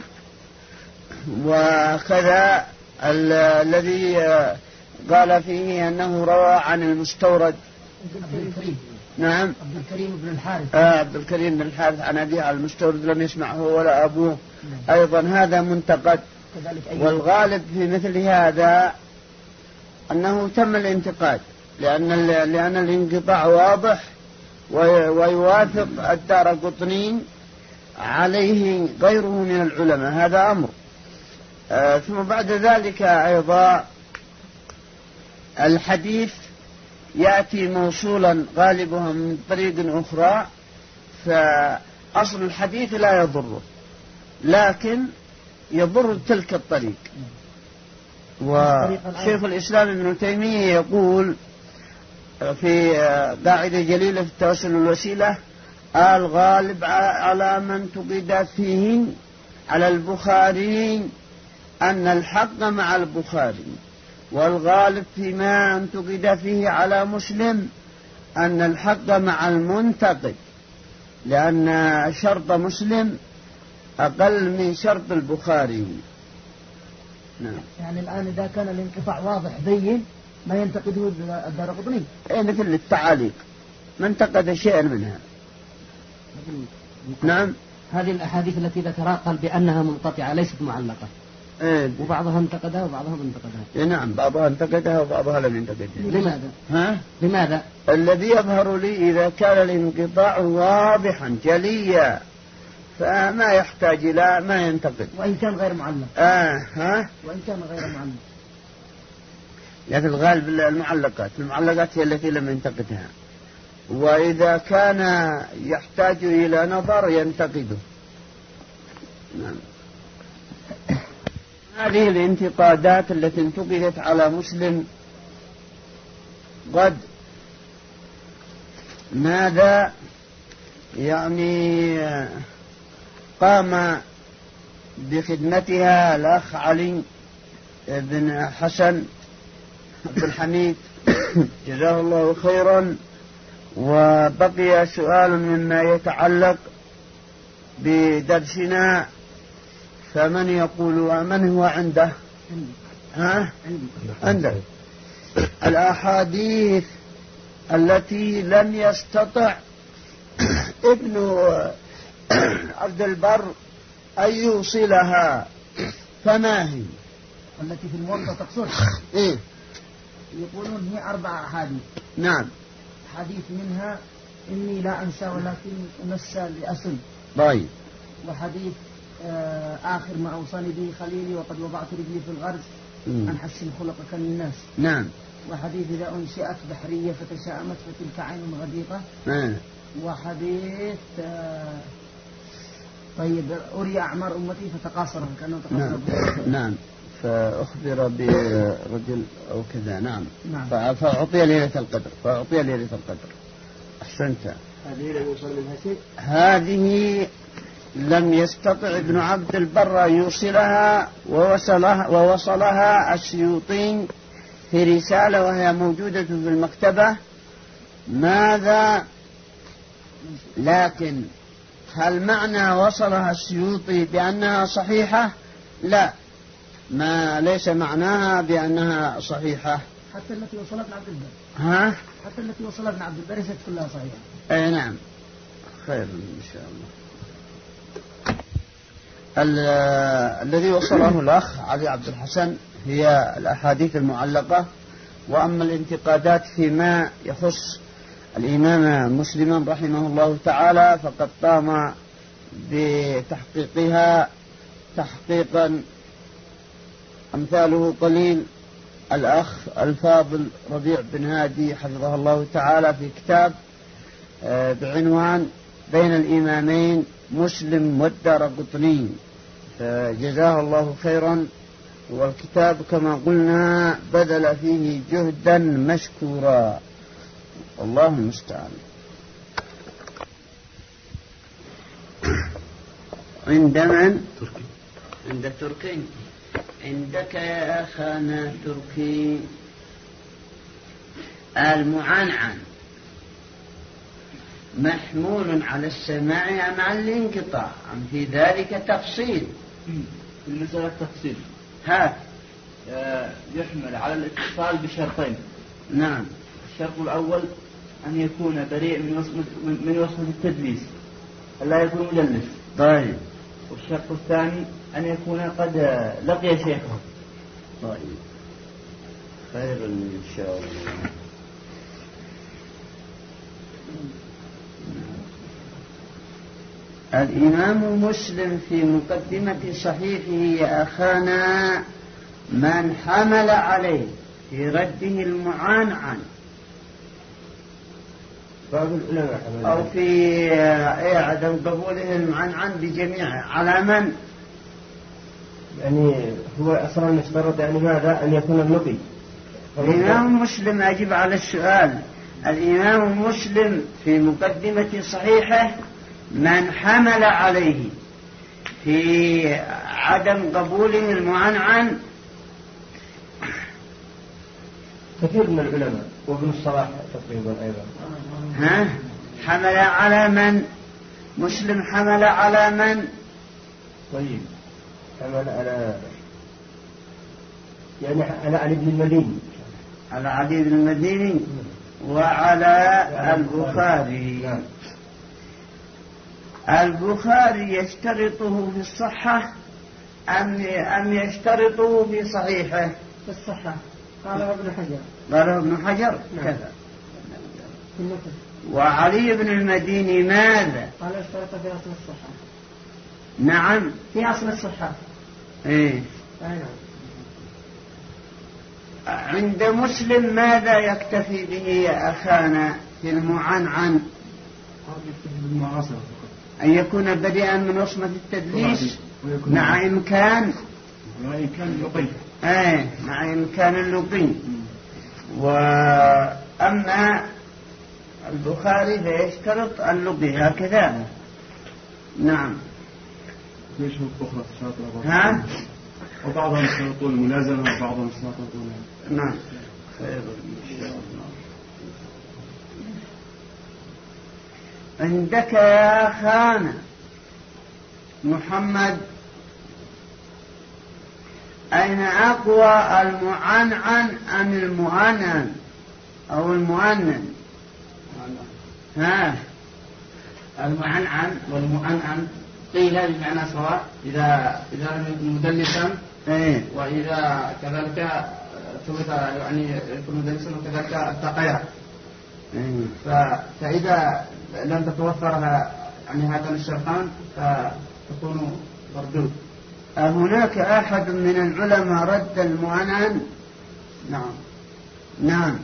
وكذا الذي قال فيه أنه روى عن المستورد عبد الكريم. نعم عبد الكريم بن الحارث. آه عبد الكريم بن الحارث عن أبيه على المستورد لم يسمعه ولا أبوه. نعم. أيضا هذا منتقد. والغالب في مثل هذا أنه تم الانتقاد، لأن لأن الانقطاع واضح ويوافق الدارقطني عليه غيره من العلماء، هذا أمر. آه ثم بعد ذلك أيضا الحديث يأتي موصولا غالبها من طريق أخرى، فأصل الحديث لا يضره، لكن يضر تلك الطريق. وشيخ الإسلام ابن تيمية يقول في قاعدة جليلة في التوسل والوسيلة: الغالب على من تقيد فيه على البخاري أن الحق مع البخاري، والغالب فيما انتقد فيه على مسلم أن الحق مع المنتقد، لأن شرط مسلم أقل من شرط البخاري. نعم. يعني الآن إذا كان الانقطاع واضح بين ما ينتقده الدارقطني، إيه مثل التعاليق ما انتقد شيئا منها. نعم. هذه الأحاديث التي ذكرها قال بأنها منقطعة ليست معلقة. إيه. وبعضها انتقدها وبعضها ما انتقدها. إيه نعم، بعضها انتقدها وبعضها لم ينتقدها. لماذا؟ ها؟ لماذا؟ الذي يظهر لي إذا كان الانقطاع واضحا جليا فما يحتاج إلى ما ينتقد، وإن كان غير معلق. آه ها؟ وإن كان غير معلق. لكن الغالب المعلقات، المعلقات هي التي لم ينتقدها، وإذا كان يحتاج إلى نظر ينتقده. نعم. هذه الانتقادات التي انتقدت على مسلم قد ماذا يعني قام بخدمتها الأخ علي بن حسن عبد الحميد جزاه الله خيرا. وبقي سؤال مما يتعلق بدرسنا، فمن يقول ومن هو عنده؟ ها؟ عنده الأحاديث التي لم يستطع ابن عبد البر أن يوصلها، فما هي؟ التي في الموضع تقصد؟ إيه؟ يقولون هي أربع أحاديث. نعم. حديث منها إني لا أنسى ولكن أنسى لأسل. طيب. وحديث آه آخر ما أوصاني به خليلي وقد وضعت رجلي في الغرز أن حسن خلقك للناس. نعم. وحديث إذا أنشئت بحرية فتشاءمت فتلك عين غديقة. نعم. وحديث آه طيب أري أعمار أمتي فتقاصر كأنه تقاصر. نعم نعم فأخبر برجل أو كذا. نعم, نعم. فأعطي ليلة القدر فأعطي ليلة القدر. أحسنت. هذه لم يستطع ابن عبد البر أن يوصلها ووصلها, ووصلها السيوطي في رسالة وهي موجودة في المكتبة. ماذا لكن هل معنى وصلها السيوطي بأنها صحيحة؟ لا، ما ليس معناها بأنها صحيحة. حتى التي وصلت ابن عبد البر. ها؟ حتى التي وصلت ابن عبد البر ليست كلها صحيحة. اي نعم. خير ان شاء الله. الذي وصله الأخ علي عبد الحسن هي الأحاديث المعلقة. وأما الانتقادات فيما يخص الإمام مسلم رحمه الله تعالى فقد قام بتحقيقها تحقيقا أمثاله قليل الأخ الفاضل ربيع بن هادي حفظه الله تعالى في كتاب بعنوان بين الإمامين مسلم والدارقطني، فجزاه الله خيرا. والكتاب كما قلنا بذل فيه جهدا مشكورا، والله المستعان. عند من؟ تركي. عند تركي. عندك يا أخانا تركي المعنعن محمول على السماع أم على الانقطاع؟ أم في ذلك تفصيل؟ في المسألة تفصيل. هات. يحمل على الاتصال بشرطين. نعم. الشرط الأول أن يكون بريء من وصف من وصف التدليس، ألا يكون مدلس. طيب. والشرط الثاني أن يكون قد لقي شيخه. طيب. خير إن شاء الله. الإمام مسلم في مقدمة صحيحه يا أخانا من حمل عليه في رده المعنعن أو في عدم قبوله المعنعن بجميعه على من؟ يعني هو أصلا يشترط يعني ماذا أن يكون النقي. الإمام مسلم أجب على السؤال. الإمام مسلم في مقدمة صحيحه من حمل عليه في عدم قبوله المعنعن كثير من العلماء وابن الصلاح تقريبا أيضا. ها؟ حمل على من؟ مسلم حمل على من؟ طيب حمل على يعني على علي بن المديني على علي بن المديني وعلى البخاري. البخاري يشترطه في الصحة أم أم يشترطه في صحيحه؟ في الصحة. قاله ابن حجر. قاله ابن حجر كذا. وعلي بن المديني ماذا؟ قال اشترط في أصل الصحة. نعم في أصل الصحة. إيه. نعم. عند مسلم ماذا يكتفي به يا أخانا في المعنعن؟ أن يكون بريئا من وصمة التدليس مع إمكان مع إمكان اللقي. آه مع إمكان اللقي. وأما البخاري فيشترط اللقي هكذا. نعم. ليش أخرى تشترط؟ ها؟ وبعضهم يشترطون الملازمة وبعضهم يشترطون. نعم. خير إن شاء الله. عندك يا خانة محمد أين أقوى المعنعن أم المؤنن أو المؤنن؟ ها المعنعن والمؤنن قيل بمعنى سواء إذا إذا لم يكن مدلسا إيه؟ وإذا كذلك ثبت يعني يكون مدلسا وكذلك التقيا. إيه؟ فإذا لم تتوفر يعني هذان الشرطان فتكون مردود. هناك أحد من العلماء رد المؤنن؟ نعم. نعم.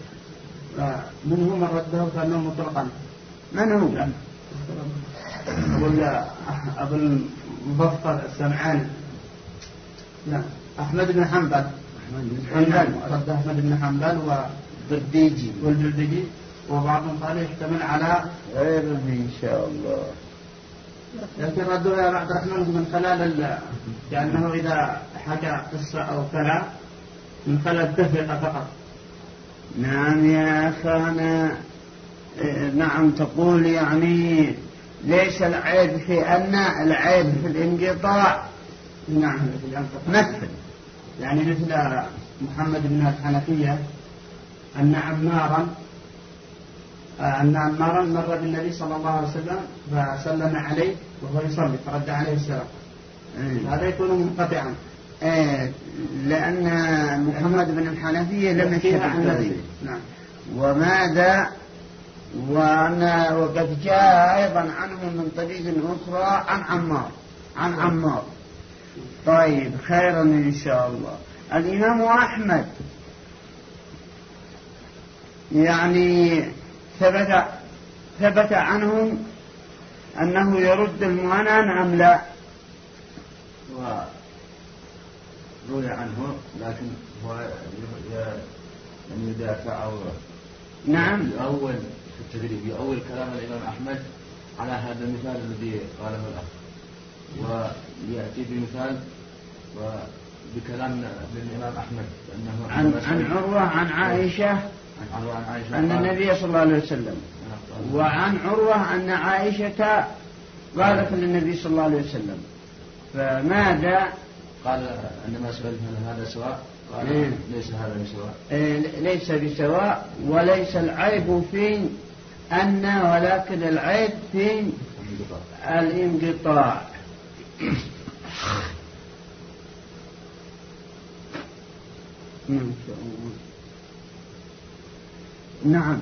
من هو من رده فأنه مطلقا؟ من هو؟ ولا أبو المظفر السمعاني لا أحمد بن حنبل حنبل رد أحمد بن حنبل والدرديجي والدرديجي وبعضهم قال يحتمل على غيره إن شاء الله. لكن ردوا يا عبد الرحمن من خلال لأنه إذا حكى قصة أو كلام من خلال التفرقة فقط. نعم يا أخانا. نعم تقول يعني ليس العيب في أن العيب في الانقطاع. نعم مثل يعني مثل محمد بن الحنفية أن عمارا أن عمارا مر بالنبي صلى الله عليه وسلم فسلم عليه وهو يصلي فرد عليه السلام. أيه. هذا يكون منقطعا. أيه. لأن محمد بن الحنفية لم يشهد الطريق. نعم. وماذا وأنا وقد جاء أيضا عنه من طريق أخرى عن عمار عن عمار. طيب خيرا إن شاء الله. الإمام أحمد يعني ثبت ثبت عنهم أنه يرد المؤنن أم لا؟ وروي عنه لكن هو يعني يدافع أو نعم أول في التدريب أول كلام الإمام أحمد على هذا المثال الذي قاله الأخ ويأتي بمثال وبكلام للإمام أحمد أنه عن عن عروة عن عائشة عن عروة عن عائشة أن النبي صلى الله عليه وسلم وعن عروة أن عائشة قالت للنبي صلى الله عليه وسلم فماذا قال عندما سأل هل هذا سواء قال إيه؟ ليس هذا بسواء إيه ليس بسواء وليس العيب في أن ولكن العيب في الانقطاع. نعم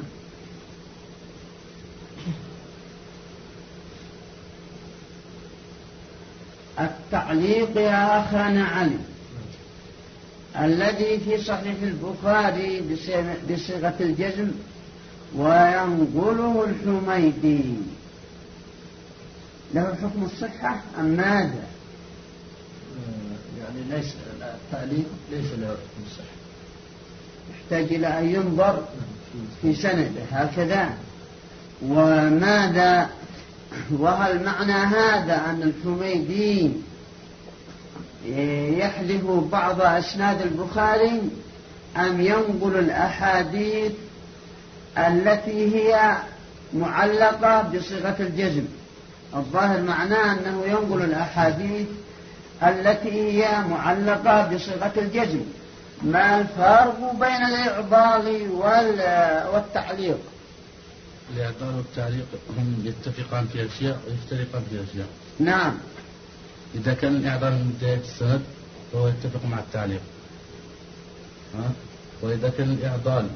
التعليق يا أخانا علي الذي في صحيح البخاري بصيغة الجزم وينقله الحميدي له حكم الصحة أم ماذا؟ يعني ليس التعليق ليس له حكم الصحة، يحتاج إلى أن ينظر في سنده هكذا. وماذا وهل معنى هذا أن الحميدي يحذف بعض أسناد البخاري أم ينقل الأحاديث التي هي معلقة بصيغة الجزم؟ الظاهر معناه أنه ينقل الأحاديث التي هي معلقة بصيغة الجزم. ما الفرق بين الإعضال والتعليق؟ الإعضال والتعليق هم يتفقان في أشياء ويفترقان في أشياء. نعم. إذا كان الإعضال من بداية السند فهو يتفق مع التعليق، ها؟ وإذا كان الإعضال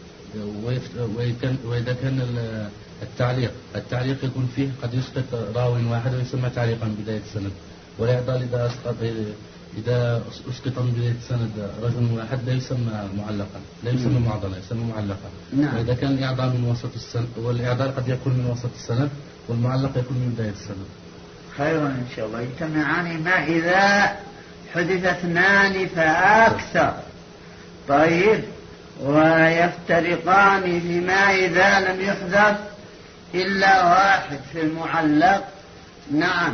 وإذا كان التعليق التعليق يكون فيه قد يسقط راو واحد ويسمى تعليقا من بداية السند، والإعضال إذا أسقط إذا أسقط من بداية السند رجل واحد لا يسمى معلقا، لا يسمى معضلا، يسمى معلقا. نعم. وإذا كان الإعضال من وسط السند، والإعضال قد يكون من وسط السند والمعلق يكون من بداية السند. خيرا إن شاء الله. يجتمعان ما إذا حدث اثنان فأكثر. طيب. ويفترقان فيما إذا لم يحدث إلا واحد في المعلق. نعم.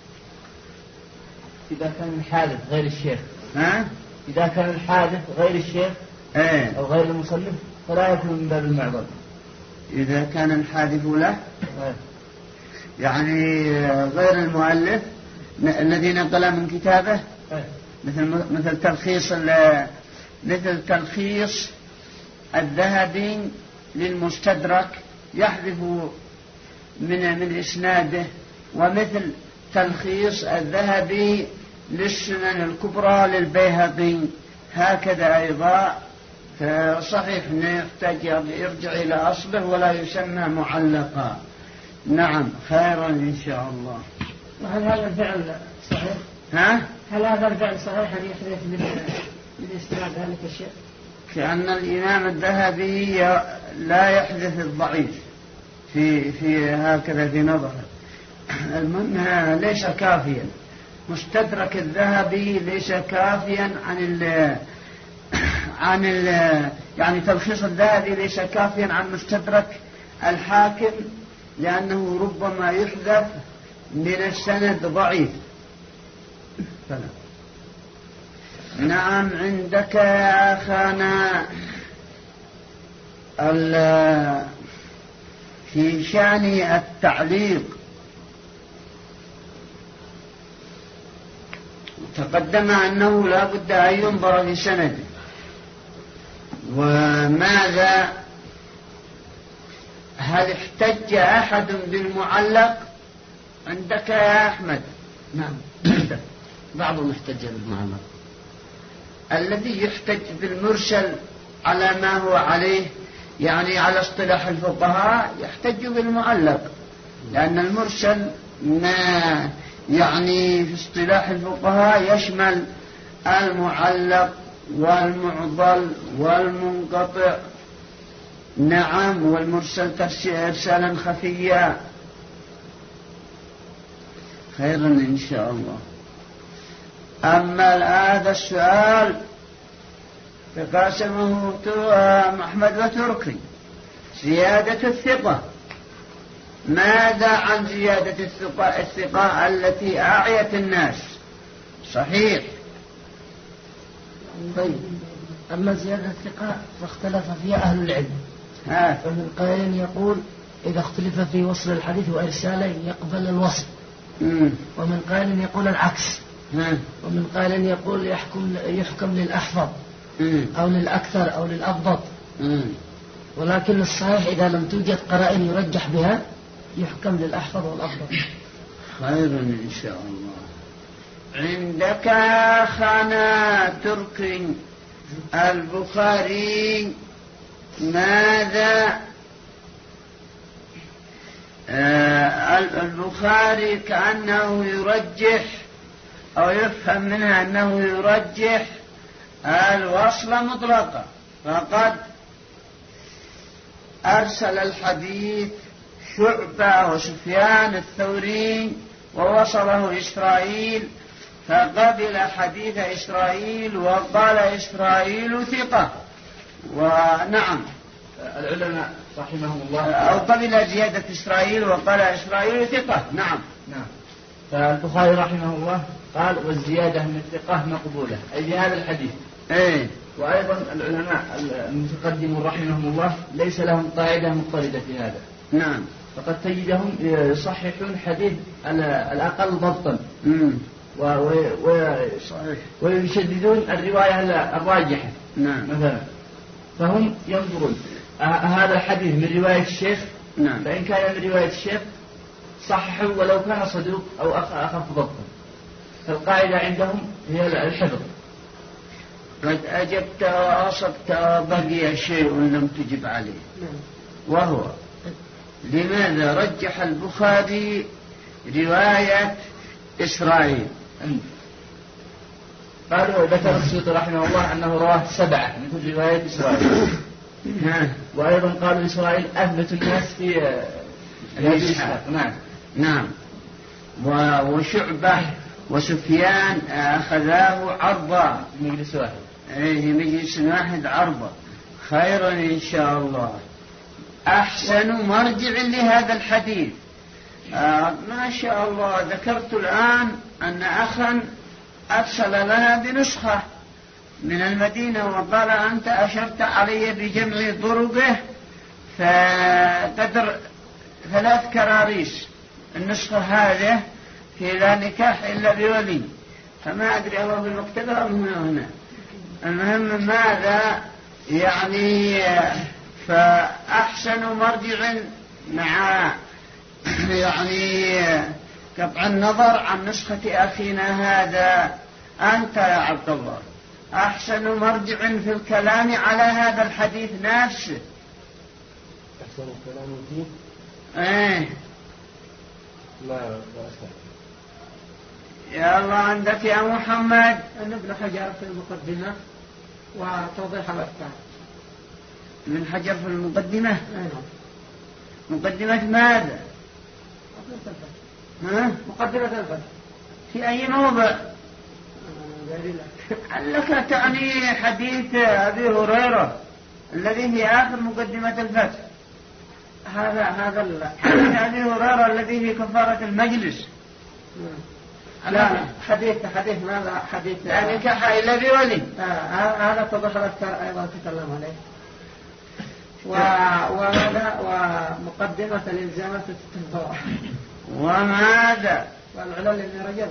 إذا كان الحادث غير الشيخ، ها؟ إذا كان الحادث غير الشيخ ايه؟ أو غير المصنف فلا يكون من باب المعضل. إذا كان الحادث له ايه؟ يعني غير المؤلف الذي نقل من كتابه، ايه؟ مثل مثل تلخيص مثل تلخيص الذهبي للمستدرك يحذف من من إسناده، ومثل تلخيص الذهبي للسنن الكبرى للبيهقي هكذا أيضا. فصحيح أنه يحتاج يرجع إلى أصله ولا يسمى معلقا. نعم. خيرا إن شاء الله. وهل هذا الفعل صحيح؟ ها؟ هل هذا الفعل صحيح أن يحدث من من استناد ذلك الشيء؟ كأن الإمام الذهبي لا يحدث الضعيف في في هكذا في نظره. المهم ليس كافيا. مستدرك الذهبي ليس كافيا عن ال عن ال يعني تلخيص الذهبي ليس كافيا عن مستدرك الحاكم، لأنه ربما يحذف من السند ضعيف. فلا. نعم عندك يا أخانا في شأن التعليق تقدم أنه لا بد أن ينظر في سنده. وماذا هل احتج أحد بالمعلق عندك يا أحمد؟ نعم بعضهم احتج بالمعلق. الذي يحتج بالمرسل على ما هو عليه يعني على اصطلاح الفقهاء يحتج بالمعلق، لأن المرسل ما يعني في اصطلاح الفقهاء يشمل المعلق والمعضل والمنقطع. نعم والمرسل إرسالا خفيا. خيرا إن شاء الله. أما هذا السؤال فقاسمه محمد وتركي زيادة الثقة. ماذا عن زيادة الثقة, الثقة التي أعيت الناس؟ صحيح. طيب أما زيادة الثقة فاختلف فيها أهل العلم. فمن قائل يقول إذا اختلف في وصل الحديث وإرساله يقبل الوصل، ومن قائل يقول العكس، ومن قائل يقول يحكم, يحكم للأحفظ أو للأكثر أو للأضبط. ولكن الصحيح إذا لم توجد قرائن يرجح بها يحكم للأحفظ والأضبط. خير إن شاء الله. عندك خنا تركي البخاري ماذا آه البخاري كأنه يرجح أو يفهم منها أنه يرجح الوصل مطلقا، فقد أرسل الحديث شعبة وسفيان الثوري ووصله إسرائيل، فقبل حديث إسرائيل وقال إسرائيل ثقة. ونعم العلماء رحمهم الله أو قبل زيادة إسرائيل وقال إسرائيل ثقة. نعم نعم فالبخاري رحمه الله قال والزيادة من الثقة مقبولة أي بهذا الحديث. إيه. وأيضا العلماء المتقدمون رحمهم الله ليس لهم قاعدة مضطردة في هذا. نعم. فقد تجدهم يصححون حديث الأقل ضبطا و... و... و... ويشددون الرواية الراجحة. نعم. مثلا فهم ينظرون هذا الحديث من رواية الشيخ. نعم. فإن كان من رواية الشيخ صححوا ولو كان صدوق أو أخف ضبطا. فالقاعدة عندهم هي الحفظ. قد أجبت وأصبت وبقي شيء لم تجب عليه، وهو لماذا رجح البخاري رواية إسرائيل؟ قالوا ذكر السيوطي رحمه الله أنه رواه سبعة مثل رواية إسرائيل. وأيضا قالوا إسرائيل أثبت الناس في الإسحاق. نعم نعم. وشعبة وسفيان أخذاه عرضا مجلس واحد. إيه مجلس واحد عرضا. خيرا إن شاء الله. أحسن مرجع لهذا الحديث. آه ما شاء الله. ذكرت الآن أن أخا أرسل لنا بنسخة من المدينة وقال أنت أشرت علي بجمع طرقه فقدر ثلاث كراريس. النسخة هذه في لا نكاح إلا بولي، فما أدري هو في المكتبة أو هنا. المهم ماذا يعني فأحسن مرجع مع يعني قطع النظر عن نسخة أخينا هذا أنت يا عبد الله أحسن مرجع في الكلام على هذا الحديث نفسه. أحسن الكلام فيه ايه لا لا أسمع. يا الله عندك يا محمد. أن ابن حجر في المقدمة وتوضيح الأفكار. ابن حجر في المقدمة. مقدمة ماذا؟ ها؟ مقدمة الفتح في أي موضع؟ لك تعني حديث أبي هريرة الذي في آخر مقدمة الفتح. هذا هذا حديث أبي هريرة الذي في كفارة المجلس. لا حديث حديث ماذا حديث يعني كحائل بولي. هذا اتضح الأذكار أيضا تكلم عليه. وهذا ومقدمة الإلزامات التنفر. وماذا؟ والعلل ابن رجب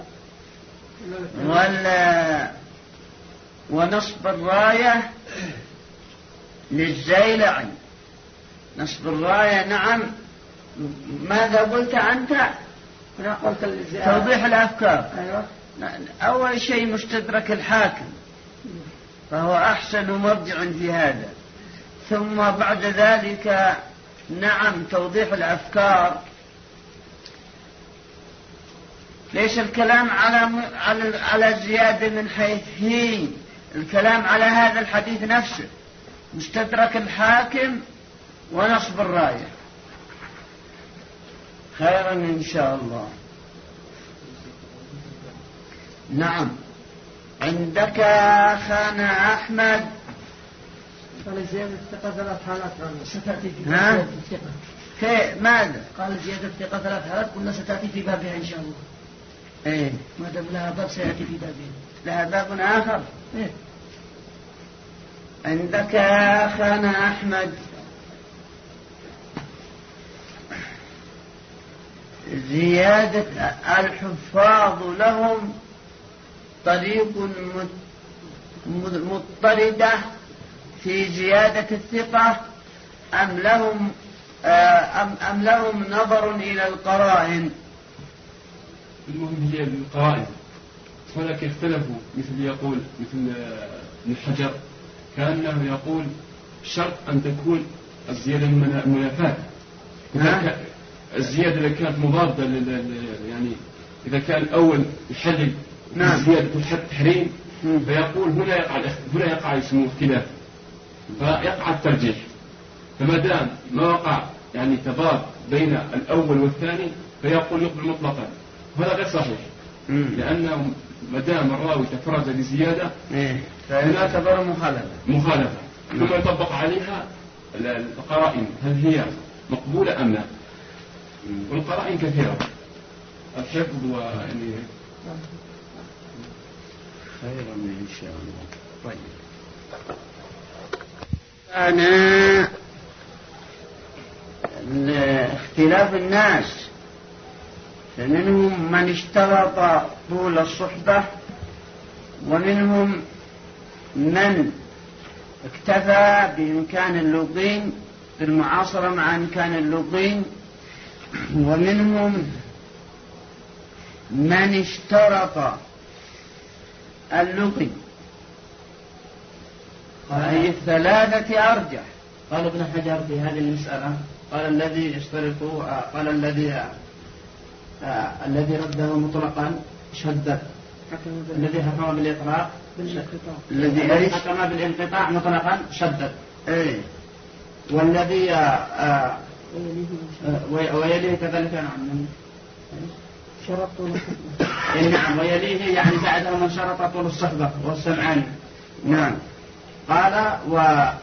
وال ونصب الراية للزيلعي. نصب الراية نعم. ماذا قلت أنت؟ أنا قلت توضيح الأفكار. أيوة. أول شيء مستدرك الحاكم فهو أحسن مرجع في هذا. ثم بعد ذلك نعم توضيح الأفكار. ليس الكلام على على على الزيادة من حيث هي، الكلام على هذا الحديث نفسه. مستدرك الحاكم ونصب الراية. خيرا إن شاء الله. نعم. عندك أخانا أحمد. قال زيادة الثقة ثلاث حالات ستأتي في باب الثقة. كيف ماذا؟ قال زيادة الثقة ثلاث حالات كلها ستأتي في بابها إن شاء الله. إيه. ما دام لها باب سيأتي في بابها. لها باب آخر. إيه. عندك أخانا أحمد. زيادة الحفاظ لهم طريق مضطردة في زيادة الثقة أم لهم أم, أم لهم نظر إلى القرائن؟ المهم هي القرائن، ولكن اختلفوا. مثل يقول مثل ابن حجر كأنه يقول شرط أن تكون الزيادة من المنافاة. الزيادة إذا كانت مضادة يعني إذا كان الأول يحلل نعم. زيادة التحريم فيقول هنا يقع هنا يقع اسمه اختلاف فيقع الترجيح. فما دام ما وقع يعني تضاد بين الأول والثاني فيقول يقبل مطلقا. هذا غير صحيح. مم. لأنه ما دام الراوي تفرد بزيادة إيه. فهنا تعتبر مخالفة مخالفة ثم يطبق عليها القرائن هل هي مقبولة أم لا. والقرائن كثيرة الحفظ ويعني خيرا إن شاء الله. طيب أنا اختلاف الناس فمنهم من اشترط طول الصحبة ومنهم من اكتفى بإمكان اللقين بالمعاصرة مع إمكان اللقين ومنهم من اشترط اللقي. أي الثلاثة أرجح. قال ابن حجر في هذه المسألة قال الذي يشترط قال الذي آه الذي رده مطلقا شدد الذي حكم بالإطلاق الذي حكم بالانقطاع مطلقا شدد. ايه. والذي آه آه ويليه كذلك نعم شرط طول الصحبة. نعم ويليه يعني بعده من شرط طول الصحبة والسمعاني. نعم. قال و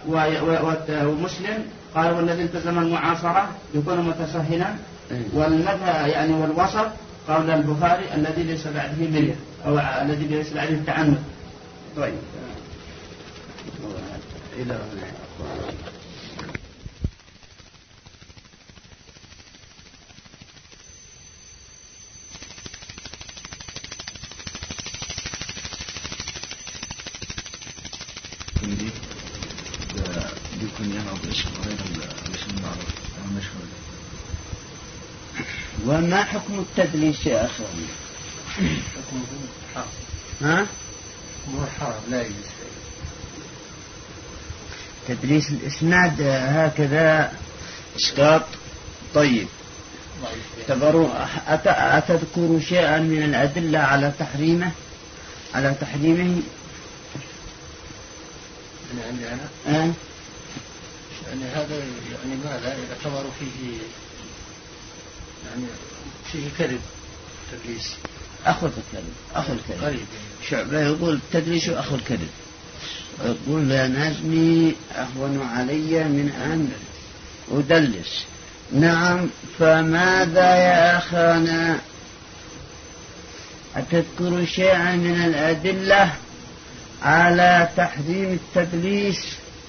ومسلم قال والذي التزم المعاصرة يكون متسهلا. والمذهب يعني والوسط قول البخاري الذي ليس بعده مرية أو الذي ليس بعده التعنت. طيب إلى هنا بيكون ينعب الاسم غير الاسم المعروف المشهور. وما حكم التدليس يا أخي؟ حكمه حرام. ها؟ مو حرام لا يجوز. تدليس الإسناد هكذا إسقاط. طيب تبروا أتذكروا شيئا من الأدلة على تحريمه على تحريمه؟ أنا عندي أنا أه؟ يعني هذا يعني ماذا يعتبر فيه يعني فيه كذب تدليس أخو الكذب أخو الكذب قريب. شعبة يقول التدليس أخو الكذب يقول لأن أزني أهون علي من أن أدلس. نعم. فماذا يا أخانا أتذكر شيئا من الأدلة على تحريم التدليس؟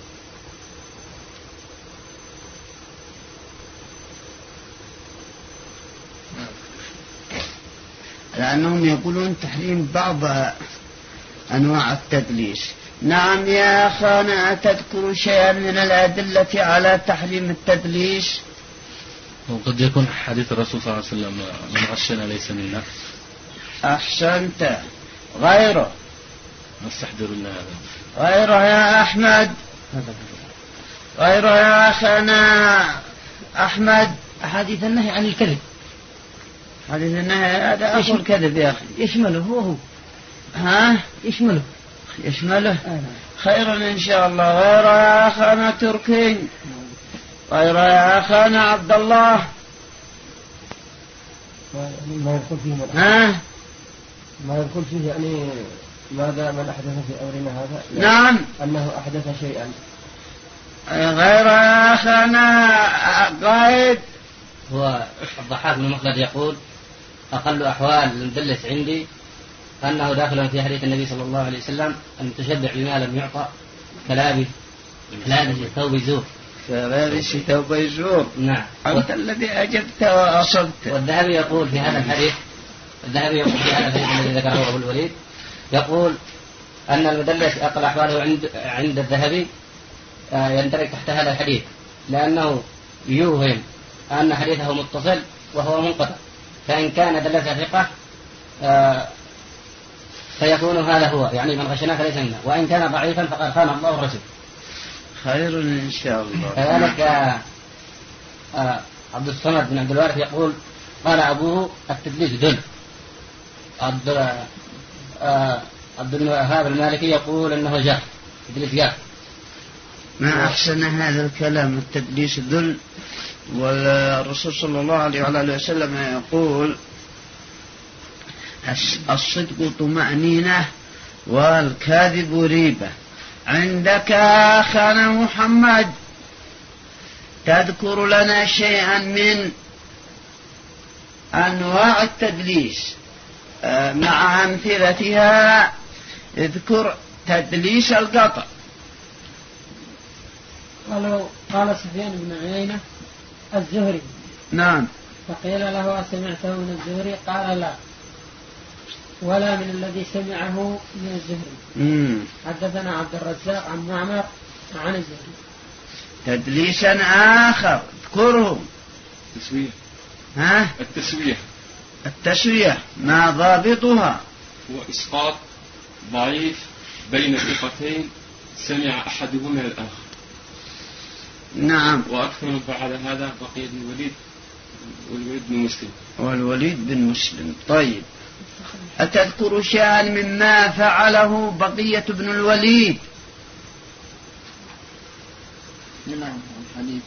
لأنهم يقولون تحريم بعض أنواع التدليس. نعم يا أخانا أتذكر شيئا من الأدلة على تحريم التدليس؟ وقد يكون حديث الرسول صلى الله عليه وسلم من غشنا ليس منا. أحسنت. غيره نستحضر لنا هذا. غيره يا أحمد. غيره يا أخانا أحمد. أحاديث النهي عن الكذب. حديث النهي هذا أخو الكذب يا أخي. يشمله هو هو. ها؟ يشمله. يشمله. آه. خيرا إن شاء الله. غير يا أخانا تركي. غير يا أخانا عبد الله. ما يدخل فيه ها؟ ما يدخل فيه يعني ماذا من أحدث في أمرنا هذا؟ نعم. أنه أحدث شيئا. غير يا أخانا قائد. هو الضحاك بن مخلد يقول أقل أحوال المدلس عندي أنه داخل في حديث النبي صلى الله عليه وسلم أن تشبع بما لم يعطى كلابس كلابس ثوب زور. كلابس ثوب زور. نعم. أنت الذي أجبت وأصبت. والذهبي يقول في هذا الحديث الذهبي يقول في هذا الحديث الذي ذكره أبو الوليد يقول أن المدلس أقل أحواله عند عند الذهبي يندرج تحت هذا الحديث لأنه يوهم أن حديثه متصل وهو منقطع، فإن كان دلس ثقة آه فيكون هذا هو يعني من غشنا فليس منا، وإن كان ضعيفا فقد خان الله الرسول. خير إن شاء الله. كذلك آه آه عبد الصمد بن عبد الوارث يقول قال أبوه التدليس ذل. عبد آه عبد الوهاب المالكي يقول أنه جهل تدليس جهل. ما أحسن هذا الكلام التدليس ذل. والرسول صلى الله عليه وعلى وسلم يقول الصدق طمأنينة والكاذب ريبة. عندك أخانا محمد تذكر لنا شيئا من أنواع التدليس مع أمثلتها. اذكر تدليس القطع. قالوا قال سفيان بن عيينة الزهري. نعم. فقيل له أسمعته من الزهري؟ قال لا، ولا من الذي سمعه من الزهري. مم. حدثنا عبد الرزاق عن معمر عن الزهري. تدليسا آخر اذكره. التسوية. ها؟ التسوية. التسوية ما ضابطها؟ هو إسقاط ضعيف بين ثقتين سمع أحدهما الآخر. نعم. وأكثر من فعل هذا بقي بن الوليد والوليد بن مسلم. والوليد بن مسلم. طيب أتذكر شيئا مما فعله بقية بن الوليد؟ نعم. الحديث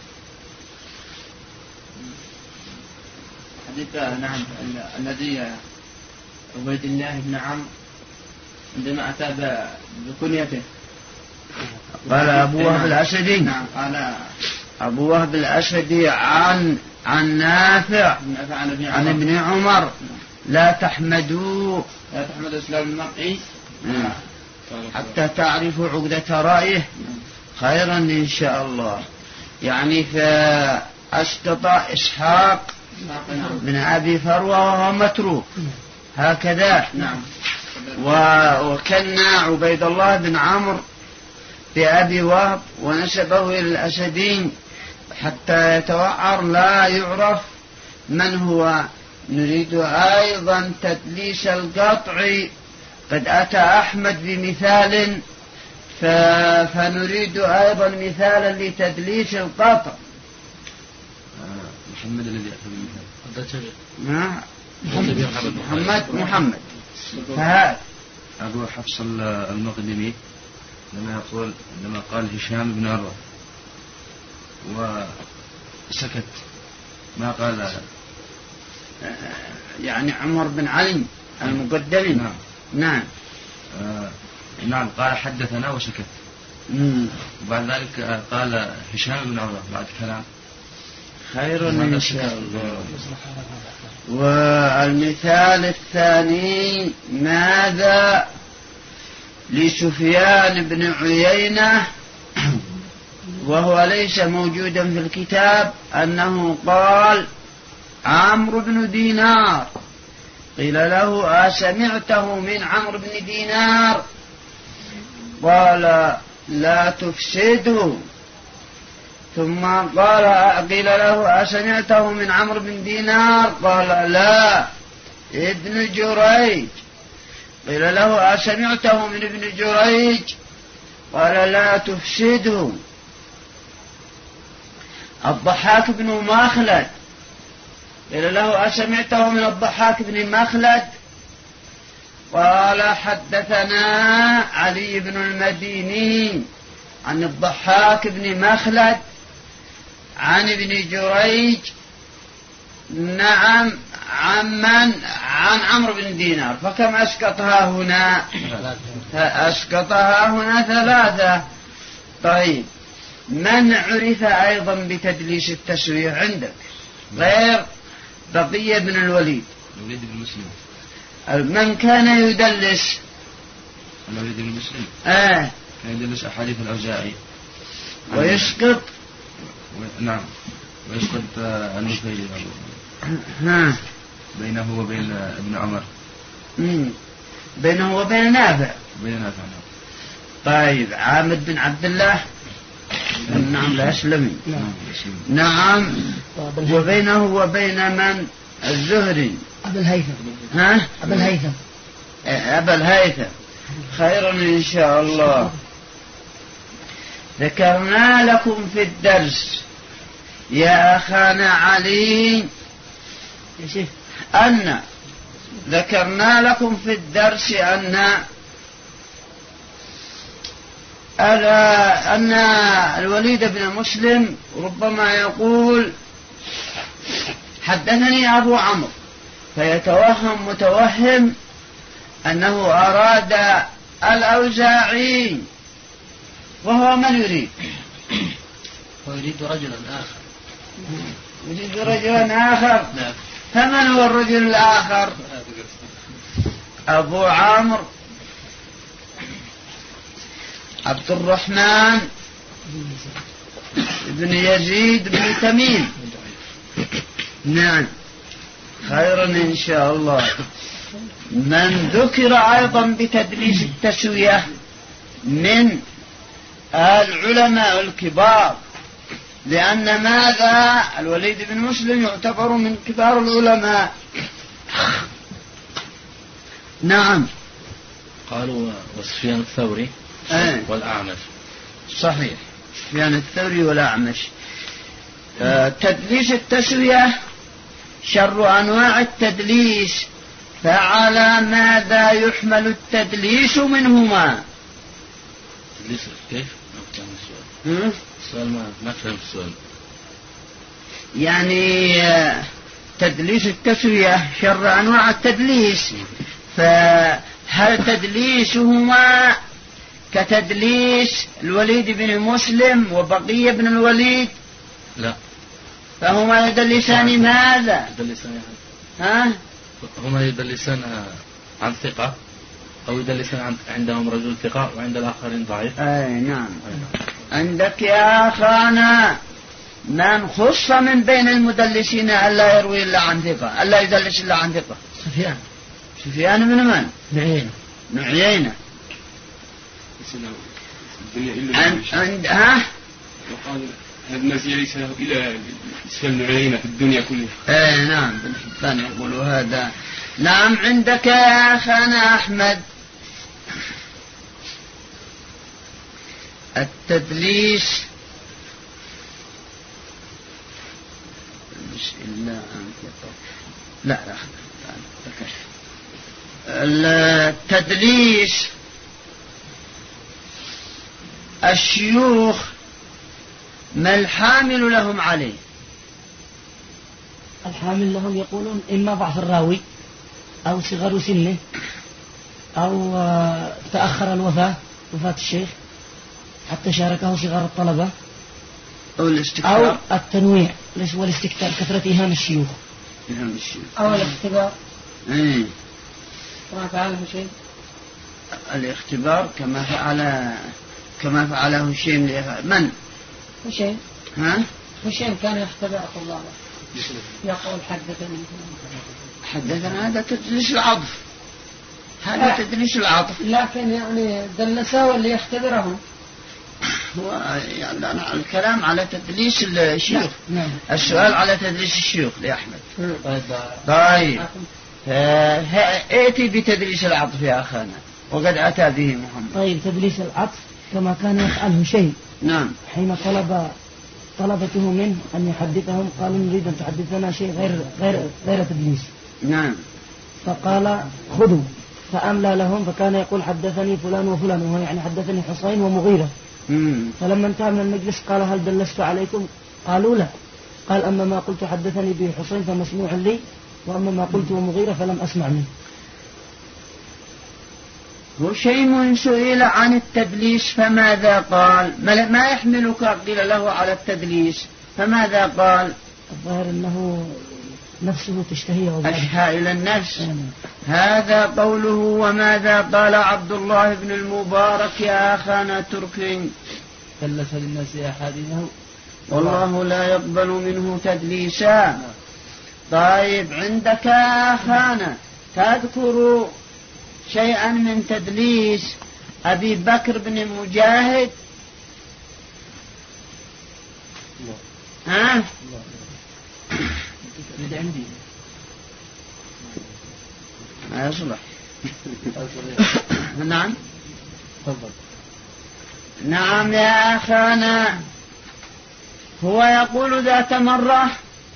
حديث نعم الذي عبيد الله بن عمرو عندما أتى بكنيته قال أبو وهب الأسدي. نعم. قال أبو وهب الأسدي عن عن نافع عن ابن عمر لا تحمدوا لا تحمدوا إسلام المرء حتى تعرفوا عقدة رأيه. خيرا إن شاء الله. يعني فأسقط إسحاق من أبي فروة وهو متروك هكذا. نعم. وكنا عبيد الله بن عمرو بأبي وهب ونسبه إلى الأسدين حتى يتوعر لا يعرف من هو. نريد أيضا تدليس القطع. قد أتى أحمد بمثال فنريد أيضا مثالا لتدليس القطع. محمد الذي أتى بمثال. محمد محمد فهذا أبو حفص المقدمي لما يقول لما قال هشام بن عروة وسكت ما قال يعني عمر بن علي المقدمي. نعم نعم. آه نعم قال حدثنا وسكت. مم. وبعد ذلك آه قال هشام بن عروة بعد كلام. خير إن شاء الله. والمثال الثاني ماذا لسفيان بن عيينة وهو ليس موجودا في الكتاب أنه قال عمرو بن دينار قيل له أسمعته من عمرو بن دينار قال لا تفسده، ثم قال قيل له أسمعته من عمرو بن دينار قال لا ابن جريج، قيل له أسمعته من ابن جريج قال لا تفسده. الضحاك بن مخلد قيل له أسمعته من الضحاك بن مخلد قال حدثنا علي بن المديني عن الضحاك بن مخلد عن ابن جريج نعم عمن عن عمرو بن دينار. فكم أسقطها هنا؟ أسقطها هنا ثلاثة. طيب من عرف أيضا بتدليس التسوية عندك غير بقية بن الوليد؟ الوليد بن مسلم. من كان يدلس؟ الوليد بن مسلم آه. كان يدلس أحاديث الأوزاعي ويسقط و... نعم ويسقط النفيلي ها بينه وبين ابن عمر. مم. بينه وبين نافع. بين نافع. طيب عامد بن عبد الله نعم الأسلمي. نعم. وبينه وبين من؟ الزهري. أبا الهيثم. ها؟ أبا الهيثم. أبا الهيثم. خيرا إن شاء الله. ذكرنا لكم في الدرس يا أخانا علي أن ذكرنا لكم في الدرس أن أن الوليد بن مسلم ربما يقول حدثني أبو عمرو فيتوهم متوهم أنه أراد الأوزاعي، وهو من يريد؟ ويريد رجلا آخر. يريد رجلا آخر. فمن هو الرجل الآخر؟ أبو عمرو عبد الرحمن بن يزيد بن تميم. نعم خيرا إن شاء الله. من ذكر أيضا بتدليس التسوية من العلماء الكبار، لأن ماذا الوليد بن مسلم يعتبر من كبار العلماء. نعم. قالوا وسفيان الثوري آه. والأعمش. صحيح سفيان الثوري والأعمش. آه تدليس التسوية شر أنواع التدليس، فعلى ماذا يحمل التدليس منهما؟ تدليس كيف؟ السؤال السؤال ما ما فهمت السؤال. يعني آه تدليس التسوية شر أنواع التدليس، فهل تدليسهما كتدليس الوليد بن مسلم وبقية بن الوليد؟ لا. فهما يدلسان ماذا؟ يدلسان ها؟ هما يدلسان عن ثقة أو يدلسان عن عندهم رجل ثقة وعند الآخرين ضعيف. أي نعم. عندك يا أخانا من خص من بين المدلسين ألا يروي إلا عن ثقة، ألا يدلس إلا عن ثقة؟ سفيان. سفيان من من؟ نعينة. نعينة. عند عند ها؟ وقال هذا الناس ليس له إلى إسلام نعينة في الدنيا كلها. ايه نعم بن حبان يقول هذا. نعم عندك يا أخانا أحمد التدليس إلا لا لا التدليس الشيوخ ما الحامل لهم عليه؟ الحامل لهم يقولون إما ضعف الراوي أو صغر سنه أو تأخر الوفاة وفاة الشيخ حتى شاركه صغار الطلبة أو الاستكثار أو التنويع والاستكثار كثرة إهام الشيوخ إهام الشيوخ أو الاختبار إيه. كما فعله شيء الاختبار كما فعل كما فعله هشيم من هشيم ها هشيم كان يختبر طلابه يقول حدثني حدثنا هذا تدليس العطف هذا تدليس العطف لكن يعني دلسه واللي يختبرهم هو يعني الكلام على تدليس الشيوخ نعم. السؤال على تدليس الشيوخ لأحمد طيب ائتي بتدليس العطف يا أخانا وقد أتى به محمد. طيب تدليس العطف كما كان يفعله شيء نعم حين طلب طلبته منه أن يحدثهم قالوا نريد أن تحدثنا شيء غير غير غير تدليس نعم فقال خذوا فأملى لهم فكان يقول حدثني فلان وفلان وهو يعني حدثني حسين ومغيرة مم. فلما انتهى من المجلس قال هل دلست عليكم قالوا لا قال أما ما قلت حدثني به حسين فمسموع لي وأما ما قلت ومغيرة فلم أسمع منه. هشيم سئل عن التدليس فماذا قال ما يحملك قيل له على التدليس فماذا قال الظاهر أنه نفسه تشتهيه أشهى إلى النفس هذا قوله. وماذا قال عبد الله بن المبارك يا أخانا تركي دلس للناس أحاديثه والله لا يقبل منه تدليسا. طيب عندك يا أخانا تذكر شيئا من تدليس أبي بكر بن مجاهد ها عندي ما يصلح نعم تفضل. نعم يا أخانا هو يقول ذات مرة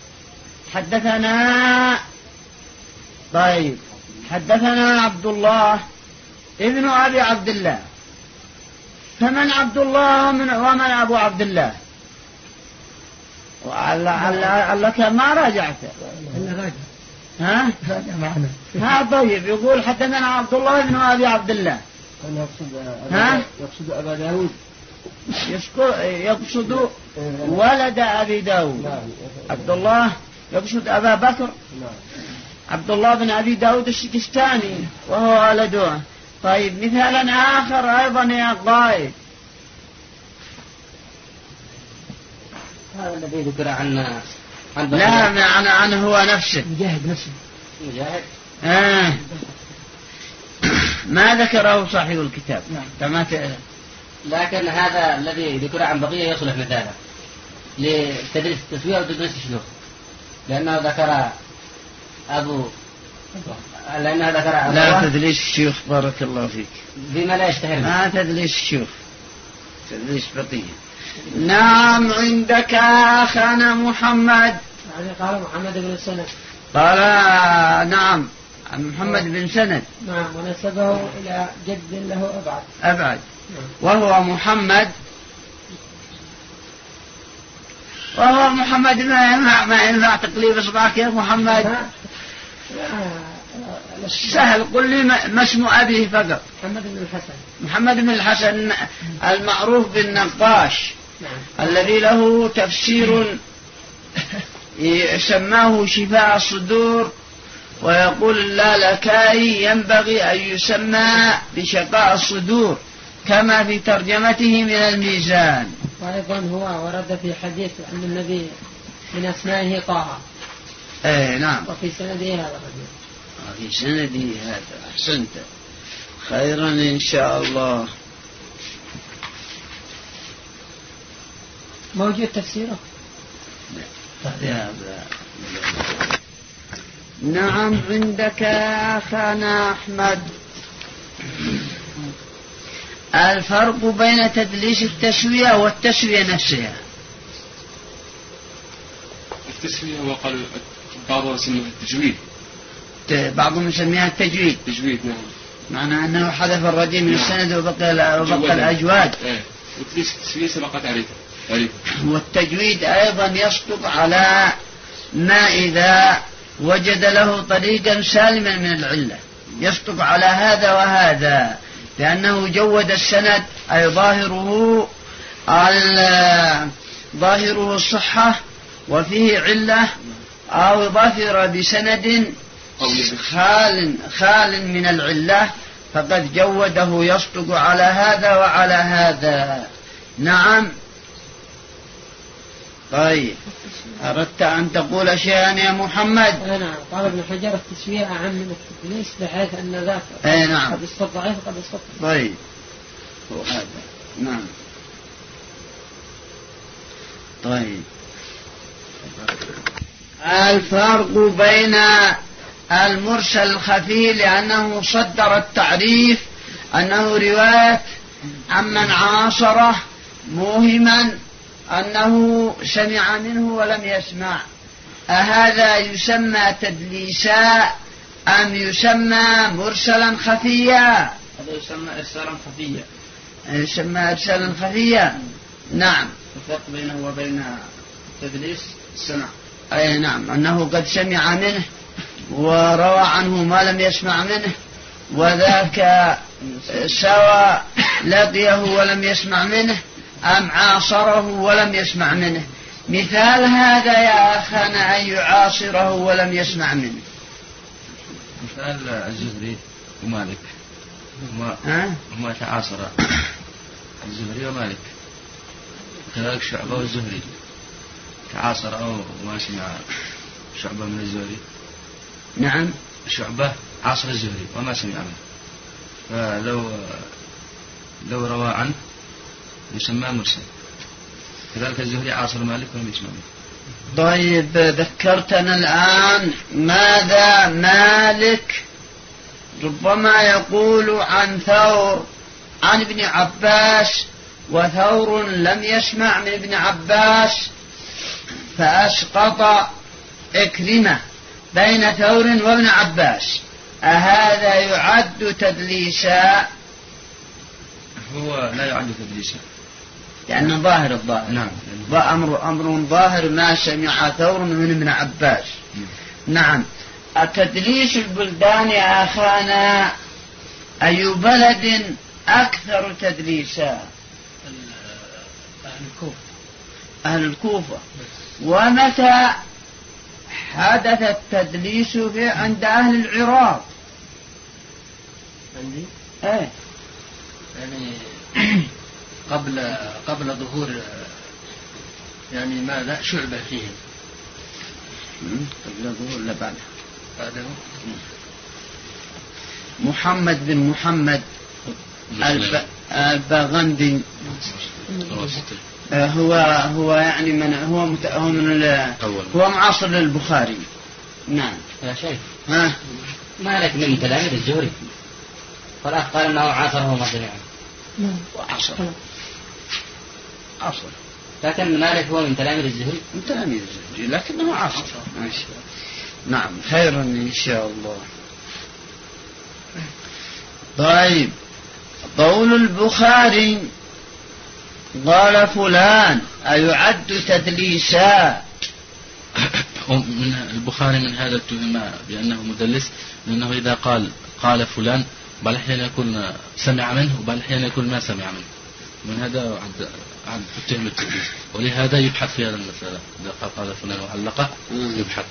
حدثنا طيب حدثنا عبد الله ابن أبي عبد الله فمن عبد الله ومن, ومن أبو عبد الله وعلك ما راجعت إلا راجع ها راجع معنا ها طيب يقول حدثنا عبد الله ابن أبي عبد الله ها يقصد أبا داود يقصد ولد أبي داود عبد الله يقصد أبا بكر عبد الله بن أبي داود السجستاني وهو ولده. طيب مثالا آخر أيضا يا قائد هذا الذي ذكر عن عن لا معنى عنه هو نفسه مجاهد نفسه مجاهد آه. ما ذكره صاحب الكتاب كما ت... لكن هذا الذي ذكر عن بقية يصلح مثالا لتدريس التسوية وتدريس الشيوخ لأنه ذكر أبو لأنه ذكر أبو لا تدريس الشيوخ بارك الله فيك بما لا يشتهر ما تدريس الشيوخ تدريس بقية. نعم عندك أخانا محمد يعني قال محمد بن سند قال نعم محمد بن سند نعم ونسبه إلى جد له أبعد أبعد وهو محمد وهو محمد ما ينفع ما ينفع تقليب إصبعك يا محمد سهل قل لي ما اسم أبيه فقط. محمد بن الحسن محمد بن الحسن المعروف بالنقاش الذي له تفسير سماه شفاء الصدور ويقول اللالكائي ينبغي أن يسمى بشفاء الصدور كما في ترجمته من الميزان. وأيضا هو ورد في حديث أن النبي من أسمائه طه ايه نعم وفي سنده هذا الحديث في سنده هذا أحسنت خيرا إن شاء الله. موجود تفسيره نعم عندك أخانا أحمد الفرق بين تدليس التسوية والتسوية نفسها. التسوية وقال بعضهم يسميه التجويد بعضهم يسميها التجويد تجويد نعم معنى أنه حذف الرجل من السند وبقى, وبقى الأجواد ايه. والتسوية سبقت عليه. والتجويد أيضا يسقط على ما إذا وجد له طريقا سالما من العلة يصدق على هذا وهذا، لأنه جود السند أي ظاهره ظاهره الصحة وفيه علة، أو ظفر بسند خال خال من العلة فقد جوده يصدق على هذا وعلى هذا. نعم. طيب أردت أن تقول شيئا يا محمد؟ نعم. قال ابن حجر التسوية أعم من التدليس بحيث أن ذاك أي نعم قد يصدق ضعيف وقد يصدق. طيب وهذا نعم. طيب الفرق بين المرسل الخفي لأنه صدر التعريف أنه رواية عمن عاصره موهما أنه سمع منه ولم يسمع، أهذا يسمى تدليسا أم يسمى مرسلا خفيا؟ هذا يسمى إرسالا خفيا. يسمى إرسالا خفيا. نعم. الفرق بينه وبين التدليس السمع. أي نعم، أنه قد سمع منه وروى عنه ما لم يسمع منه، وذاك سواء لقيه ولم يسمع منه أم عاصره ولم يسمع منه. مثال هذا يا أخانا أن يعاصره ولم يسمع منه. مثال الزهري ومالك هما هما تعاصر الزهري ومالك، كذلك شعبة والزهري تعاصر أو ما سمع شعبة من الزهري. نعم. شعبة عاصر الزهري وما سمع منه، فلو لو روى عنه يسمى مرسل. كذلك الزهري عاصر مالك ولم يسمع منه. طيب ذكرتنا الآن ماذا مالك ربما يقول عن ثور عن ابن عباس وثور لم يسمع من ابن عباس فأسقط إكرمة بين ثور وابن عباس، أهذا يعد تدليسا؟ هو لا يعد تدليسا لأنه ظاهر الظاهر. نعم. وأمر أمر ظاهر ما سمع ثور من ابن عباس. نعم. التدليس البلدان يا أخانا أي بلد أكثر تدليسا؟ أهل الكوفة. أهل الكوفة. ومتى حدث التدليس في عند أهل العراق؟ عندي ايه يعني قبل قبل ظهور يعني ماذا شعبة فيهم قبل ظهور لا بعد بعده محمد بن محمد الباغندي هو هو يعني من هو مت... هو من ال... هو معاصر للبخاري. نعم يا شيخ. ها مالك من تلاميذ الزهري فالأخ قال أنه عاصره ما سمع. نعم وعصر عصر لكن مالك هو من تلاميذ الزهري. من تلاميذ الزهري لكنه عاصر. نعم خيرا إن شاء الله. طيب قول البخاري قال فلان أيعد تدليسا؟ من البخاري من هذا اتهم بأنه مدلس، لأنه إذا قال قال فلان بل أحيانا يكون سمع منه وبل أحيانا يكون ما سمع منه، من هذا عد عد اتهم التدليس، ولهذا يبحث في هذا المسألة. إذا قال قال فلان وعلقه يبحث.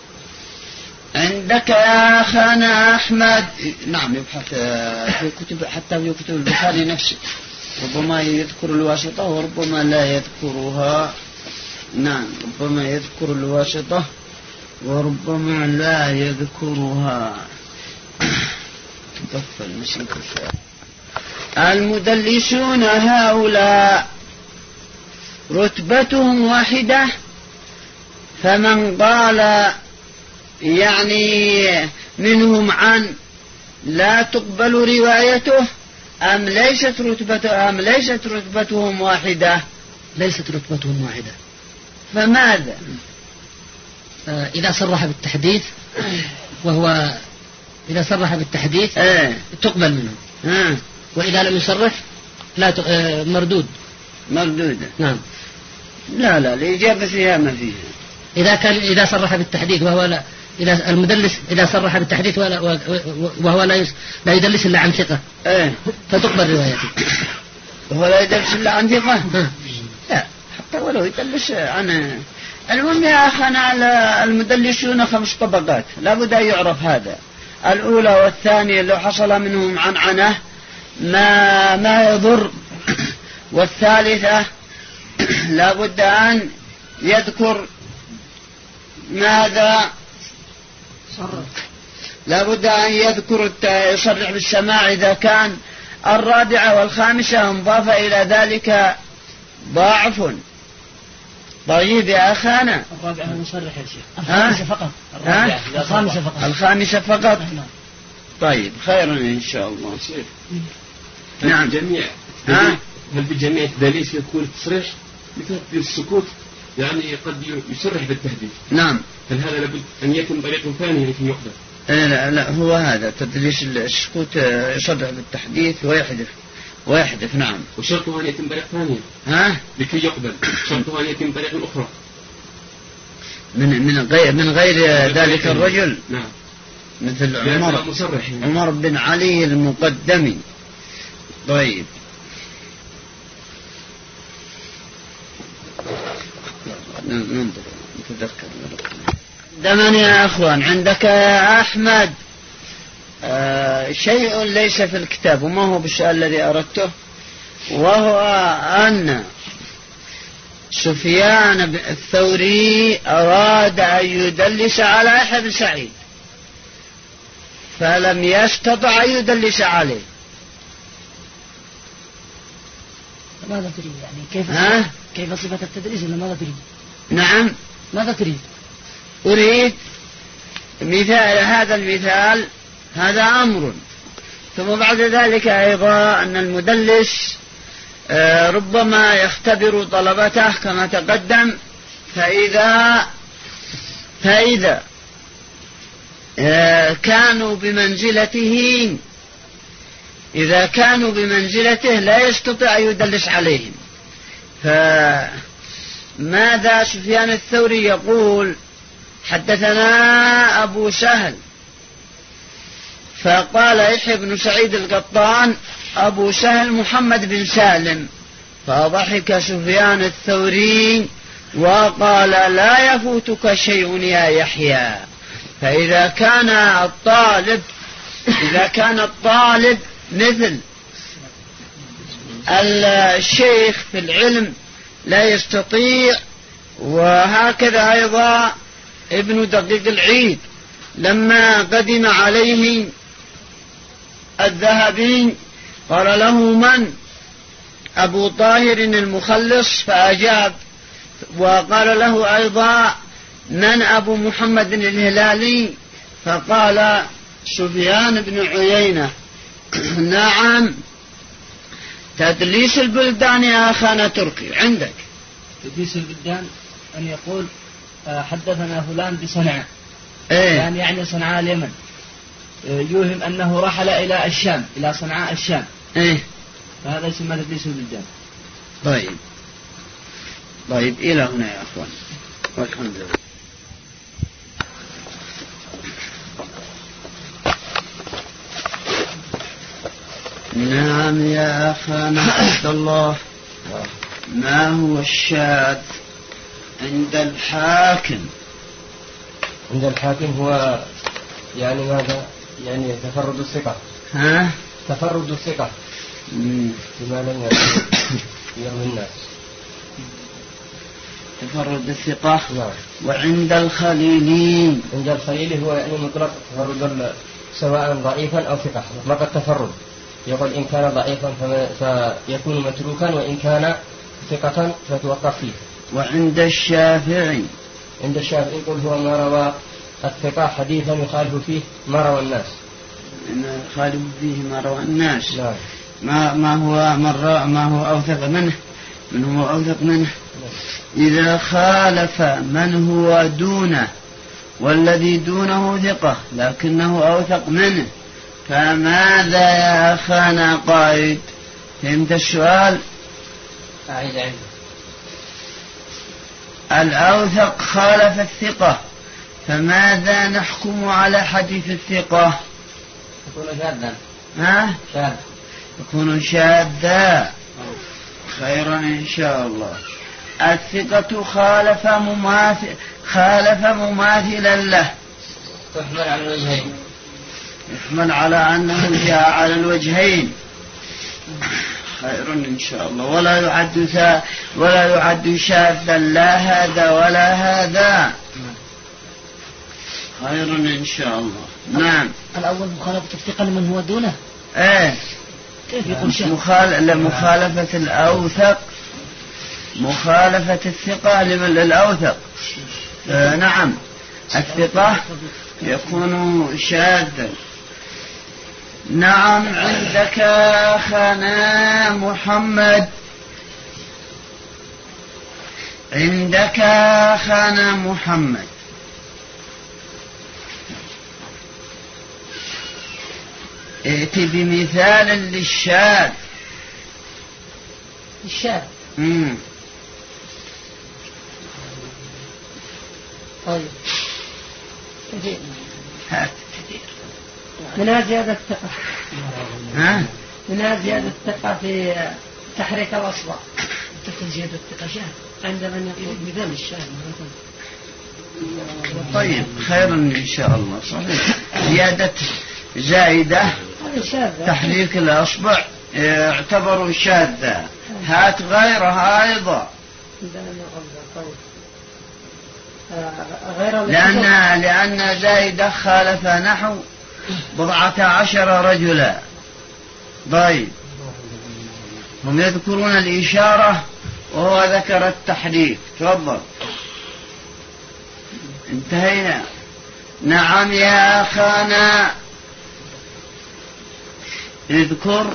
عندك يا أخانا أحمد؟ نعم يبحث في كتب حتى في كتب البخاري نفسه، ربما يذكر الواسطة وربما لا يذكرها. نعم ربما يذكر الواسطة وربما لا يذكرها. المدلسون هؤلاء رتبتهم واحدة، فمن قال يعني منهم عن لا تقبل روايته أم ليست رتبته أم ليست رتبتهم واحدة؟ ليست رتبتهم واحدة. فماذا؟ آه إذا صرح بالتحديث وهو إذا صرح بالتحديث آه. تقبل منه آه. وإذا لم يصرح لا ت... آه مردود. مردودة. نعم. لا لا الإجابة فيها ما فيها. إذا كان إذا صرح بالتحديث وهو لا، إذا المدلس إذا صرح بالتحديث وهو لا لا يدلس إلا عن ثقة إيه فتقبل روايته. وهو لا يدلس إلا عن ثقة؟ لا، حتى ولو يدلس عن. المهم يا أخانا المدلسون خمس طبقات لا بد أن يعرف هذا. الأولى والثانية لو حصل منهم عنعنة ما ما يضر. والثالثة لا بد أن يذكر ماذا لا بد أن يذكر يصرح بالسماع إذا كان. الرابعة والخامسة انضاف إلى ذلك ضعف. طيب يا أخانا الرابعة مصرح يا شيخ. الخامسة فقط. الخامسة فقط. الخامسة فقط. طيب خيرا إن شاء الله. نعم. جميع هل بجميع التدليس يكون التصريح مثل السكوت يعني قد يصرح بالتحديث؟ نعم. هل هذا لابد أن يكون طريق ثاني لكي يقبل؟ لا لا هو هذا تدليس السكوت يصرح بالتحديث ويحذف ويحذف. نعم. وشرطه أن يتم طريق ثانية ها لكي يقبل. شرطه أن يتم طريق أخرى من من غير من غير ذلك الرجل. نعم. مثل عمر عمر بن علي المقدمي. طيب ننظر نتذكر. دمني يا أخوان عندك يا أحمد آه شيء ليس في الكتاب وما هو بالسؤال الذي أردته، وهو أن سفيان الثوري أراد أن يدلس على يحيى بن سعيد فلم يستطع أن يدلس عليه. ماذا تريد يعني كيف ها؟ كيف صفة التدريس ولا ماذا تريد؟ نعم. ماذا تريد؟ أريد مثال هذا المثال هذا أمر، ثم بعد ذلك أيضا أن المدلس ربما يختبر طلبته كما تقدم، فإذا فإذا كانوا بمنزلته إذا كانوا بمنزلته لا يستطيع أن يدلس عليهم. فماذا سفيان الثوري يقول؟ حدثنا أبو سهل، فقال يحيى بن سعيد القطان أبو سهل محمد بن سالم، فضحك سفيان الثوري وقال لا يفوتك شيء يا يحيى. فإذا كان الطالب إذا كان الطالب مثل الشيخ في العلم لا يستطيع. وهكذا أيضا ابن دقيق العيد لما قدم عليه الذهبي قال له من؟ أبو طاهر المخلص، فأجاب. وقال له أيضا من أبو محمد الهلالي؟ فقال سفيان بن عيينة. نعم. تدليس البلدان يا أخانا تركي عندك. تدليس البلدان أن يقول حدثنا فلان بصنعاء، إيه؟ يعني يعني صنعاء اليمن، يوهم أنه رحل إلى الشام إلى صنعاء الشام، إيه؟ فهذا يسمى تدليس البلدان. طيب طيب إلى هنا يا أخوان والحمد لله. نعم يا أخانا عبد الله، ما هو الشاذ عند الحاكم؟ عند الحاكم هو يعني ماذا؟ يعني تفرد الثقة. ها؟ تفرد الثقة بما لم يروي الناس. تفرد الثقة. نعم. وعند الخليلين؟ عند الخليل هو يعني مطلق تفرد سواء ضعيفا أو ثقة، مطلق التفرد. يقول إن كان ضعيفا فيكون متروكا، وإن كان ثقة فتوقف فيه. وعند الشافعي؟ عند الشافعي يقول هو ما روى الثقة حديثا يخالف فيه ما روى الناس. إن يخالف فيه ما روى الناس. لا. ما ما هو مرة ما هو أوثق منه من هو أوثق منه. لا. إذا خالف من هو دونه والذي دونه ثقة لكنه أوثق منه فماذا يا أخانا قائد؟ فهمت السؤال؟ أعيد أعيد. الأوثق خالف الثقة، فماذا نحكم على حديث الثقة؟ يكون شاذا. ها؟ شاذ. يكون شاذا. خيرا إن شاء الله. الثقة خالف مماثل خالف مماثلا له. تحمل على الوجهين. يحمل على أنه جاء على الوجهين. خير إن شاء الله. ولا يعد ولا يعد شاذا لا هذا ولا هذا. خير إن شاء الله. نعم. الأول مخالفة الثقة لمن هو دونه. إيه. كيف يقول شاذ؟ مخال... مخالفة الأوثق مخالفة الثقة لمن الأوثق. آه نعم. الثقة يكون شاذا. نعم. عندك أخانا محمد عندك أخانا محمد ائت بمثال للشاذ. الشاذ. امم طيب. هات. منها زيادة الثقة. ها؟ منها زيادة الثقة في تحريك الأصبع. تكون زيادة الثقة شاذ عند من يقول مثال الشاذ. طيب خير إن شاء الله. صحيح. زيادة زائدة تحريك الأصبع يعتبر شاذة. هات غيرها أيضا. لأن لأن زائدة خالف نحو بضعة عشر رجلا. طيب هم يذكرون الإشارة وهو ذكر التحريك. تفضل. انتهينا. نعم يا أخانا اذكر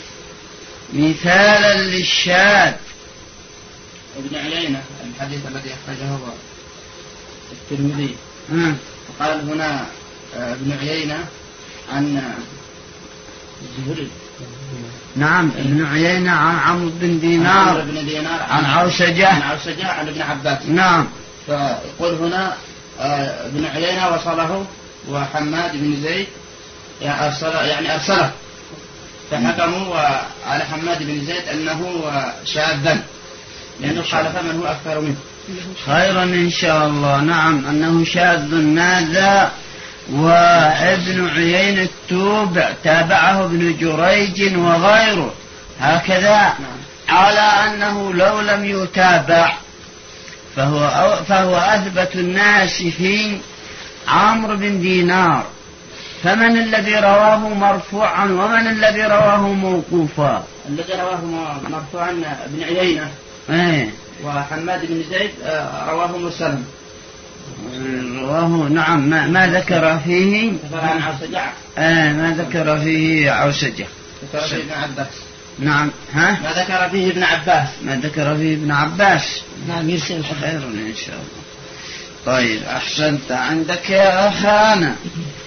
مثالا للشاذ. ابن عيينة الحديث الذي أخرجه الترمذي قال هنا ابن عيينة عن الزهري. نعم. ابن عيينة عن عمرو بن دينار بن دينار عن عوسجة عن عوسجة عن ابن عباس. نعم. فيقول هنا ابن عيينة وصله وحماد بن زيد يعني أرسله يعني أرسله فحكموا على حماد بن زيد أنه شاذا لأنه خالف من هو أكثر منه. خيرا إن شاء الله. نعم أنه شاذ. ماذا؟ وابن عيينة التوب تابعه ابن جريج وغيره هكذا على أنه لو لم يتابع فهو, فهو أثبت الناس في عمرو بن دينار. فمن الذي رواه مرفوعا ومن الذي رواه موقوفا؟ الذي رواه مرفوعا ابن عيينة ايه. وحماد بن زيد رواه مرسلا. رواه نعم. ما, ما ذكر فيه عن عوسجة. آه ما ذكر فيه عوسجة. ذكر فيه ابن عباس. نعم. ها؟ ما ذكر فيه ابن عباس. ما ذكر فيه ابن عباس. نعم يرسل. خير إن شاء الله. طيب أحسنت. عندك يا أخانا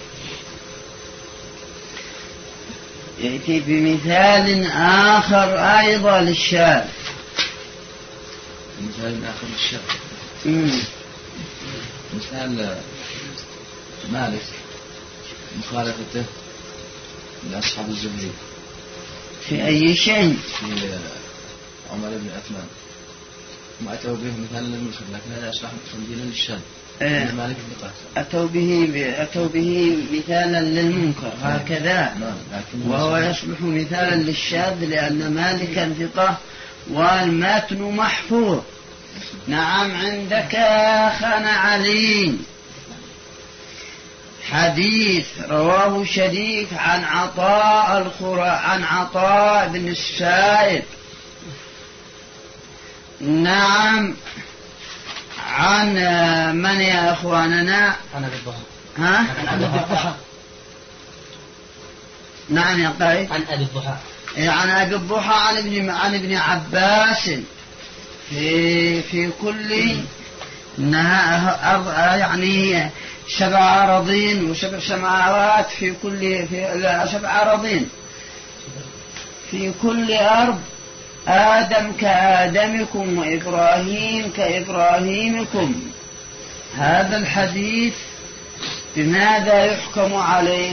يأتي بمثال آخر أيضا للشاذ. مثال آخر للشاذ. امم مثال مالك مخالفته لأصحاب الزهري في أي شيء؟ في عمر بن عثمان ما أتوا به مثال للمنكر لكن هذا أصبح تنزيلا للشاذ. إيه. مالك أتوا به أتوا به مثالا للمنكر هكذا. وهو يصبح مثالا للشاذ لأن مالكا ثقة والمتن محفوظ. نعم. عندك أخانا علي حديث رواه شريك عن عطاء الخرا عن عطاء بن السائب. نعم. عن من يا أخواننا؟ عن أبي الضحى. ها؟ عن أبي الضحى. نعم يا قائد. عن أبي الضحى. عن أبي الضحى عن ابن عن ابن عباس في في كل إنها أرض يعني سبع أراضين وسبع سماوات في كل في لا سبع أراضين في كل أرض آدم كآدمكم وإبراهيم كإبراهيمكم. هذا الحديث بماذا يحكم عليه؟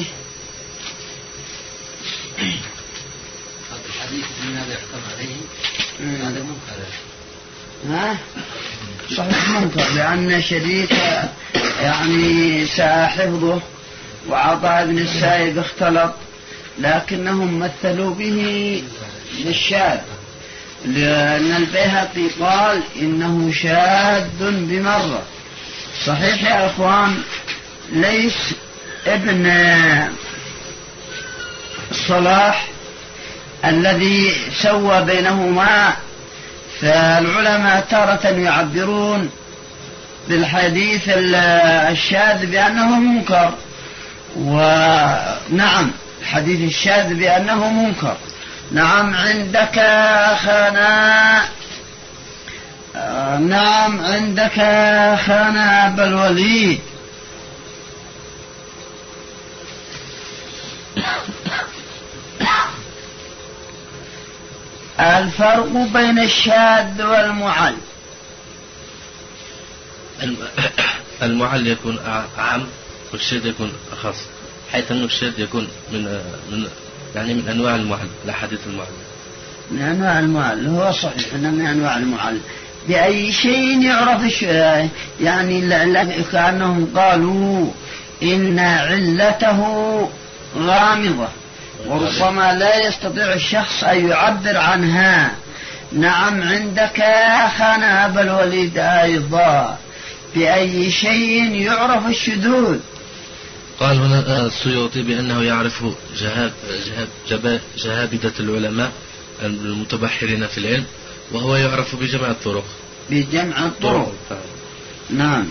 هذا الحديث بماذا يحكم عليه؟ هذا منكر. ها؟ صحيح منكر، لأن شريك يعني ساحفظه وعطاء بن السائب اختلط، لكنهم مثلوا به بالشاذ، لأن البيهقي قال إنه شاذ بمرة. صحيح يا أخوان، ليس ابن الصلاح الذي سوى بينهما، فالعلماء تارة يعبرون بالحديث الشاذ بأنه منكر، ونعم الحديث الشاذ بأنه منكر. نعم عندك أخانا، نعم عندك أخانا أبا الوليد. الفرق بين الشاذ والمعل. المعل يكون أعم والشاذ يكون أخص، حيث أن الشاذ يكون من من يعني من أنواع المعل، الأحاديث المعل من أنواع المعل. هو صحيح أنه من أنواع المعل. بأي شيء يعرف يعني كأنهم قالوا إن علته غامضة وربما لا يستطيع الشخص أن يعبر عنها. نعم عندك أخانا أبا الوليد أيضا، بأي شيء يعرف الشذوذ؟ قال هنا السيوطي بأنه يعرف جهاب جهاب جهابدة العلماء المتبحرين في العلم، وهو يعرف بجمع الطرق. بجمع الطرق. نعم.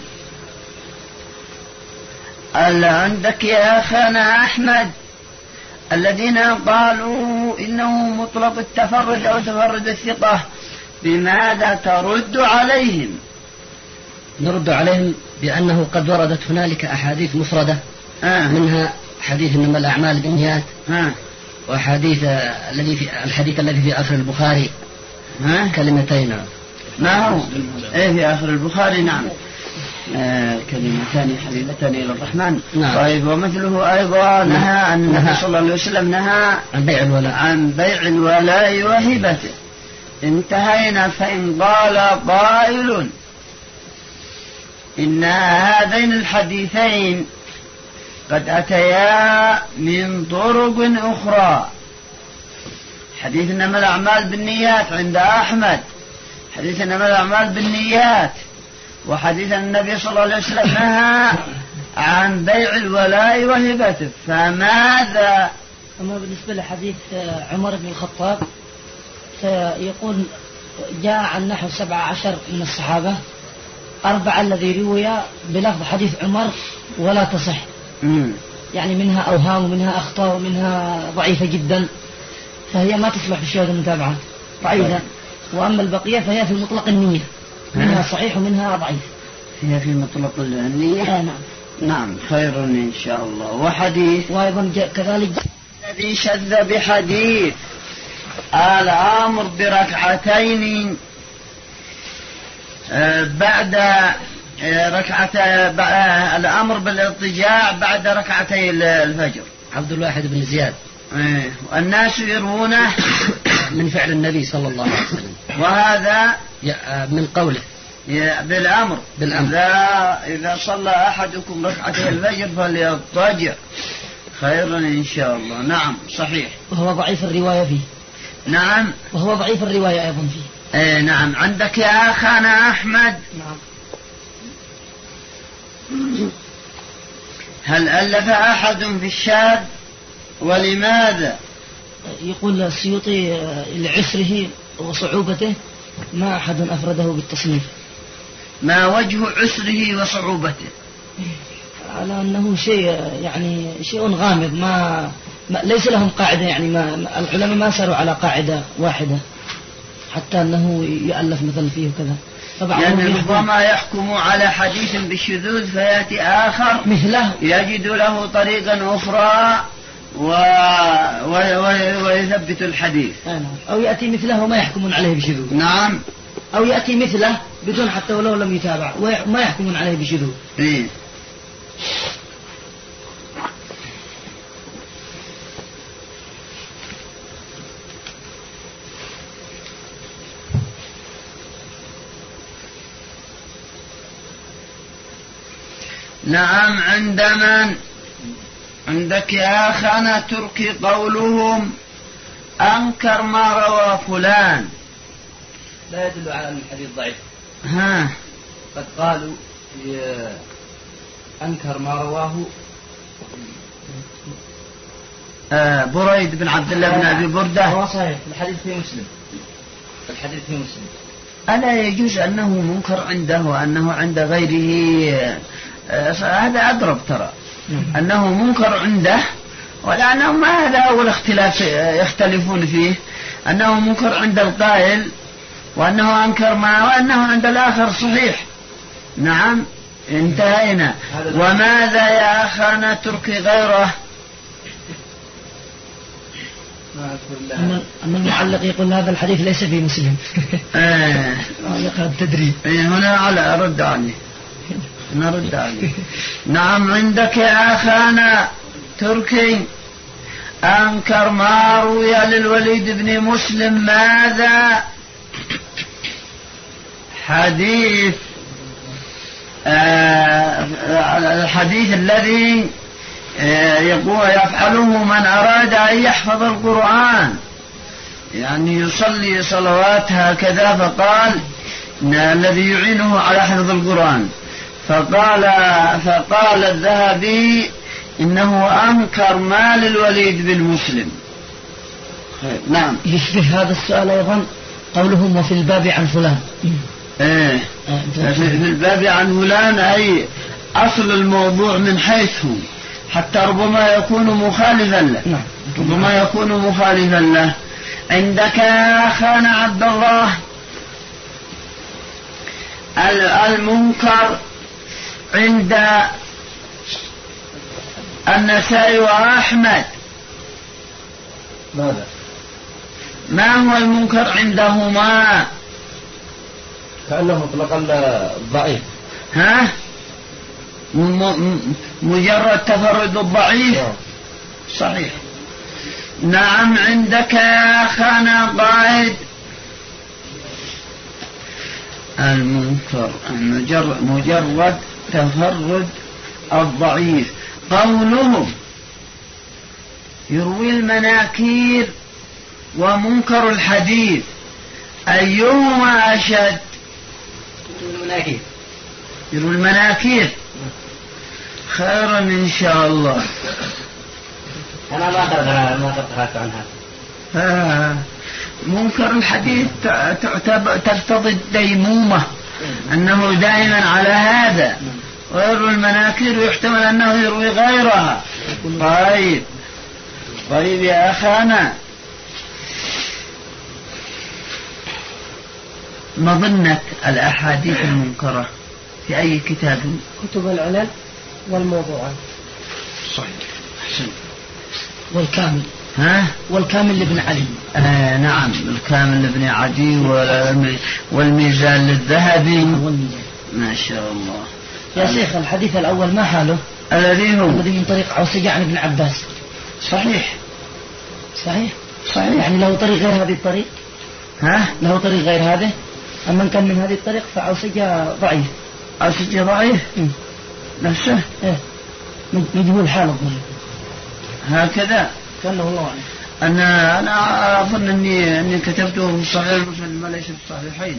ألا عندك يا أخانا أحمد الذين قالوا إنه مطلق التفرد أو تفرد الثقة، بماذا ترد عليهم؟ نرد عليهم بأنه قد وردت هنالك أحاديث مفردة، آه. منها حديث إنما الأعمال بالنيات، آه. وحديث الذي في الحديث الذي في آخر البخاري آه. كلمتين. ما هو إيه في آخر البخاري؟ نعم آه كلمتان حبيبتان إلى الرحمن. نعم. طيب ومثله أيضا نهى أن النبي صلى الله عليه وسلم نهى عن بيع الولاء عن بيع الولاء وهبته. انتهينا. فإن قال قائل إن هذين الحديثين قد أتيا من طرق أخرى، حديث إنما الأعمال بالنيات عند أحمد، حديث إنما الأعمال بالنيات، وحديث النبي صلى الله عليه وسلم نهى عن بيع الولاء وهبته، فماذا؟ أما بالنسبة لحديث عمر بن الخطاب فيقول جاء عن نحو سبعة عشر من الصحابة، أربعة الذي روي بلفظ حديث عمر ولا تصح، مم. يعني منها أوهام ومنها أخطاء ومنها ضعيفة جدا، فهي ما تصلح في شهادة المتابعة ضعيفة. وأما البقية فهي في مطلق النية، منها صحيح ومنها ضعيف. هي في مطلق النية. آه نعم. نعم خير إن شاء الله. وحديث وأيضا كذلك الذي شذ بحديث الأمر بركعتين بعد ركعة الأمر بالاضطجاع بعد ركعتي الفجر. عبد الواحد بن زياد. والناس يروونه من فعل النبي صلى الله عليه وسلم، وهذا من قوله بالأمر. بالأمر. إذا, إذا صلى أحدكم ركعتي الفجر فليضطجع خيرا إن شاء الله. نعم صحيح. وهو ضعيف الرواية فيه. نعم وهو ضعيف الرواية أيضا فيه. ايه نعم. عندك يا أخانا أحمد. نعم. هل ألف أحد في الشاذ ولماذا؟ يقول السيوطي لعسره وصعوبته ما أحد أفرده بالتصنيف. ما وجه عسره وصعوبته؟ على أنه شيء يعني شيء غامض، ما, ما ليس لهم قاعدة، يعني ما العلماء ما ساروا على قاعدة واحدة حتى أنه يؤلف مثلا فيه وكذا. يعني ربما يحكم على حديث بالشذوذ فيأتي آخر مثله يجد له طريقا أخرى و... و... و... ويثبت الحديث. أو يأتي مثله وما يحكمون عليه بشذوذ. نعم. أو يأتي مثله بدون حتى ولو لم يتابع وما يحكمون عليه بشذوذ. إيه. نعم. عند من؟ عندك يا أخانا تركي قولهم أنكر ما روى فلان لا يدل على أن الحديث ضعيف. ها قد قالوا أنكر ما رواه آه بريد بن عبد الله بن أبي بردة. هو صحيح الحديث في مسلم. الحديث في مسلم. ألا يجوز أنه منكر عنده وأنه عند غيره؟ آه هذا أضرب ترى أنه منكر عنده، ولأنه ما هذا أول اختلاف يختلفون فيه، أنه منكر عند القائل وأنه أنكر معه وأنه عند الآخر صحيح. نعم انتهينا. وماذا يا أخانا تركي غيره؟ أن المعلق يقول هذا الحديث ليس في مسلم. آه. معلق التدريب. هنا على أرد عليه نرد عليه. نعم. عندك يا أخانا تركي أنكر ما روي للوليد بن مسلم. ماذا؟ حديث آه الحديث الذي آه يقول يفعله من أراد أن يحفظ القرآن، يعني يصلي صلوات هكذا، فقال الذي يعينه على حفظ القرآن، فقال فقال الذهبي إنه أنكر ما للوليد بن مسلم. نعم. يشبه هذا السؤال أيضا قولهم وفي الباب عن فلان. ايه في الباب عن فلان، أي أصل الموضوع من حيث هو، حتى ربما يكون مخالفا له. ربما يكون مخالفا له. عندك يا أخانا عبد الله المنكر عند النسائي وأحمد. ماذا؟ ما هو المنكر عندهما؟ كأنه مطلقا ضعيف. ها؟ مجرد تفرد الضعيف. صحيح. نعم. عندك يا أخانا قائد المنكر مجرد, مجرد تفرد الضعيف. قولهم يروي المناكير ومنكر الحديث، أيهما أشد؟ المناكير. يروي المناكير. خيرا إن شاء الله. أنا ما أقدر ما أقدر عن هذا. منكر الحديث تعتبر تقتضي الديمومة، أنه دائما على هذا، ويروي المناكير ويحتمل أنه يروي غيرها. طيب طيب يا أخانا، مظنة الأحاديث المنكرة في أي كتاب؟ كتب العلل والموضوعات. صحيح. أحسن. والكامل. ها؟ والكامل لابن علي. آه نعم، الكامل لابن عدي والميزان للذهبي. ما شاء الله. يا شيخ الحديث الأول ما حاله؟ الذي هو الذي من طريق عوسجة عن ابن عباس. صحيح. صحيح. صحيح. يعني له طريق غير هذه الطريق؟ ها؟ له طريق غير هذه؟ أما من كان من هذه الطريق فعوسجة ضعيف. عوسجة ضعيف؟ نفسه؟ إيه. مجهول حاله. هكذا. كأنه الله أعلم. أنا أنا أظن أني أني كتبته في صحيح مسلم ما ليس في الصحيحين،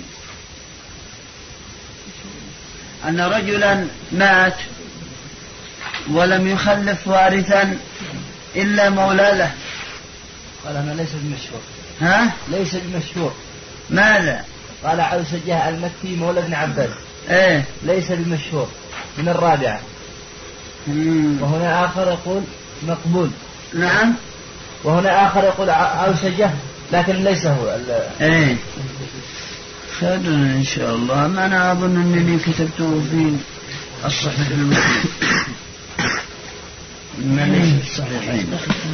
أن رجلا مات ولم يخلف وارثا إلا مولى له. قال أنا ليس بمشهور. ها؟ ليس بمشهور. ماذا؟ قال عوسجة المكي مولى ابن عباس. إيه. ليس بمشهور من الرابعة. مم. وهنا آخر يقول مقبول. نعم. وهنا آخر يقول عوسجة لكن ليس هو. إيه. خير إن شاء الله. ما أنا أظن أنني كتبته في الصحيح المسلم. ما ليس الصحيحين.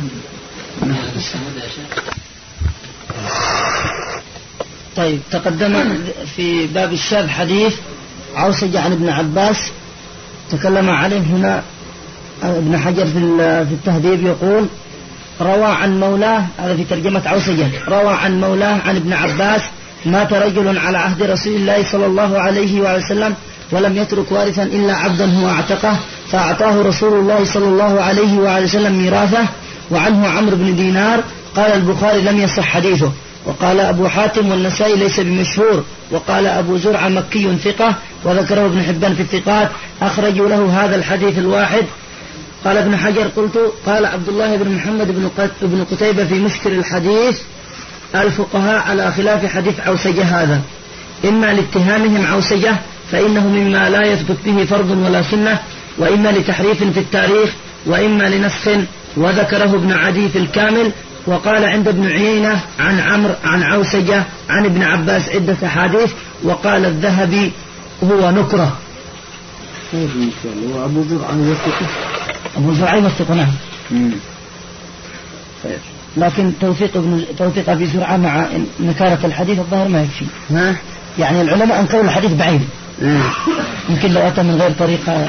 طيب تقدم في باب الشاذ حديث عوسج عن ابن عباس تكلم عليه هنا ابن حجر في التهذيب يقول روى عن مولاه، هذا في ترجمة عوسجة، روى عن مولاه عن ابن عباس مات رجل على عهد رسول الله صلى الله عليه وسلم ولم يترك وارثا إلا عبدا هو اعتقه فأعطاه رسول الله صلى الله عليه وسلم ميراثه، وعنه عمرو بن دينار. قال البخاري لم يصح حديثه. وقال أبو حاتم والنسائي ليس بمشهور. وقال أبو زرع مكي ثقة، وذكره ابن حبان في الثقات، أخرجوا له هذا الحديث الواحد. قال ابن حجر قلت قال عبد الله بن محمد بن قتيبة في مشكل الحديث الفقهاء على خلاف حديث عوسجة هذا، إما لاتهامهم عوسجة فإنه مما لا يثبت به فرض ولا سنة، وإما لتحريف في التاريخ، وإما لنسخ. وذكره ابن عدي في الكامل. وقال عند ابن عيينة عن عمرو عن عوسجة عن ابن عباس عدة أحاديث. وقال الذهبي هو نكرة. وأبو زرع يوثقه. أبو زرع يوثقه نعم. لكن توثيق ابن توثيق أبي زرعة مع نكارة الحديث الظاهر ما يكفي. ها؟ يعني العلماء أنكروا الحديث بعيد. يمكن لو أتى من غير طريقة.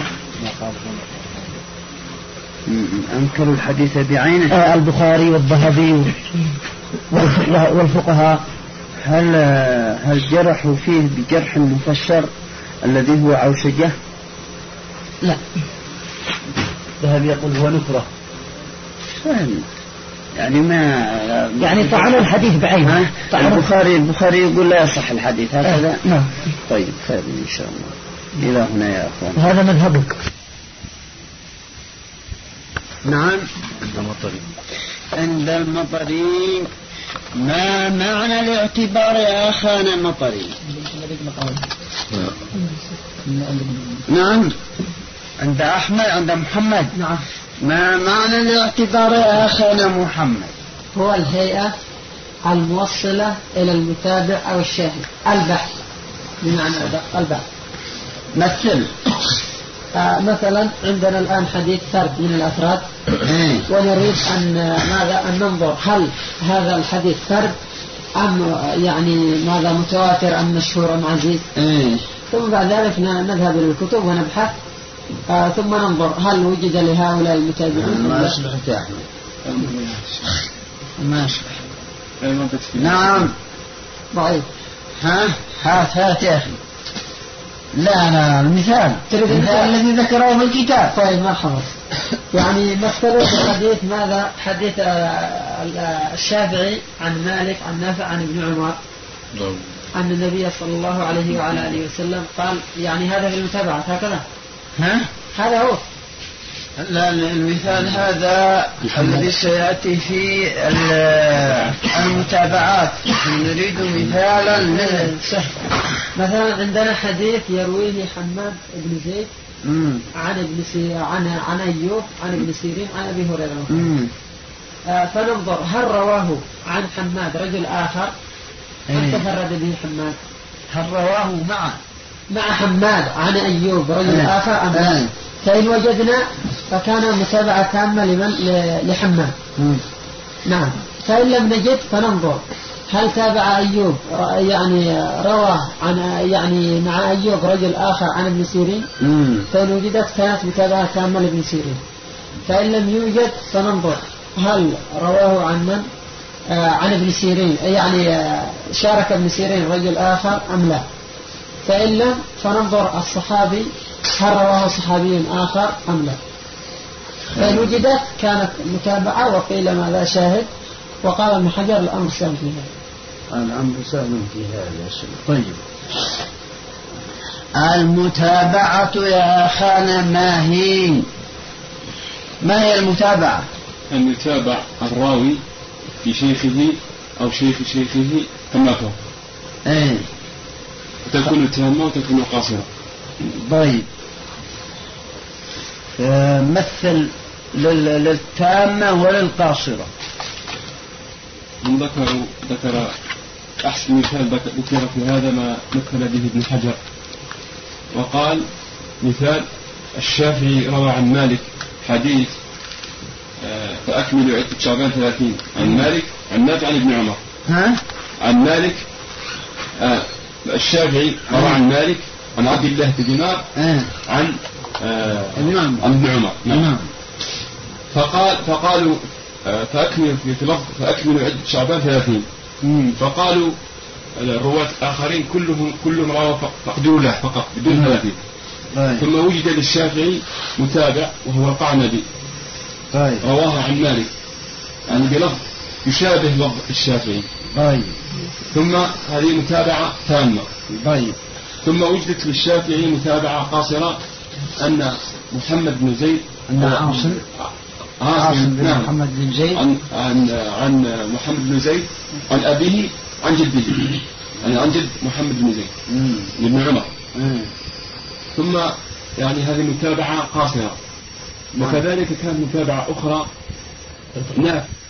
أنكروا الحديث بعينه. آه البخاري والذهبي والفقهاء. هل هل جرحوا فيه بجرح مفسر الذي هو عوسجة؟ لا. الذهبي يقول هو نكرة. يعني ما يعني طعنوا الحديث بعينه. البخاري البخاري يقول لا يصح الحديث هكذا. آه. نعم. طيب خير إن شاء الله. إلى هنا يا أخوان. هذا مذهبك. نعم. عند المطري ما معنى الاعتبار يا أخانا المطري؟ نعم. عند أحمد عند محمد. نعم. ما معنى الاعتبار يا أخانا محمد؟ هو الهيئة الموصلة إلى المتابع أو الشاهد، البحث بمعنى البحث. مثل آه مثلا عندنا الآن حديث فرد من الأفراد ونريد أن ماذا أن ننظر هل هذا الحديث فرد أم يعني ماذا متواتر أم مشهور أم عزيز. ثم بعد ذلك نذهب إلى الكتب ونبحث آه ثم ننظر هل وجد لهؤلاء المتابعين. ما أصبحت يا أحمد. ما أصبح. نعم. ضعيف. ها هات هات يا أخي. لا لا المثال المثال الذي ذكره في الكتاب. طيب مرحبا. يعني مثلوا حديث ماذا حديث الشافعي عن مالك عن نافع عن ابن عمر أن النبي صلى الله عليه وعلى آله وسلم قال يعني هذا في المتابعة هكذا. ها هذا هو. لا المثال هذا الذي سيأتي في المتابعات. نريد مثالا للسهل. مثلا عندنا حديث يرويه حماد بن زيد عن ابن سي... عن عن أيوب عن ابن سيرين عن أبي هريرة. آه فننظر هل رواه عن حماد رجل آخر أم تفرد به حماد؟ هل رواه مع مع حماد عن أيوب رجل أيه. آخر أم لا؟ فإن وجدنا فكان متابعة تامة لمن لحماد. نعم. فإن لم نجد فننظر هل تابع أيوب يعني روى عن يعني مع أيوب رجل آخر عن ابن سيرين. فإن وجدت كانت متابعة تامة لابن سيرين. فإن لم يوجد فننظر هل رواه عن من آه عن ابن سيرين يعني آه شارك ابن سيرين رجل آخر أم لا. فإن لم فننظر الصحابي هل رواه صحابي آخر أم لا. فإن وجدت كانت متابعة وقيل ماذا شاهد. وقال ابن حجر الأمر سهل في هذا. الأمر سهل في هذا. طيب المتابعة يا أخانا ما هي ما هي المتابعة؟ أن يتابع الراوي في شيخه أو شيخ شيخه كما هو. ايه وتكون تامة وتكون قاصرة. طيب آه مثل للتامة وللقاصرة. من ذكر ذكر أحسن مثال ذكر في هذا ما مثل به ابن حجر وقال مثال الشافعي روى عن مالك حديث فأكملوا عدة شعبان ثلاثين عن مالك عن نافع عن ابن عمر. ها؟ عن مالك آه الشافعي روى عن مالك عن عبد الله بن دينار عن آه عن ابن عمر. نعم. فقال فقالوا آه فأكملوا في لفظ فأكملوا عدة شعبان ثلاثين. فقالوا الرواة الآخرين كلهم كلهم رووا فقدوا له فقط بدون ثلاثين. ثم وجد للشافعي متابع وهو القعنبي رواه عن مالك يعني بلفظ يشابه لفظ الشافعي. ثم هذه متابعة تامة. ثم وجدت للشافعي متابعة قاصرة أن محمد بن زيد أن عاصم عاصم بن نعم محمد بن زيد عن عن عن محمد بن زيد عن أبيه عن جده يعني عن جد محمد بن زيد بن عمر. ثم يعني هذه متابعة قاصرة. وكذلك كانت متابعة أخرى نافع